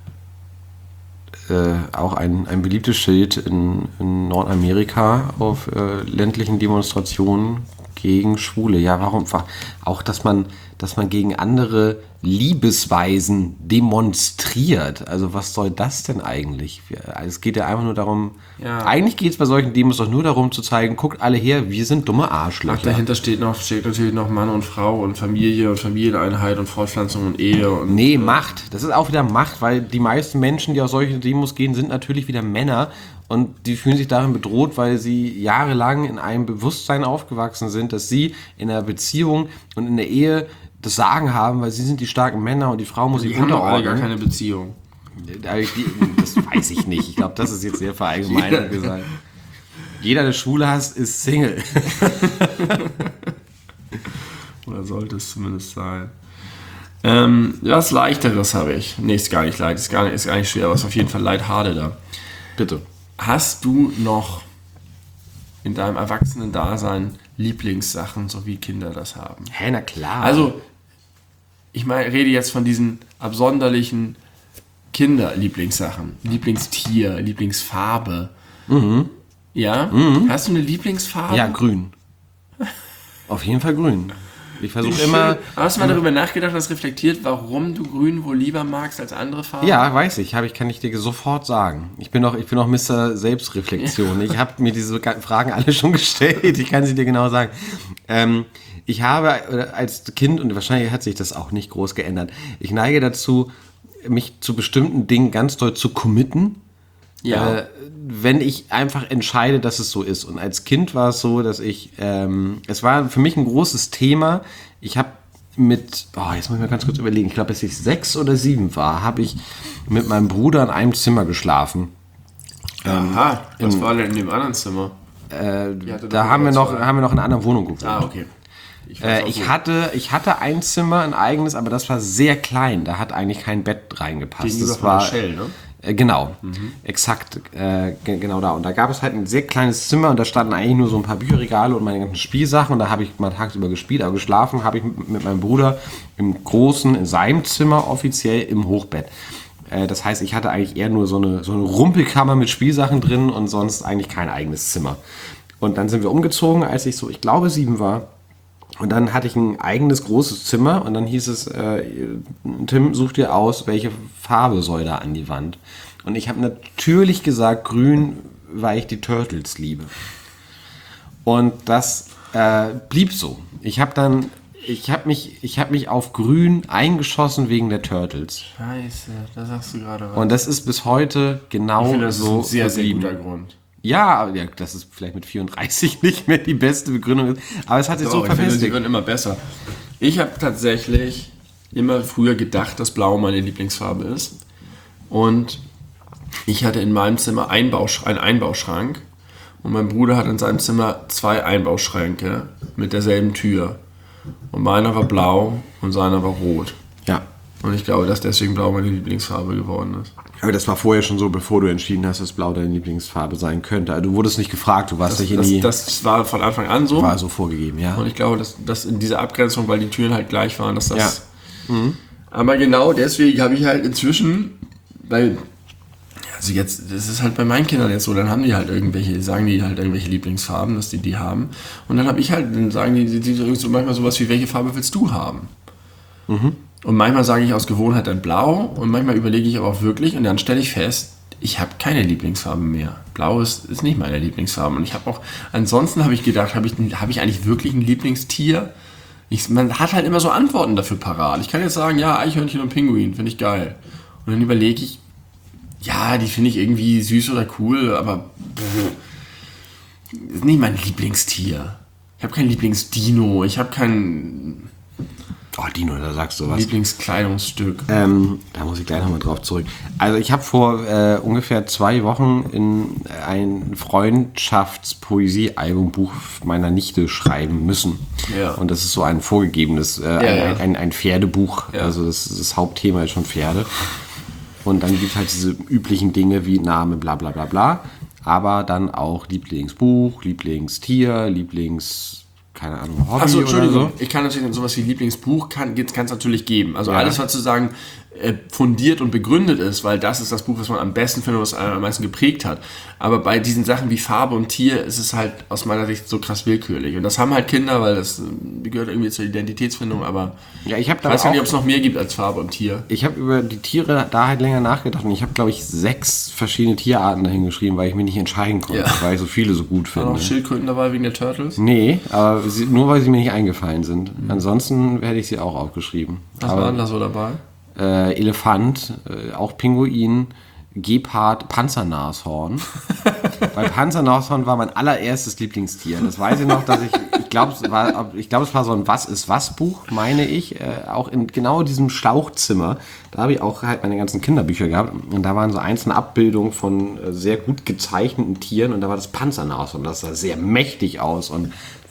Speaker 1: Auch ein beliebtes Schild in Nordamerika auf ländlichen Demonstrationen gegen Schwule. Ja, warum? Auch, dass man gegen andere Liebesweisen demonstriert. Also was soll das denn eigentlich? Es geht ja einfach nur darum, eigentlich geht es bei solchen Demos doch nur darum zu zeigen, guckt alle her, wir sind dumme Arschlöcher.
Speaker 2: Ach, dahinter steht natürlich noch Mann und Frau und Familie und Familieneinheit und Fortpflanzung und Ehe. Und
Speaker 1: Macht. Das ist auch wieder Macht, weil die meisten Menschen, die auf solche Demos gehen, sind natürlich wieder Männer. Und die fühlen sich darin bedroht, weil sie jahrelang in einem Bewusstsein aufgewachsen sind, dass sie in einer Beziehung und in der Ehe das Sagen haben, weil sie sind die starken Männer und die Frau muss sich unterordnen.
Speaker 2: Die haben gar keine Beziehung.
Speaker 1: Das weiß ich nicht. Ich glaube, das ist jetzt sehr verallgemeinert gesagt. Jeder, der Schwule hasst, ist Single.
Speaker 2: Oder Oder sollte es zumindest sein. Was Leichteres habe ich. Nee, ist gar nicht leicht. Ist gar nicht schwer, aber ist auf jeden Fall lighthearteder.
Speaker 1: Bitte.
Speaker 2: Hast du noch in deinem Erwachsenen-Dasein Lieblingssachen, so wie Kinder das haben?
Speaker 1: Hä, na klar.
Speaker 2: Also, ich rede jetzt von diesen absonderlichen Kinderlieblingssachen. Lieblingstier, Lieblingsfarbe. Ja? Hast du eine Lieblingsfarbe?
Speaker 1: Ja, grün. Auf jeden Fall grün. Ich versuche immer...
Speaker 2: Hast du mal darüber nachgedacht, das reflektiert, warum du grün wohl lieber magst als andere Farben?
Speaker 1: Ja, weiß ich. Kann ich dir sofort sagen. Ich bin auch Mr. Selbstreflexion. Ich habe mir diese Fragen alle schon gestellt. Ich kann sie dir genau sagen. Ich habe als Kind, und wahrscheinlich hat sich das auch nicht groß geändert, ich neige dazu, mich zu bestimmten Dingen ganz doll zu committen.
Speaker 2: Ja.
Speaker 1: Wenn ich einfach entscheide, dass es so ist. Und als Kind war es so, dass es war für mich ein großes Thema. Ich habe jetzt muss ich mal ganz kurz überlegen, ich glaube, als ich 6 oder 7 war, habe ich mit meinem Bruder in einem Zimmer geschlafen.
Speaker 2: Aha, was war denn in dem anderen Zimmer?
Speaker 1: Da haben wir noch in einer anderen Wohnung gewohnt.
Speaker 2: Ah, okay.
Speaker 1: Ich hatte ein Zimmer, ein eigenes, aber das war sehr klein. Da hat eigentlich kein Bett reingepasst.
Speaker 2: Gegenüber
Speaker 1: Das
Speaker 2: von
Speaker 1: war
Speaker 2: Michelle, ne?
Speaker 1: Genau, exakt, genau da. Und da gab es halt ein sehr kleines Zimmer und da standen eigentlich nur so ein paar Bücherregale und meine ganzen Spielsachen und da habe ich mal tagsüber gespielt, aber geschlafen habe ich mit meinem Bruder in seinem Zimmer offiziell im Hochbett. Das heißt, ich hatte eigentlich eher nur so eine Rumpelkammer mit Spielsachen drin und sonst eigentlich kein eigenes Zimmer. Und dann sind wir umgezogen, als ich so, ich glaube 7 war. Und dann hatte ich ein eigenes großes Zimmer und dann hieß es, Tim, such dir aus, welche Farbe soll da an die Wand. Und ich habe natürlich gesagt grün, weil ich die Turtles liebe. Und das blieb so. Ich habe mich auf grün eingeschossen wegen der Turtles.
Speaker 2: Scheiße, da sagst du gerade was.
Speaker 1: Und das ist bis heute genau
Speaker 2: Ich finde, das
Speaker 1: so
Speaker 2: ist ein sehr, sehr
Speaker 1: geblieben.
Speaker 2: guter Grund.
Speaker 1: Ja, dass es vielleicht mit 34 nicht mehr die beste Begründung ist. Aber es hat sich so
Speaker 2: Ich finde, sie
Speaker 1: verfestigt.
Speaker 2: werden immer besser. Ich habe tatsächlich immer früher gedacht, dass Blau meine Lieblingsfarbe ist. Und ich hatte in meinem Zimmer einen Einbauschrank. Und mein Bruder hat in seinem Zimmer 2 Einbauschränke mit derselben Tür. Und meiner war blau und seiner war rot.
Speaker 1: Ja.
Speaker 2: Und ich glaube, dass deswegen Blau meine Lieblingsfarbe geworden ist.
Speaker 1: Aber das war vorher schon so, bevor du entschieden hast, dass Blau deine Lieblingsfarbe sein könnte. Also du wurdest nicht gefragt, du warst nicht in die...
Speaker 2: Das war von Anfang an so.
Speaker 1: War so vorgegeben, ja.
Speaker 2: Und ich glaube, dass in dieser Abgrenzung, weil die Türen halt gleich waren, dass das...
Speaker 1: Ja.
Speaker 2: Aber genau deswegen habe ich halt inzwischen, weil... Also jetzt, das ist halt bei meinen Kindern jetzt so, dann haben die halt sagen die halt irgendwelche Lieblingsfarben, dass die haben. Und dann sagen die so manchmal sowas wie, welche Farbe willst du haben? Und manchmal sage ich aus Gewohnheit dann blau und manchmal überlege ich aber auch wirklich und dann stelle ich fest, ich habe keine Lieblingsfarbe mehr. Blau ist nicht meine Lieblingsfarbe. Und ich habe auch, ansonsten habe ich gedacht, habe ich eigentlich wirklich ein Lieblingstier? Man hat halt immer so Antworten dafür parat. Ich kann jetzt sagen, ja, Eichhörnchen und Pinguin, finde ich geil. Und dann überlege ich, ja, die finde ich irgendwie süß oder cool, aber ist nicht mein Lieblingstier. Ich habe kein Lieblingsdino, ich habe kein...
Speaker 1: Oh, Dino, da sagst du was.
Speaker 2: Lieblingskleidungsstück.
Speaker 1: Da muss ich gleich nochmal drauf zurück. Also ich habe vor ungefähr 2 Wochen in ein Freundschaftspoesie-Albumbuch meiner Nichte schreiben müssen.
Speaker 2: Ja.
Speaker 1: Und das ist so ein vorgegebenes, ein Pferdebuch.
Speaker 2: Ja.
Speaker 1: Also das Hauptthema ist schon Pferde. Und dann gibt es halt diese üblichen Dinge wie Name, bla bla bla bla. Aber dann auch Lieblingsbuch, Lieblingstier, keine Ahnung, Hobby.
Speaker 2: Achso, Entschuldigung,
Speaker 1: oder so.
Speaker 2: ich kann natürlich sowas wie Lieblingsbuch kann es natürlich geben. Also alles, was sozusagen fundiert und begründet ist, weil das ist das Buch, was man am besten findet, was einen am meisten geprägt hat. Aber bei diesen Sachen wie Farbe und Tier ist es halt aus meiner Sicht so krass willkürlich. Und das haben halt Kinder, weil das gehört irgendwie zur Identitätsfindung, aber
Speaker 1: Ja, ich
Speaker 2: weiß gar nicht, ob es noch mehr gibt als Farbe und Tier.
Speaker 1: Ich habe über die Tiere da halt länger nachgedacht und ich habe, glaube ich, 6 verschiedene Tierarten dahin geschrieben, weil ich mich nicht entscheiden konnte, weil ich so viele so gut
Speaker 2: Waren
Speaker 1: finde.
Speaker 2: auch Schildkröten dabei wegen der Turtles?
Speaker 1: Nee, aber nur weil sie mir nicht eingefallen sind. Ansonsten hätte ich sie auch aufgeschrieben.
Speaker 2: Was waren da so dabei?
Speaker 1: Elefant, auch Pinguin, Gepard, Panzernashorn. Weil Panzernashorn war mein allererstes Lieblingstier. Das weiß ich noch, dass ich glaube, es war so ein Was-ist-was-Buch, meine ich, auch in genau diesem Schlauchzimmer. Da habe ich auch halt meine ganzen Kinderbücher gehabt. Und da waren so einzelne Abbildungen von sehr gut gezeichneten Tieren. Und da war das Panzernashorn. Das sah sehr mächtig aus und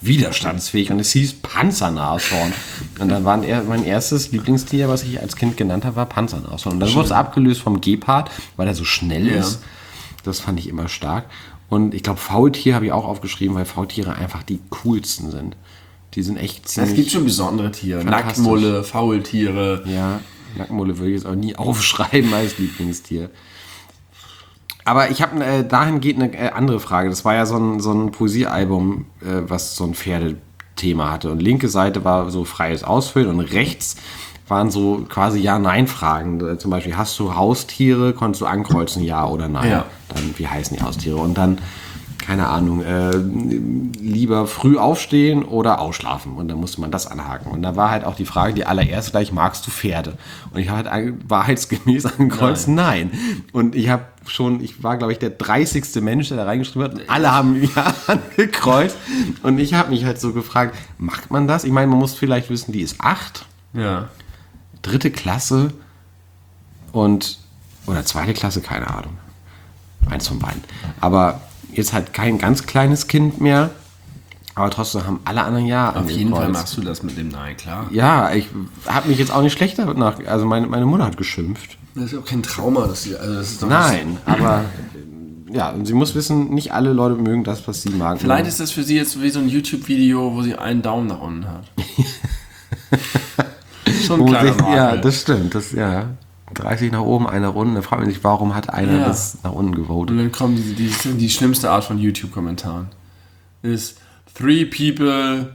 Speaker 1: widerstandsfähig und es hieß Panzernashorn. Und dann war mein erstes Lieblingstier, was ich als Kind genannt habe, war Panzernashorn. Und dann wurde es abgelöst vom Gepard, weil er so schnell ist. Das fand ich immer stark. Und ich glaube, Faultier habe ich auch aufgeschrieben, weil Faultiere einfach die coolsten sind. Die sind echt ziemlich...
Speaker 2: Es gibt schon besondere Tiere. Nacktmulle, Faultiere.
Speaker 1: Ja, Nacktmulle würde ich jetzt auch nie aufschreiben als Lieblingstier. Aber ich habe dahingehend eine andere Frage. Das war ja so ein Poesiealbum, was so ein Pferdethema hatte. Und linke Seite war so freies Ausfüllen und rechts waren so quasi Ja-Nein-Fragen. Zum Beispiel, hast du Haustiere? Konntest du ankreuzen, ja oder nein?
Speaker 2: Ja.
Speaker 1: Dann, wie heißen die Haustiere? Und dann, keine Ahnung, lieber früh aufstehen oder ausschlafen. Und dann musste man das anhaken. Und da war halt auch die Frage, die allererste gleich, magst du Pferde? Und ich habe halt wahrheitsgemäß angekreuzt, nein. Und ich war, glaube ich, der 30. Mensch, der da reingeschrieben hat. Und alle haben ja angekreuzt. Und ich habe mich halt so gefragt, macht man das? Ich meine, man muss vielleicht wissen, die ist 8.
Speaker 2: Ja.
Speaker 1: 3. Klasse oder 2. Klasse, keine Ahnung. Eins von beiden. Aber jetzt halt kein ganz kleines Kind mehr, aber trotzdem haben alle anderen ja
Speaker 2: Auf jeden Fall machst du das mit dem Nein, klar.
Speaker 1: Ja, ich habe mich jetzt auch nicht schlechter also meine Mutter hat geschimpft.
Speaker 2: Das ist auch kein Trauma, das ist doch
Speaker 1: Nein, aber ja, und sie muss wissen, nicht alle Leute mögen das, was sie mag.
Speaker 2: Vielleicht ist das für sie jetzt wie so ein YouTube-Video, wo sie einen Daumen nach unten hat. Schon ein kleiner Makel.
Speaker 1: Ja, das stimmt. 30 nach oben, einer Runde. Da fragt man sich, warum hat einer das nach unten gewotet?
Speaker 2: Und dann kommen die schlimmste Art von YouTube-Kommentaren. Ist 3 people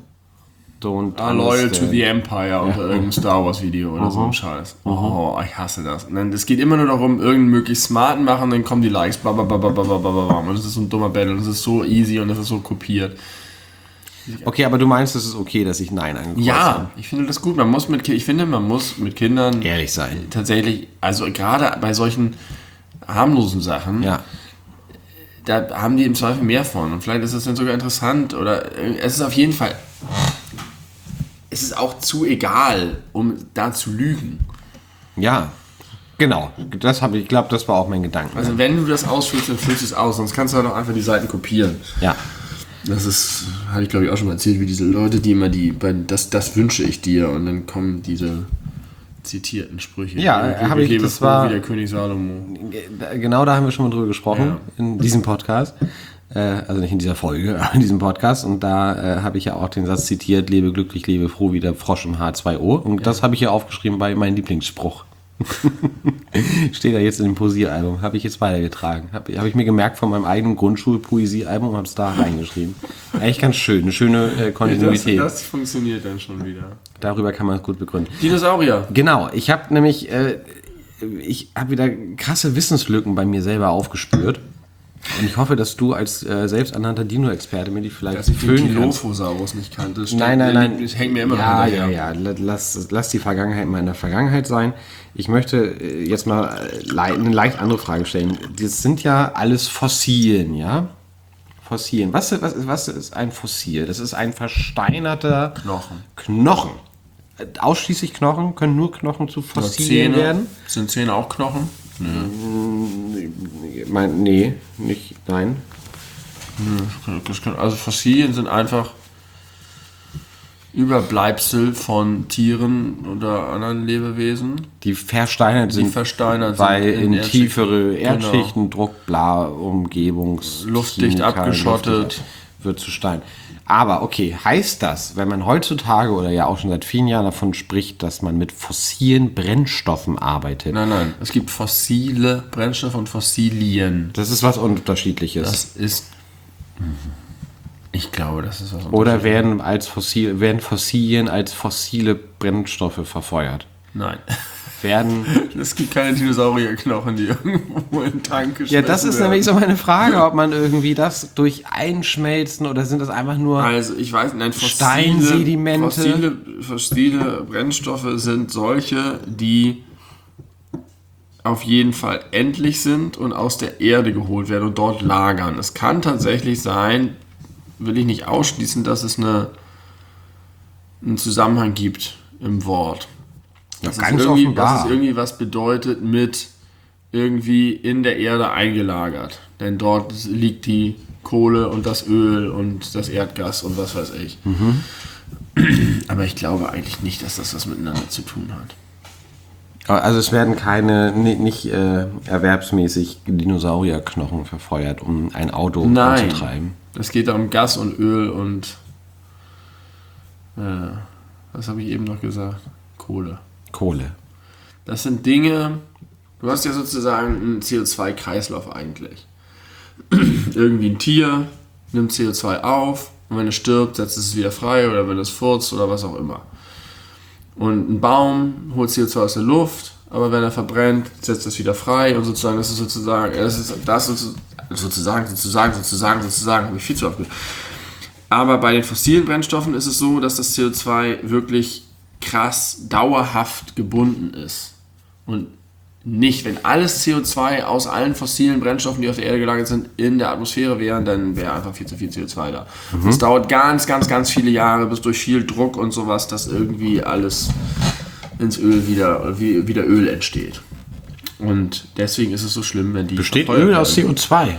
Speaker 2: are loyal to the Empire oder irgendein Star Wars Video oder so ein Scheiß. Oh, ich hasse das. Und dann, es geht immer nur darum, irgendeinen möglichst smarten machen, dann kommen die Likes, und das ist so ein dummer Battle und das ist so easy und das ist so kopiert.
Speaker 1: Okay, aber du meinst, es ist okay, dass ich Nein angekreuzt habe?
Speaker 2: Ja, ich finde das gut. Ich finde, man muss mit Kindern
Speaker 1: ehrlich sein.
Speaker 2: Tatsächlich, also gerade bei solchen harmlosen Sachen, da haben die im Zweifel mehr von. Und vielleicht ist das dann sogar interessant oder es ist auf jeden Fall, es ist auch zu egal, um da zu lügen.
Speaker 1: Ja, genau. Ich glaube, das war auch mein Gedanke.
Speaker 2: Also wenn du das ausfüllst, dann füllst du es aus, sonst kannst du halt auch einfach die Seiten kopieren.
Speaker 1: Ja.
Speaker 2: Das hatte ich glaube ich auch schon mal erzählt, wie diese Leute, die immer das wünsche ich dir und dann kommen diese zitierten Sprüche.
Speaker 1: Ja, habe ich, das war
Speaker 2: wie der König Salomo.
Speaker 1: Genau, da haben wir schon mal drüber gesprochen, in diesem Podcast. Also nicht in dieser Folge, aber in diesem Podcast. Und da habe ich ja auch den Satz zitiert, lebe glücklich, lebe froh wie der Frosch im H2O. Und das habe ich ja aufgeschrieben bei meinem Lieblingsspruch. Steht da jetzt in dem Poesiealbum. Habe ich jetzt weitergetragen. Hab ich mir gemerkt von meinem eigenen Grundschul-Poesiealbum und habe es da reingeschrieben. Eigentlich ganz schön. Eine schöne Kontinuität.
Speaker 2: Das funktioniert dann schon wieder.
Speaker 1: Darüber kann man es gut begründen.
Speaker 2: Dinosaurier.
Speaker 1: Genau. Ich habe nämlich wieder krasse Wissenslücken bei mir selber aufgespürt. Und ich hoffe, dass du als selbsternannter Dino-Experte mir die vielleicht
Speaker 2: füllen kannst. Dilophosaurus nicht kannte.
Speaker 1: Nein.
Speaker 2: Das hängt mir immer noch hinterher.
Speaker 1: Ja. Lass die Vergangenheit mal in der Vergangenheit sein. Ich möchte jetzt mal eine leicht andere Frage stellen. Das sind ja alles Fossilien, ja? Fossilien. Was ist ein Fossil? Das ist ein versteinerter Knochen. Ausschließlich Knochen? Können nur Knochen zu Fossilien werden?
Speaker 2: Sind Zähne auch Knochen?
Speaker 1: Nee, nicht, nein.
Speaker 2: Also Fossilien sind einfach Überbleibsel von Tieren oder anderen Lebewesen.
Speaker 1: Die versteinert sind, weil in tiefere Erdschichten, Druck, bla,
Speaker 2: luftdicht abgeschottet,
Speaker 1: wird zu Stein. Aber okay, heißt das, wenn man heutzutage oder ja auch schon seit vielen Jahren davon spricht, dass man mit fossilen Brennstoffen arbeitet?
Speaker 2: Nein, es gibt fossile Brennstoffe und Fossilien.
Speaker 1: Das ist was Unterschiedliches.
Speaker 2: Ich glaube, das ist was Unterschiedliches.
Speaker 1: Oder werden Fossilien als fossile Brennstoffe verfeuert?
Speaker 2: Nein.
Speaker 1: Es
Speaker 2: gibt keine Dinosaurierknochen, die irgendwo in den Tank geschmissen werden.
Speaker 1: Ja, das ist nämlich so meine Frage, ob man irgendwie das durch Einschmelzen oder sind das einfach nur Steinsedimente?
Speaker 2: Fossile Brennstoffe sind solche, die auf jeden Fall endlich sind und aus der Erde geholt werden und dort lagern. Es kann tatsächlich sein, will ich nicht ausschließen, dass es einen Zusammenhang gibt im Wort.
Speaker 1: Ja, ganz offenbar.
Speaker 2: Dass es irgendwie was bedeutet mit irgendwie in der Erde eingelagert. Denn dort liegt die Kohle und das Öl und das Erdgas und was weiß ich. Aber ich glaube eigentlich nicht, dass das was miteinander zu tun hat.
Speaker 1: Also es werden nicht erwerbsmäßig Dinosaurierknochen verfeuert, um ein Auto anzutreiben.
Speaker 2: Es geht da um Gas und Öl und was habe ich eben noch gesagt? Kohle. Das sind Dinge, du hast ja sozusagen einen CO2-Kreislauf eigentlich. Irgendwie ein Tier nimmt CO2 auf und wenn es stirbt, setzt es wieder frei oder wenn es furzt oder was auch immer. Und ein Baum holt CO2 aus der Luft, aber wenn er verbrennt, setzt es wieder frei und sozusagen, habe ich viel zu oft gesagt. Aber bei den fossilen Brennstoffen ist es so, dass das CO2 wirklich krass dauerhaft gebunden ist. Und nicht, wenn alles CO2 aus allen fossilen Brennstoffen, die auf der Erde gelagert sind, in der Atmosphäre wären, dann wäre einfach viel zu viel CO2 da. Es dauert ganz, ganz, ganz viele Jahre, bis durch viel Druck und sowas, dass irgendwie alles ins Öl wieder Öl entsteht. Und deswegen ist es so schlimm, wenn die...
Speaker 1: Besteht Öl aus CO2?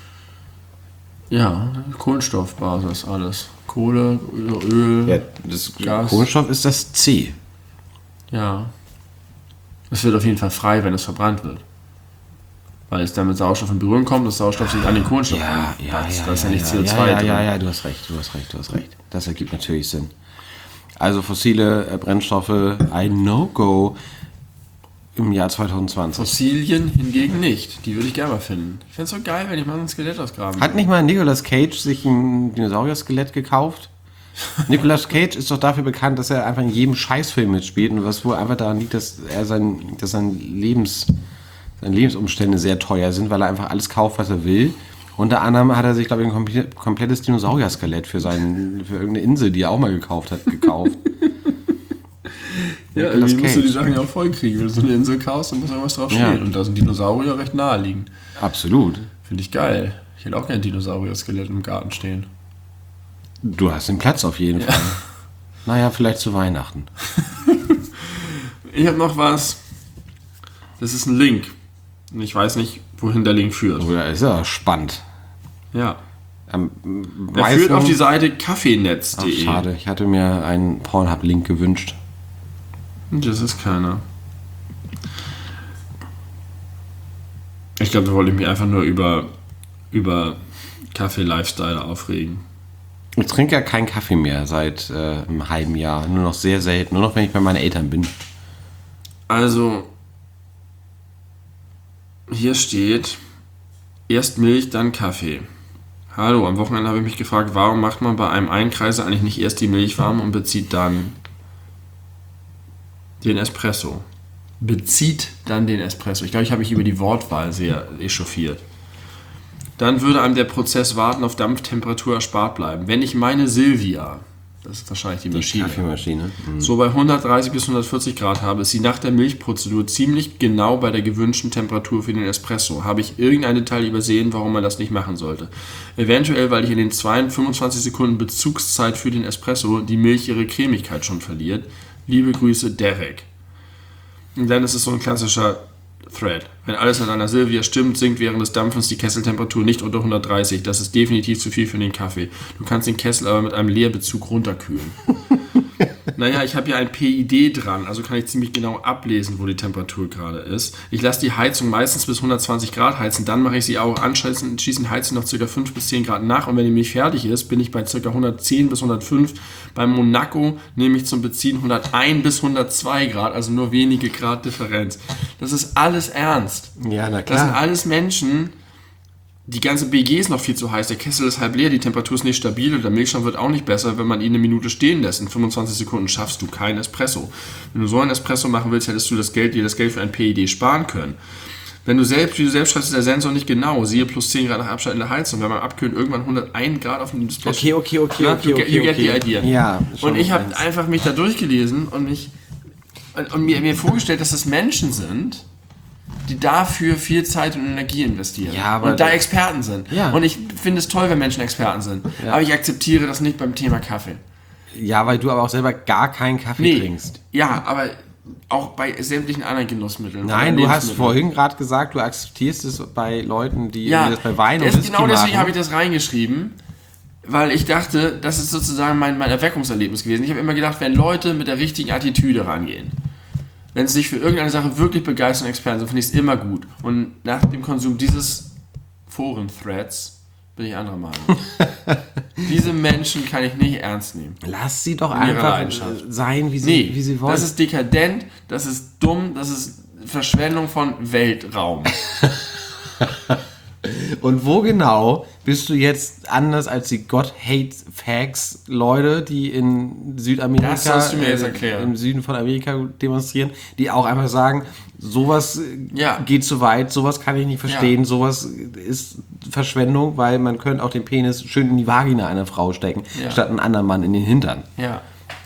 Speaker 2: Ja, Kohlenstoffbasis, alles. Kohle, Öl,
Speaker 1: Ja,
Speaker 2: Gas.
Speaker 1: Kohlenstoff ist das C.
Speaker 2: Ja. Es wird auf jeden Fall frei, wenn es verbrannt wird. Weil es dann mit Sauerstoff in Berührung kommt, das Sauerstoff sich an den Kohlenstoff anpasst. Das ist ja nicht CO2 drin.
Speaker 1: Ja, du hast recht. Das ergibt natürlich Sinn. Also fossile Brennstoffe, ein No-Go im Jahr 2020.
Speaker 2: Fossilien hingegen nicht. Die würde ich gerne mal finden. Ich fände es so geil, wenn ich mal ein Skelett ausgraben
Speaker 1: Hat nicht mal Nicolas Cage sich ein Dinosaurier-Skelett gekauft? Nicolas Cage ist doch dafür bekannt, dass er einfach in jedem Scheißfilm mitspielt und was wohl einfach daran liegt, dass seine Lebensumstände sehr teuer sind, weil er einfach alles kauft, was er will. Unter anderem hat er sich, glaube ich, ein komplettes Dinosaurier-Skelett für irgendeine Insel, die er auch mal gekauft hat, gekauft.
Speaker 2: Ja, irgendwie musst du die Sachen ja auch voll kriegen. Wenn du so eine Insel kaufst, dann muss irgendwas drauf stehen. Und da sind Dinosaurier recht naheliegend.
Speaker 1: Absolut.
Speaker 2: Finde ich geil. Ich hätte auch gerne ein Dinosaurier-Skelett im Garten stehen.
Speaker 1: Du hast den Platz auf jeden Fall. Naja, vielleicht zu Weihnachten.
Speaker 2: Ich habe noch was. Das ist ein Link. Und ich weiß nicht, wohin der Link führt.
Speaker 1: Oh, das ist ja spannend.
Speaker 2: Ja. Er führt auf die Seite kaffeenetz.de.
Speaker 1: Schade, ich hatte mir einen Pornhub-Link gewünscht.
Speaker 2: Das ist keiner. Ich glaube, da wollte ich mich einfach nur über Kaffee-Lifestyle aufregen.
Speaker 1: Ich trinke ja keinen Kaffee mehr seit einem halben Jahr. Nur noch sehr selten. Nur noch, wenn ich bei meinen Eltern bin.
Speaker 2: Also, hier steht, erst Milch, dann Kaffee. Hallo, am Wochenende habe ich mich gefragt, warum macht man bei einem Einkreiser eigentlich nicht erst die Milch warm und bezieht dann den Espresso? Bezieht dann den Espresso. Ich glaube, ich habe mich über die Wortwahl sehr echauffiert. Dann würde einem der Prozess Warten auf Dampftemperatur erspart bleiben. Wenn ich meine Silvia, das ist wahrscheinlich die Maschine,
Speaker 1: Kaffeemaschine,
Speaker 2: so bei 130 bis 140 Grad habe, ist sie nach der Milchprozedur ziemlich genau bei der gewünschten Temperatur für den Espresso. Habe ich irgendein Detail übersehen, warum man das nicht machen sollte? Eventuell, weil ich in den 25 Sekunden Bezugszeit für den Espresso die Milch ihre Cremigkeit schon verliert. Liebe Grüße, Derek. Und dann ist es so ein klassischer Thread. Wenn alles mit einer Silvia stimmt, sinkt während des Dampfens die Kesseltemperatur nicht unter 130. Das ist definitiv zu viel für den Kaffee. Du kannst den Kessel aber mit einem Leerbezug runterkühlen. Naja, ich habe ja ein PID dran, also kann ich ziemlich genau ablesen, wo die Temperatur gerade ist. Ich lasse die Heizung meistens bis 120 Grad heizen, dann mache ich sie auch anschließend, heizen noch ca. 5 bis 10 Grad nach und wenn die Milch fertig ist, bin ich bei ca. 110 bis 105. Beim Monaco nehme ich zum Beziehen 101 bis 102 Grad, also nur wenige Grad Differenz. Das ist alles ernst.
Speaker 1: Ja, na klar.
Speaker 2: Das sind alles Menschen, die ganze BG ist noch viel zu heiß, der Kessel ist halb leer, die Temperatur ist nicht stabil und der Milchschaum wird auch nicht besser, wenn man ihn eine Minute stehen lässt. In 25 Sekunden schaffst du keinen Espresso. Wenn du so einen Espresso machen willst, hättest du dir das Geld für ein PID sparen können. Wie du selbst schreibst, ist der Sensor nicht genau. Siehe plus 10 Grad nach Abschalten der Heizung. Wenn man abkühlt, irgendwann 101 Grad auf dem Display.
Speaker 1: Okay.
Speaker 2: You get the idea.
Speaker 1: Ja,
Speaker 2: und ich habe einfach mich da durchgelesen und mir vorgestellt, dass das Menschen sind, die dafür viel Zeit und Energie investieren.
Speaker 1: Ja, aber
Speaker 2: und da Experten sind.
Speaker 1: Ja.
Speaker 2: Und ich finde es toll, wenn Menschen Experten sind. Ja. Aber ich akzeptiere das nicht beim Thema Kaffee.
Speaker 1: Ja, weil du aber auch selber gar keinen Kaffee trinkst.
Speaker 2: Ja, aber Auch bei sämtlichen anderen Genussmitteln.
Speaker 1: Nein, du hast vorhin gerade gesagt, du akzeptierst es bei Leuten, die das bei Wein und Whisky
Speaker 2: genau deswegen
Speaker 1: machen.
Speaker 2: habe ich das reingeschrieben, weil ich dachte, das ist sozusagen mein Erweckungserlebnis gewesen. Ich habe immer gedacht, wenn Leute mit der richtigen Attitüde rangehen, wenn sie sich für irgendeine Sache wirklich begeistern und Experten sind, finde ich es immer gut. Und nach dem Konsum dieses Foren-Threads bin ich anderer Meinung. Diese Menschen kann ich nicht ernst nehmen.
Speaker 1: Lass sie doch einfach sein, wie sie wollen.
Speaker 2: Das ist dekadent, das ist dumm, das ist Verschwendung von Weltraum.
Speaker 1: Und wo genau bist du jetzt anders als die God-Hate-Facts-Leute, die in Südamerika,
Speaker 2: Das sollst du mir jetzt erklären.
Speaker 1: im Süden von Amerika demonstrieren, die auch einfach sagen, sowas geht zu weit, sowas kann ich nicht verstehen, sowas ist Verschwendung, weil man könnte auch den Penis schön in die Vagina einer Frau stecken, statt einen anderen Mann in den Hintern.
Speaker 2: Ja.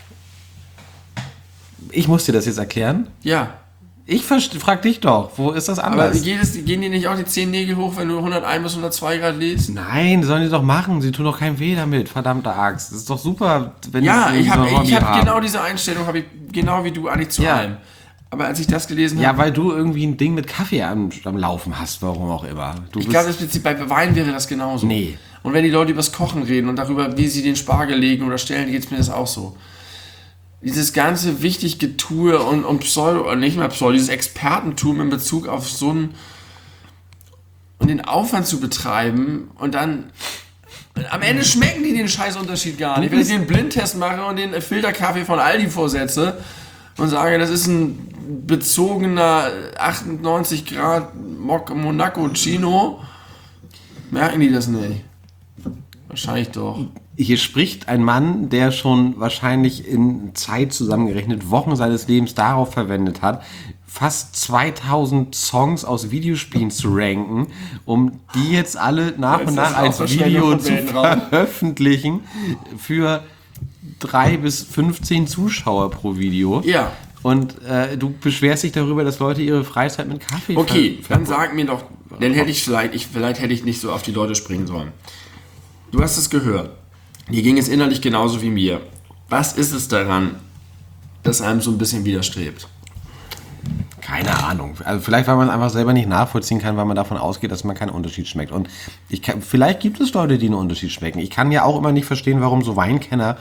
Speaker 1: Ich muss dir das jetzt erklären?
Speaker 2: Ja.
Speaker 1: Ich frag dich doch, wo ist das anders?
Speaker 2: Aber gehen dir nicht auch die 10 Nägel hoch, wenn du 101 bis 102 Grad liest?
Speaker 1: Nein, sollen die doch machen. Sie tun doch kein weh damit, verdammte Axt. Das ist doch super, wenn
Speaker 2: ich
Speaker 1: haben.
Speaker 2: genau diese Einstellung, habe ich genau wie du eigentlich zu allem. Aber als ich das gelesen habe...
Speaker 1: Ja, weil du irgendwie ein Ding mit Kaffee am Laufen hast, warum auch immer.
Speaker 2: Ich glaube, bei Wein wäre das genauso.
Speaker 1: Nee.
Speaker 2: Und wenn die Leute übers Kochen reden und darüber, wie sie den Spargel legen oder stellen, geht es mir das auch so. Dieses ganze Wichtiggetue und nicht mehr Pseudo, dieses Expertentum in Bezug auf so einen und den Aufwand zu betreiben und dann am Ende schmecken die den Scheißunterschied gar nicht. Wenn ich den Blindtest mache und den Filterkaffee von Aldi vorsetze und sage, das ist ein bezogener 98 Grad Monaco Chino, merken die das nicht. Wahrscheinlich doch.
Speaker 1: Hier spricht ein Mann, der schon wahrscheinlich in Zeit zusammengerechnet Wochen seines Lebens darauf verwendet hat, fast 2000 Songs aus Videospielen zu ranken, um die jetzt alle nach und nach als Video zu veröffentlichen für 3 bis 15 Zuschauer pro Video.
Speaker 2: Ja.
Speaker 1: Und du beschwerst dich darüber, dass Leute ihre Freizeit mit Kaffee
Speaker 2: dann sag mir doch, dann hätte ich vielleicht hätte ich nicht so auf die Leute springen sollen. Du hast es gehört. Dir ging es innerlich genauso wie mir. Was ist es daran, das einem so ein bisschen widerstrebt?
Speaker 1: Keine Ahnung. Also vielleicht, weil man es einfach selber nicht nachvollziehen kann, weil man davon ausgeht, dass man keinen Unterschied schmeckt. Und vielleicht gibt es Leute, die einen Unterschied schmecken. Ich kann ja auch immer nicht verstehen, warum so Weinkenner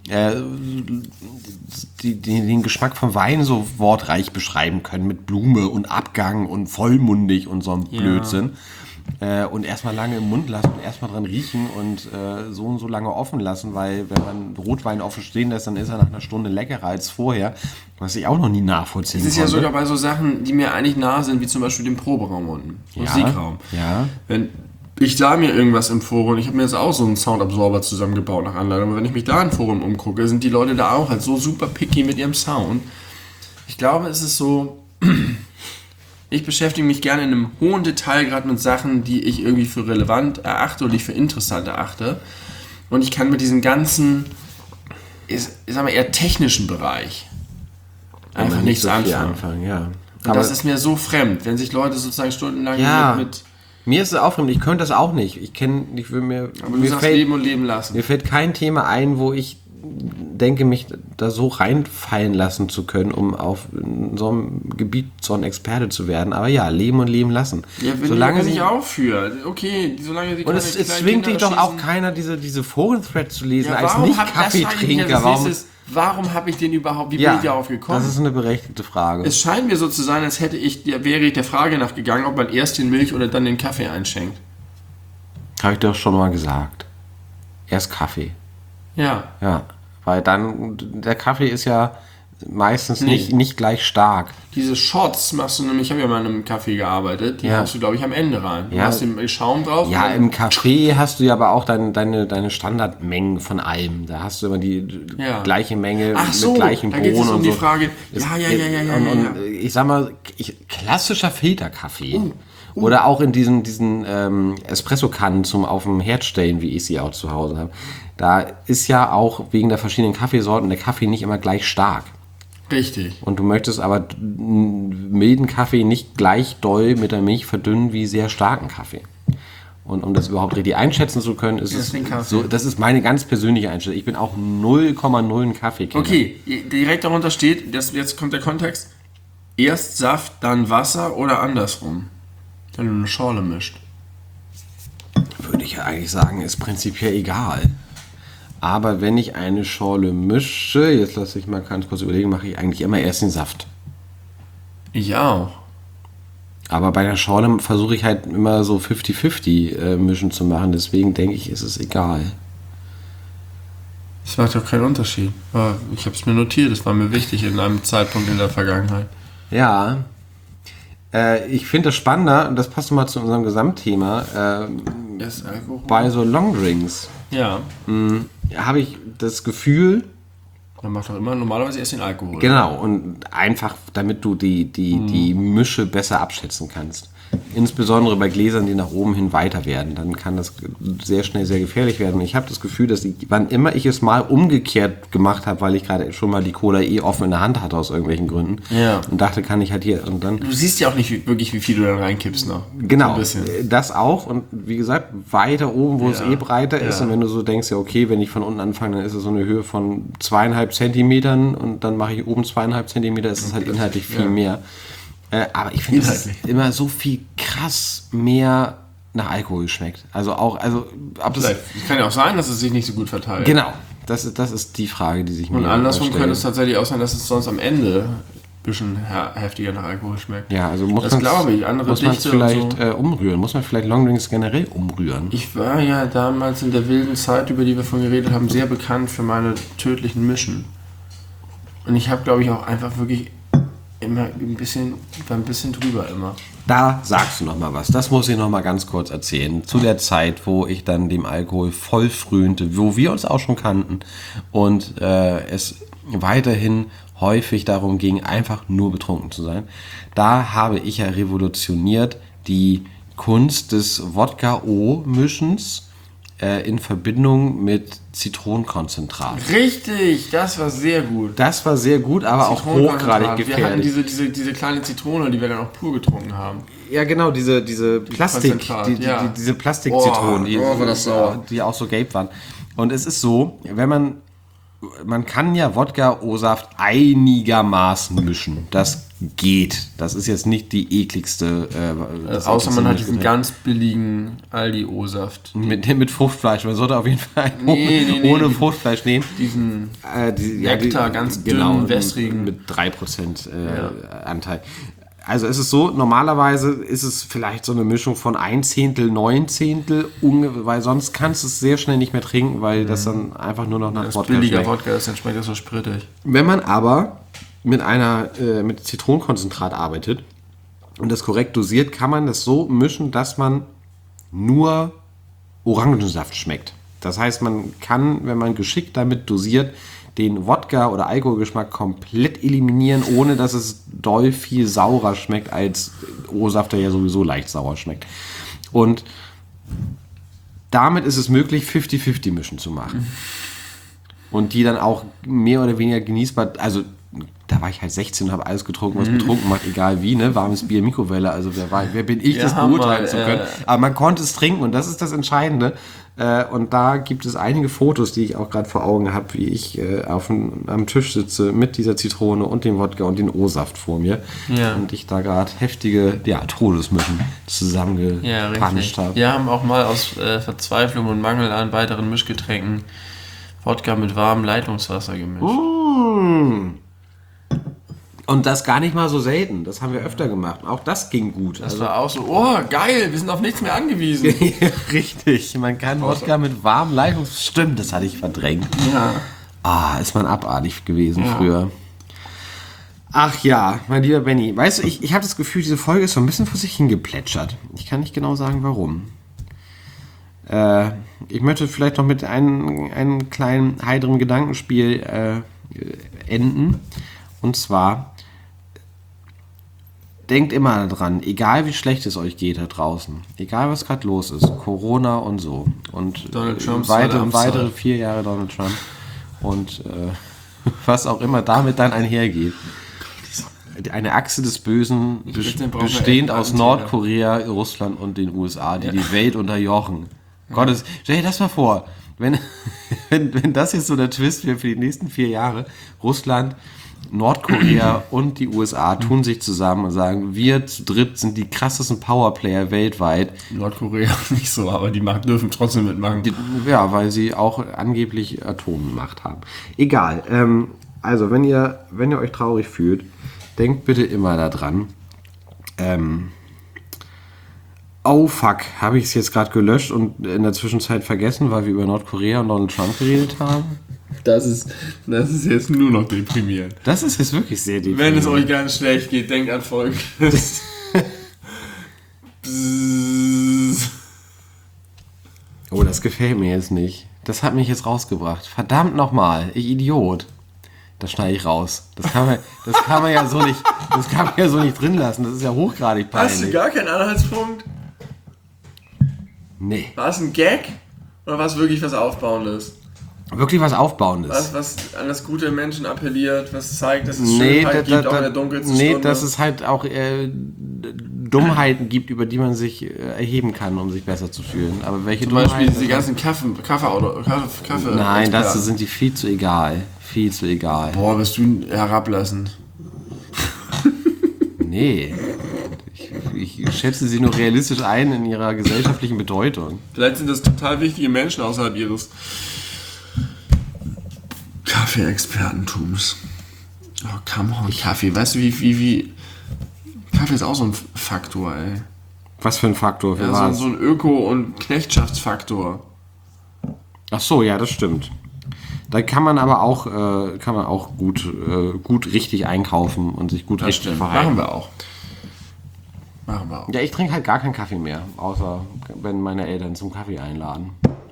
Speaker 1: den Geschmack von Wein so wortreich beschreiben können mit Blume und Abgang und vollmundig und so ein Blödsinn. Und erstmal lange im Mund lassen und erstmal dran riechen und so und so lange offen lassen, weil wenn man Rotwein offen stehen lässt, dann ist er nach einer Stunde leckerer als vorher, was ich auch noch nie nachvollziehen konnte.
Speaker 2: Das ist ja sogar bei so Sachen, die mir eigentlich nahe sind, wie zum Beispiel dem Proberaum unten, Musikraum.
Speaker 1: Ja.
Speaker 2: Wenn ich da mir irgendwas im Forum, ich habe mir jetzt auch so einen Soundabsorber zusammengebaut nach Anleitung, aber wenn ich mich da im Forum umgucke, sind die Leute da auch halt so super picky mit ihrem Sound. Ich glaube, es ist so... Ich beschäftige mich gerne in einem hohen Detailgrad mit Sachen, die ich irgendwie für relevant erachte oder die ich für interessant erachte. Und ich kann mit diesem ganzen, ich sag mal, eher technischen Bereich einfach nichts anfangen.
Speaker 1: Ja.
Speaker 2: Und das ist mir so fremd, wenn sich Leute sozusagen stundenlang mit
Speaker 1: mir ist es auch fremd, ich könnte das auch nicht.
Speaker 2: Aber du sagst leben und leben lassen.
Speaker 1: Mir fällt kein Thema ein, wo ich denke, mich da so reinfallen lassen zu können, um auf so einem Gebiet so ein Experte zu werden. Aber ja, leben und leben lassen.
Speaker 2: Ja, solange sich aufführt. Okay, solange sie
Speaker 1: und es zwingt dich doch auch keiner, diese Foren-Threads zu lesen, als Nicht-Kaffeetrinker.
Speaker 2: Warum habe ich den überhaupt, wie bin ich darauf gekommen?
Speaker 1: Das ist eine berechtigte Frage.
Speaker 2: Es scheint mir so zu sein, als wäre ich der Frage nachgegangen, ob man erst den Milch oder dann den Kaffee einschenkt.
Speaker 1: Habe ich doch schon mal gesagt. Erst Kaffee. Ja, weil dann, der Kaffee ist ja meistens nicht gleich stark.
Speaker 2: Diese Shots machst du nämlich, ich habe ja mal in einem Kaffee gearbeitet, die hast du, glaube ich, am Ende rein. Du hast den Schaum drauf.
Speaker 1: Ja, im Kaffee hast du ja aber auch deine Standardmengen von allem. Da hast du immer die gleiche Menge mit gleichen Bohnen.
Speaker 2: Da geht es um die
Speaker 1: so.
Speaker 2: Frage,
Speaker 1: Und ich sag mal, klassischer Filterkaffee. Oder auch in diesen Espresso-Kannen zum auf dem Herd stellen, wie ich sie auch zu Hause habe. Da ist ja auch wegen der verschiedenen Kaffeesorten der Kaffee nicht immer gleich stark.
Speaker 2: Richtig.
Speaker 1: Und du möchtest aber milden Kaffee nicht gleich doll mit der Milch verdünnen wie sehr starken Kaffee. Und um das überhaupt richtig einschätzen zu können, ist es so, das ist meine ganz persönliche Einstellung. Ich bin auch 0,0 ein Kaffeekenner.
Speaker 2: Okay, direkt darunter steht, jetzt kommt der Kontext, erst Saft, dann Wasser oder andersrum, wenn du eine Schorle mischt.
Speaker 1: Würde ich ja eigentlich sagen, ist prinzipiell egal. Aber wenn ich eine Schorle mische, jetzt lasse ich mal ganz kurz überlegen, mache ich eigentlich immer erst den Saft.
Speaker 2: Ich auch.
Speaker 1: Aber bei der Schorle versuche ich halt immer so 50-50 Mischen zu machen. Deswegen denke ich, ist es egal.
Speaker 2: Das macht doch keinen Unterschied. Aber ich habe es mir notiert, das war mir wichtig in einem Zeitpunkt in der Vergangenheit.
Speaker 1: Ja. Ich finde das spannender, und das passt mal zu unserem Gesamtthema, bei so Longdrinks.
Speaker 2: Ja.
Speaker 1: Habe ich das Gefühl...
Speaker 2: Man macht doch immer normalerweise erst den Alkohol.
Speaker 1: Genau, und einfach, damit du die Mische besser abschätzen kannst. Insbesondere bei Gläsern, die nach oben hin weiter werden. Dann kann das sehr schnell sehr gefährlich werden. Ich habe das Gefühl, dass wann immer ich es mal umgekehrt gemacht habe, weil ich gerade schon mal die Cola offen in der Hand hatte aus irgendwelchen Gründen.
Speaker 2: Ja.
Speaker 1: Und dachte, kann ich halt hier und dann...
Speaker 2: Du siehst ja auch nicht wirklich, wie viel du dann reinkippst noch.
Speaker 1: Genau,
Speaker 2: so
Speaker 1: das auch. Und wie gesagt, weiter oben, wo es breiter ist. Und wenn du so denkst, ja okay, wenn ich von unten anfange, dann ist es so eine Höhe von 2,5 Zentimetern und dann mache ich oben 2,5 Zentimeter, ist es halt inhaltlich viel mehr. Aber ich finde, dass es immer so viel krass mehr nach Alkohol schmeckt. Also ob das
Speaker 2: kann ja auch sein, dass es sich nicht so gut verteilt.
Speaker 1: Genau, das ist die Frage, die sich mir
Speaker 2: stellt. Und andersrum könnte es tatsächlich auch sein, dass es sonst am Ende ein bisschen heftiger nach Alkohol schmeckt.
Speaker 1: Ja, also muss man es vielleicht umrühren. Muss man vielleicht Longdrinks generell umrühren?
Speaker 2: Ich war ja damals in der wilden Zeit, über die wir vorhin geredet haben, sehr bekannt für meine tödlichen Mischen. Und ich habe, glaube ich, auch einfach wirklich immer ein bisschen drüber immer.
Speaker 1: Da sagst du noch mal was. Das muss ich noch mal ganz kurz erzählen. Zu der Zeit, wo ich dann dem Alkohol voll frönte, wo wir uns auch schon kannten und es weiterhin häufig darum ging, einfach nur betrunken zu sein. Da habe ich ja revolutioniert die Kunst des Wodka-O-Mischens in Verbindung mit Zitronenkonzentrat.
Speaker 2: Richtig, das war sehr gut.
Speaker 1: Das war sehr gut, aber auch hochgradig gefährlich. Wir hatten
Speaker 2: diese kleine Zitrone, die wir dann auch pur getrunken haben.
Speaker 1: Ja, genau, diese diese Plastikzitronen, die auch so gelb waren. Und es ist so, wenn man kann ja Wodka-O-Saft einigermaßen mischen. Das geht. Das ist jetzt nicht die ekligste.
Speaker 2: Außer man hat diesen ganz billigen Aldi-O-Saft.
Speaker 1: Mit Fruchtfleisch. Man sollte auf jeden Fall ohne Fruchtfleisch nehmen.
Speaker 2: Diesen Nektar, ganz dünnen, wässrigen.
Speaker 1: Mit 3% Anteil. Also es ist so, normalerweise ist es vielleicht so eine Mischung von 1/10, 9/10, weil sonst kannst du es sehr schnell nicht mehr trinken, weil das dann einfach nur noch nach Wodka schmeckt.
Speaker 2: Billiger Wodka ist, dann schmeckt das so sprittig.
Speaker 1: Wenn man aber mit Zitronenkonzentrat arbeitet und das korrekt dosiert, kann man das so mischen, dass man nur Orangensaft schmeckt. Das heißt, man kann, wenn man geschickt damit dosiert, den Wodka- oder Alkoholgeschmack komplett eliminieren, ohne dass es doll viel saurer schmeckt als O-Saft, der ja sowieso leicht sauer schmeckt. Und damit ist es möglich, 50-50 Mischen zu machen. Und die dann auch mehr oder weniger genießbar, also da war ich halt 16 und habe alles getrunken, was betrunken macht, egal wie, ne? Warmes Bier, Mikrowelle, also wer bin ich, das beurteilen zu können. Aber man konnte es trinken und das ist das Entscheidende. Und da gibt es einige Fotos, die ich auch gerade vor Augen habe, wie ich am Tisch sitze mit dieser Zitrone und dem Wodka und dem O-Saft vor mir. Ja. Und ich da gerade heftige Todesmischen zusammengepanscht habe.
Speaker 2: Wir haben auch mal aus Verzweiflung und Mangel an weiteren Mischgetränken Wodka mit warmem Leitungswasser gemischt.
Speaker 1: Und das gar nicht mal so selten. Das haben wir öfter gemacht. Auch das ging gut.
Speaker 2: Das war auch so, geil, wir sind auf nichts mehr angewiesen.
Speaker 1: Richtig, man kann Wodka mit warmem Leitungswasser... Stimmt, das hatte ich verdrängt. Ja. Ist man abartig gewesen früher. Ach ja, mein lieber Benni. Weißt du, ich habe das Gefühl, diese Folge ist so ein bisschen vor sich hingeplätschert. Ich kann nicht genau sagen, warum. Ich möchte vielleicht noch mit einem kleinen heiteren Gedankenspiel enden. Und zwar, denkt immer daran, egal wie schlecht es euch geht da draußen, egal was gerade los ist, Corona und so, und weitere 4 Jahre Donald Trump und was auch immer damit dann einhergeht. eine Achse des Bösen, bestehend aus Nordkorea, Russland und den USA, die die Welt unterjochen. Gottes, stell dir das mal vor, wenn das jetzt so der Twist wäre für die nächsten 4 Jahre, Russland, Nordkorea und die USA tun sich zusammen und sagen, wir zu dritt sind die krassesten Powerplayer weltweit.
Speaker 2: Nordkorea nicht so, aber die dürfen trotzdem mitmachen.
Speaker 1: Ja, weil sie auch angeblich Atommacht haben. Egal. Also, wenn ihr euch traurig fühlt, denkt bitte immer daran. Oh fuck, habe ich es jetzt gerade gelöscht und in der Zwischenzeit vergessen, weil wir über Nordkorea und Donald Trump geredet haben?
Speaker 2: Das ist jetzt nur noch deprimierend.
Speaker 1: Das ist jetzt wirklich sehr deprimierend.
Speaker 2: Wenn es euch ganz schlecht geht, denkt an Folgendes.
Speaker 1: Oh, das gefällt mir jetzt nicht. Das hat mich jetzt rausgebracht. Verdammt nochmal, ich Idiot. Das schneide ich raus. Das kann man ja so nicht drin lassen. Das ist ja hochgradig peinlich.
Speaker 2: Hast du gar keinen Anhaltspunkt?
Speaker 1: Nee.
Speaker 2: War es ein Gag? Oder war es wirklich was Aufbauendes?
Speaker 1: Wirklich was Aufbauendes.
Speaker 2: Was an das gute Menschen appelliert, was zeigt, dass es Schönheit gibt, auch in der dunkelsten Stunde. Nee,
Speaker 1: dass es halt auch Dummheiten gibt, über die man sich erheben kann, um sich besser zu fühlen. Aber welche
Speaker 2: Zum Beispiel diese ganzen Kaffee.
Speaker 1: Nein, dazu sind die viel zu egal. Viel zu egal.
Speaker 2: Boah, bist du herablassend.
Speaker 1: Nee. Ich schätze sie nur realistisch ein in ihrer gesellschaftlichen Bedeutung.
Speaker 2: Vielleicht sind das total wichtige Menschen außerhalb ihres Kaffee-Expertentums. Oh, come on, Kaffee. Weißt du, wie Kaffee ist auch so ein Faktor, ey.
Speaker 1: Was für ein Faktor? Für
Speaker 2: ja, so ein Öko- und Knechtschaftsfaktor.
Speaker 1: Ach so, ja, das stimmt. Da kann man aber auch gut richtig einkaufen und sich gut richtig verhalten.
Speaker 2: Machen wir auch.
Speaker 1: Ja, ich trinke halt gar keinen Kaffee mehr, außer wenn meine Eltern zum Kaffee einladen.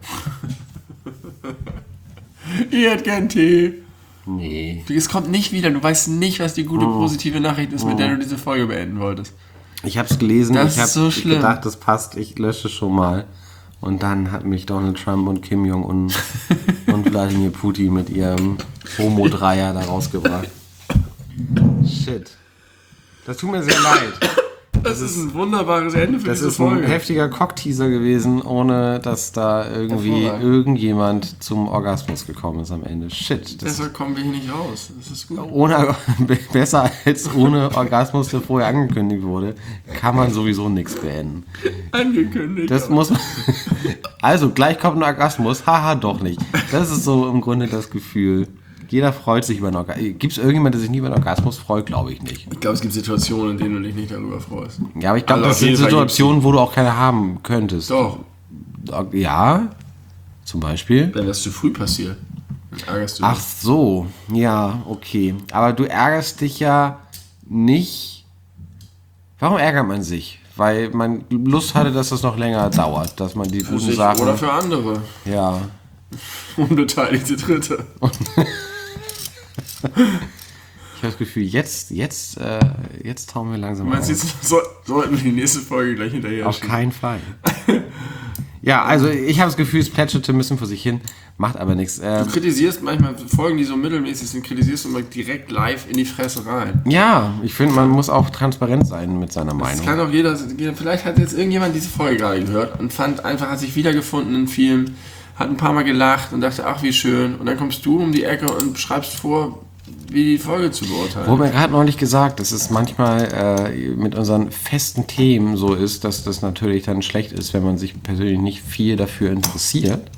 Speaker 2: Ihr hättet gern Tee.
Speaker 1: Nee.
Speaker 2: Es kommt nicht wieder. Du weißt nicht, was die gute, positive Nachricht ist, mit der du diese Folge beenden wolltest.
Speaker 1: Ich habe es gelesen.
Speaker 2: Das ist so schlimm.
Speaker 1: Gedacht, das passt. Ich lösche schon mal. Und dann hat mich Donald Trump und Kim Jong-un und Wladimir Putin mit ihrem Homo-Dreier da rausgebracht. Shit. Das tut mir sehr leid.
Speaker 2: Das ist ein wunderbares Ende für diese Folge.
Speaker 1: Das ist ein heftiger Cockteaser gewesen, ohne dass da irgendwie irgendjemand zum Orgasmus gekommen ist am Ende. Shit.
Speaker 2: Deshalb kommen wir hier nicht raus. Das ist gut.
Speaker 1: Besser als ohne Orgasmus, der vorher angekündigt wurde, kann man sowieso nichts beenden.
Speaker 2: Angekündigt.
Speaker 1: Das muss man. Also, gleich kommt ein Orgasmus. Haha, doch nicht. Das ist so im Grunde das Gefühl. Jeder freut sich über einen Orgasmus. Gibt es irgendjemanden, der sich nie über einen Orgasmus freut? Glaube ich nicht.
Speaker 2: Ich glaube, es gibt Situationen, in denen du dich nicht darüber freust.
Speaker 1: Ja, aber ich glaube, das sind Situationen, wo du auch keine haben könntest.
Speaker 2: Doch.
Speaker 1: Ja, zum Beispiel.
Speaker 2: Wenn das zu früh passiert, dann ärgerst du dich.
Speaker 1: Ach so, ja, okay. Aber du ärgerst dich ja nicht. Warum ärgert man sich? Weil man Lust hatte, dass das noch länger dauert, dass man die
Speaker 2: für
Speaker 1: guten
Speaker 2: sich
Speaker 1: Sachen...
Speaker 2: Oder für andere.
Speaker 1: Ja.
Speaker 2: Unbeteiligte Dritte.
Speaker 1: Ich habe das Gefühl, jetzt tauen wir langsam
Speaker 2: auf. Jetzt sollten wir die nächste Folge gleich hinterher
Speaker 1: Auf keinen Fall. Ja, also ich habe das Gefühl, es plätscherte ein bisschen vor sich hin, macht aber nichts.
Speaker 2: Du kritisierst manchmal Folgen, die so mittelmäßig sind, kritisierst du mal direkt live in die Fresse rein.
Speaker 1: Ja, ich finde, man muss auch transparent sein mit seiner Meinung.
Speaker 2: Das kann auch jeder, vielleicht hat jetzt irgendjemand diese Folge gerade gehört und hat sich wiedergefunden in Film, hat ein paar Mal gelacht und dachte, ach wie schön. Und dann kommst du um die Ecke und schreibst vor, wie die Folge zu beurteilen.
Speaker 1: Wurde mir gerade neulich gesagt, dass es manchmal mit unseren festen Themen so ist, dass das natürlich dann schlecht ist, wenn man sich persönlich nicht viel dafür interessiert.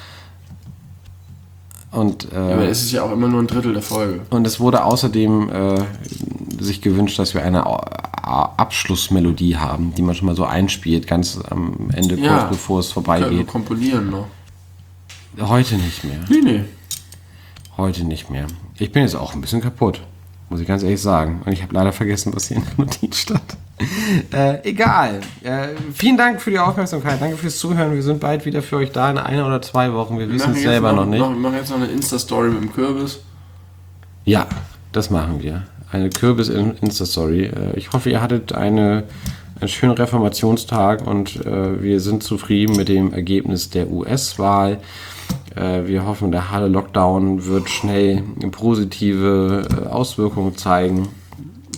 Speaker 1: Und,
Speaker 2: aber es ist ja auch immer nur ein Drittel der Folge.
Speaker 1: Und es wurde außerdem sich gewünscht, dass wir eine Abschlussmelodie haben, die man schon mal so einspielt, ganz am Ende, kurz bevor es vorbeigeht.
Speaker 2: Wir komponieren noch.
Speaker 1: Heute nicht mehr.
Speaker 2: Nee.
Speaker 1: Heute nicht mehr. Ich bin jetzt auch ein bisschen kaputt, muss ich ganz ehrlich sagen. Und ich habe leider vergessen, was hier in der Notiz stand. Egal. Vielen Dank für die Aufmerksamkeit. Danke fürs Zuhören. Wir sind bald wieder für euch da in 1 oder 2 Wochen. Wir wissen es selber noch nicht.
Speaker 2: Wir machen jetzt noch eine Insta-Story mit dem Kürbis.
Speaker 1: Ja, das machen wir. Eine Kürbis-Insta-Story. Ich hoffe, ihr hattet einen schönen Reformationstag und wir sind zufrieden mit dem Ergebnis der US-Wahl. Wir hoffen, der harte Lockdown wird schnell positive Auswirkungen zeigen.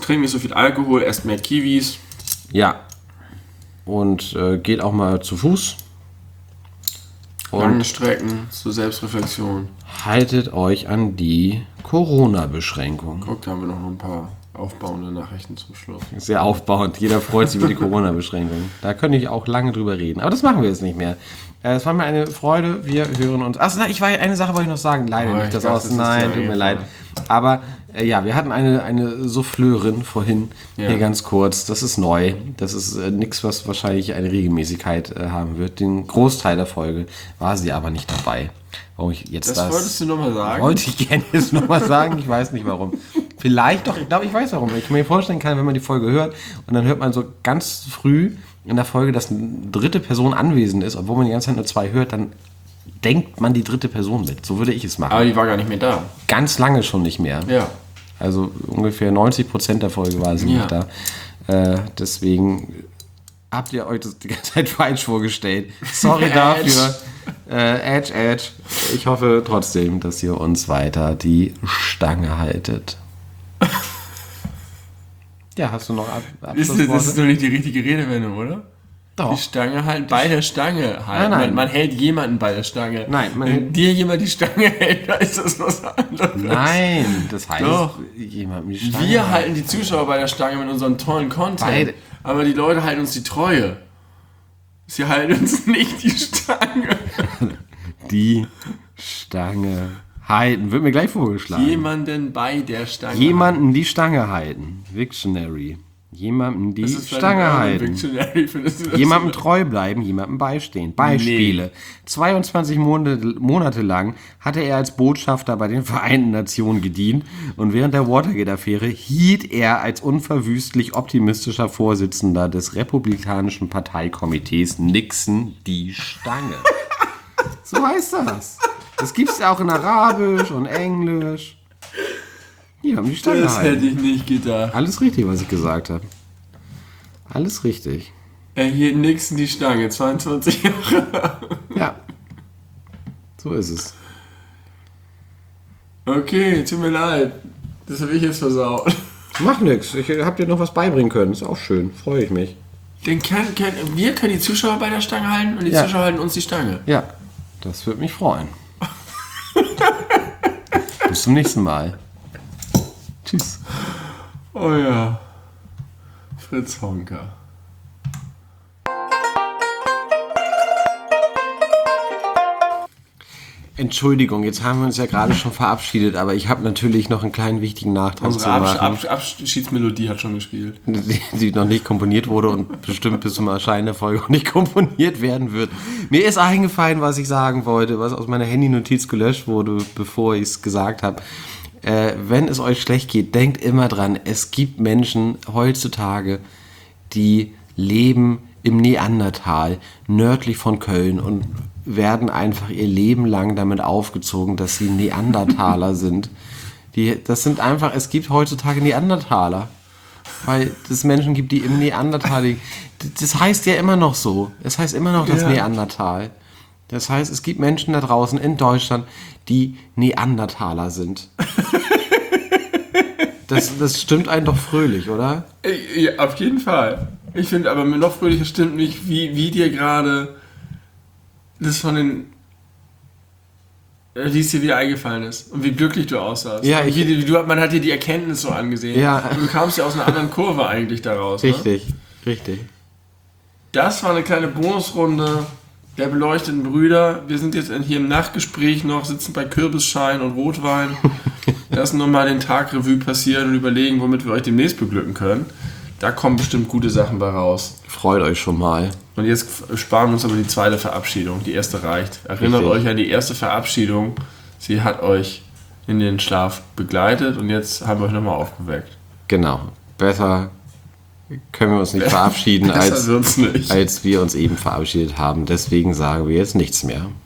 Speaker 2: trinkt nicht so viel Alkohol, esst mehr Kiwis.
Speaker 1: Ja. Und geht auch mal zu Fuß.
Speaker 2: Lange Strecken zur Selbstreflexion.
Speaker 1: Haltet euch an die Corona-Beschränkung.
Speaker 2: Guck, da haben wir noch ein paar aufbauende Nachrichten zum Schluss.
Speaker 1: Sehr aufbauend. Jeder freut sich über die Corona-Beschränkung. Da könnte ich auch lange drüber reden. Aber das machen wir jetzt nicht mehr. Es war mir eine Freude. Wir hören uns. Achso, eine Sache wollte ich noch sagen. Leider nicht das aus. Nein, tut mir leid. Aber wir hatten eine Souffleurin vorhin. Hier ganz kurz. Das ist neu. Das ist nichts, was wahrscheinlich eine Regelmäßigkeit haben wird. Den Großteil der Folge war sie aber nicht dabei. Warum ich jetzt
Speaker 2: das wolltest du nochmal sagen?
Speaker 1: Wollte ich gerne jetzt nochmal sagen. Ich weiß nicht warum. Vielleicht doch. Ich glaube, ich weiß warum. Ich mir vorstellen kann, wenn man die Folge hört und dann hört man so ganz früh in der Folge, dass eine dritte Person anwesend ist, obwohl man die ganze Zeit nur 2 hört, dann denkt man die dritte Person mit. So würde ich es machen.
Speaker 2: Aber die war gar nicht mehr da.
Speaker 1: Ganz lange schon nicht mehr.
Speaker 2: Ja.
Speaker 1: Also ungefähr 90% der Folge war sie nicht da. Deswegen habt ihr euch das die ganze Zeit falsch vorgestellt. Sorry dafür. Edge. Ich hoffe trotzdem, dass ihr uns weiter die Stange haltet. Ja, hast du noch Abschlussworte?
Speaker 2: Das ist doch nicht die richtige Redewendung, oder?
Speaker 1: Doch.
Speaker 2: Die Stange halten, bei der Stange halten.
Speaker 1: Nein.
Speaker 2: Man hält jemanden bei der Stange.
Speaker 1: Nein,
Speaker 2: wenn dir jemand die Stange hält, dann ist das was anderes.
Speaker 1: Nein, das heißt,
Speaker 2: doch.
Speaker 1: Jemand die Stange
Speaker 2: Wir halten die Zuschauer bei der Stange mit unserem tollen Content. Aber die Leute halten uns die Treue. Sie halten uns nicht die Stange.
Speaker 1: Die Stange halten. Wird mir gleich vorgeschlagen.
Speaker 2: Jemanden bei der Stange
Speaker 1: Jemanden die Stange halten. Victionary. Jemanden die Stange halten. Jemandem treu bleiben, jemandem beistehen. Beispiele. Nee. 22 Monate lang hatte er als Botschafter bei den Vereinten Nationen gedient und während der Watergate-Affäre hielt er als unverwüstlich optimistischer Vorsitzender des Republikanischen Parteikomitees Nixon die Stange. So heißt das. Das gibt es ja auch in Arabisch und Englisch. Hier haben die Stange
Speaker 2: Das
Speaker 1: halten.
Speaker 2: hätte ich nicht gedacht.
Speaker 1: Alles richtig, was ich gesagt habe. Alles richtig.
Speaker 2: Er hielt Nixon die Stange, 22 Jahre.
Speaker 1: Ja. So ist es.
Speaker 2: Okay, tut mir leid. Das habe ich jetzt versaut.
Speaker 1: Mach nix. Ich hab dir noch was beibringen können. Ist auch schön. Freue ich mich.
Speaker 2: Wir können die Zuschauer bei der Stange halten und die Zuschauer halten uns die Stange.
Speaker 1: Ja, das würde mich freuen. Bis zum nächsten Mal. Tschüss.
Speaker 2: Oh ja. Fritz Honka.
Speaker 1: Entschuldigung, jetzt haben wir uns ja gerade schon verabschiedet, aber ich habe natürlich noch einen kleinen wichtigen Nachtrag zu machen.
Speaker 2: Unsere Abschiedsmelodie hat schon gespielt.
Speaker 1: Die noch nicht komponiert wurde und bestimmt bis zum Erscheinen der Folge auch nicht komponiert werden wird. Mir ist eingefallen, was ich sagen wollte, was aus meiner Handy-Notiz gelöscht wurde, bevor ich es gesagt habe. Wenn es euch schlecht geht, denkt immer dran, es gibt Menschen heutzutage, die leben im Neandertal, nördlich von Köln und werden einfach ihr Leben lang damit aufgezogen, dass sie Neandertaler sind. Es gibt heutzutage Neandertaler, weil es Menschen gibt, die im Neandertal liegen. Das heißt ja immer noch so. Es heißt immer noch das Neandertal. Das heißt, es gibt Menschen da draußen in Deutschland, die Neandertaler sind. Das stimmt einen doch fröhlich, oder?
Speaker 2: Ja, auf jeden Fall. Ich finde aber mir noch fröhlicher stimmt nicht, wie dir gerade das von den... Wie es dir wieder eingefallen ist und wie glücklich du aussahst.
Speaker 1: Ja,
Speaker 2: man hat dir die Erkenntnis so angesehen.
Speaker 1: Ja.
Speaker 2: Und du kamst ja aus einer anderen Kurve eigentlich daraus.
Speaker 1: Richtig. Das
Speaker 2: war eine kleine Bonusrunde der beleuchteten Brüder. Wir sind jetzt hier im Nachgespräch noch, sitzen bei Kürbisschein und Rotwein. Lassen nochmal den Tag Revue passieren und überlegen, womit wir euch demnächst beglücken können. Da kommen bestimmt gute Sachen bei raus.
Speaker 1: Freut euch schon mal.
Speaker 2: Und jetzt sparen wir uns aber die zweite Verabschiedung. Die erste reicht. Erinnert euch an die erste Verabschiedung. Sie hat euch in den Schlaf begleitet und jetzt haben wir euch nochmal aufgeweckt.
Speaker 1: Genau. Besser können wir uns nicht verabschieden, als wir uns eben verabschiedet haben. Deswegen sagen wir jetzt nichts mehr.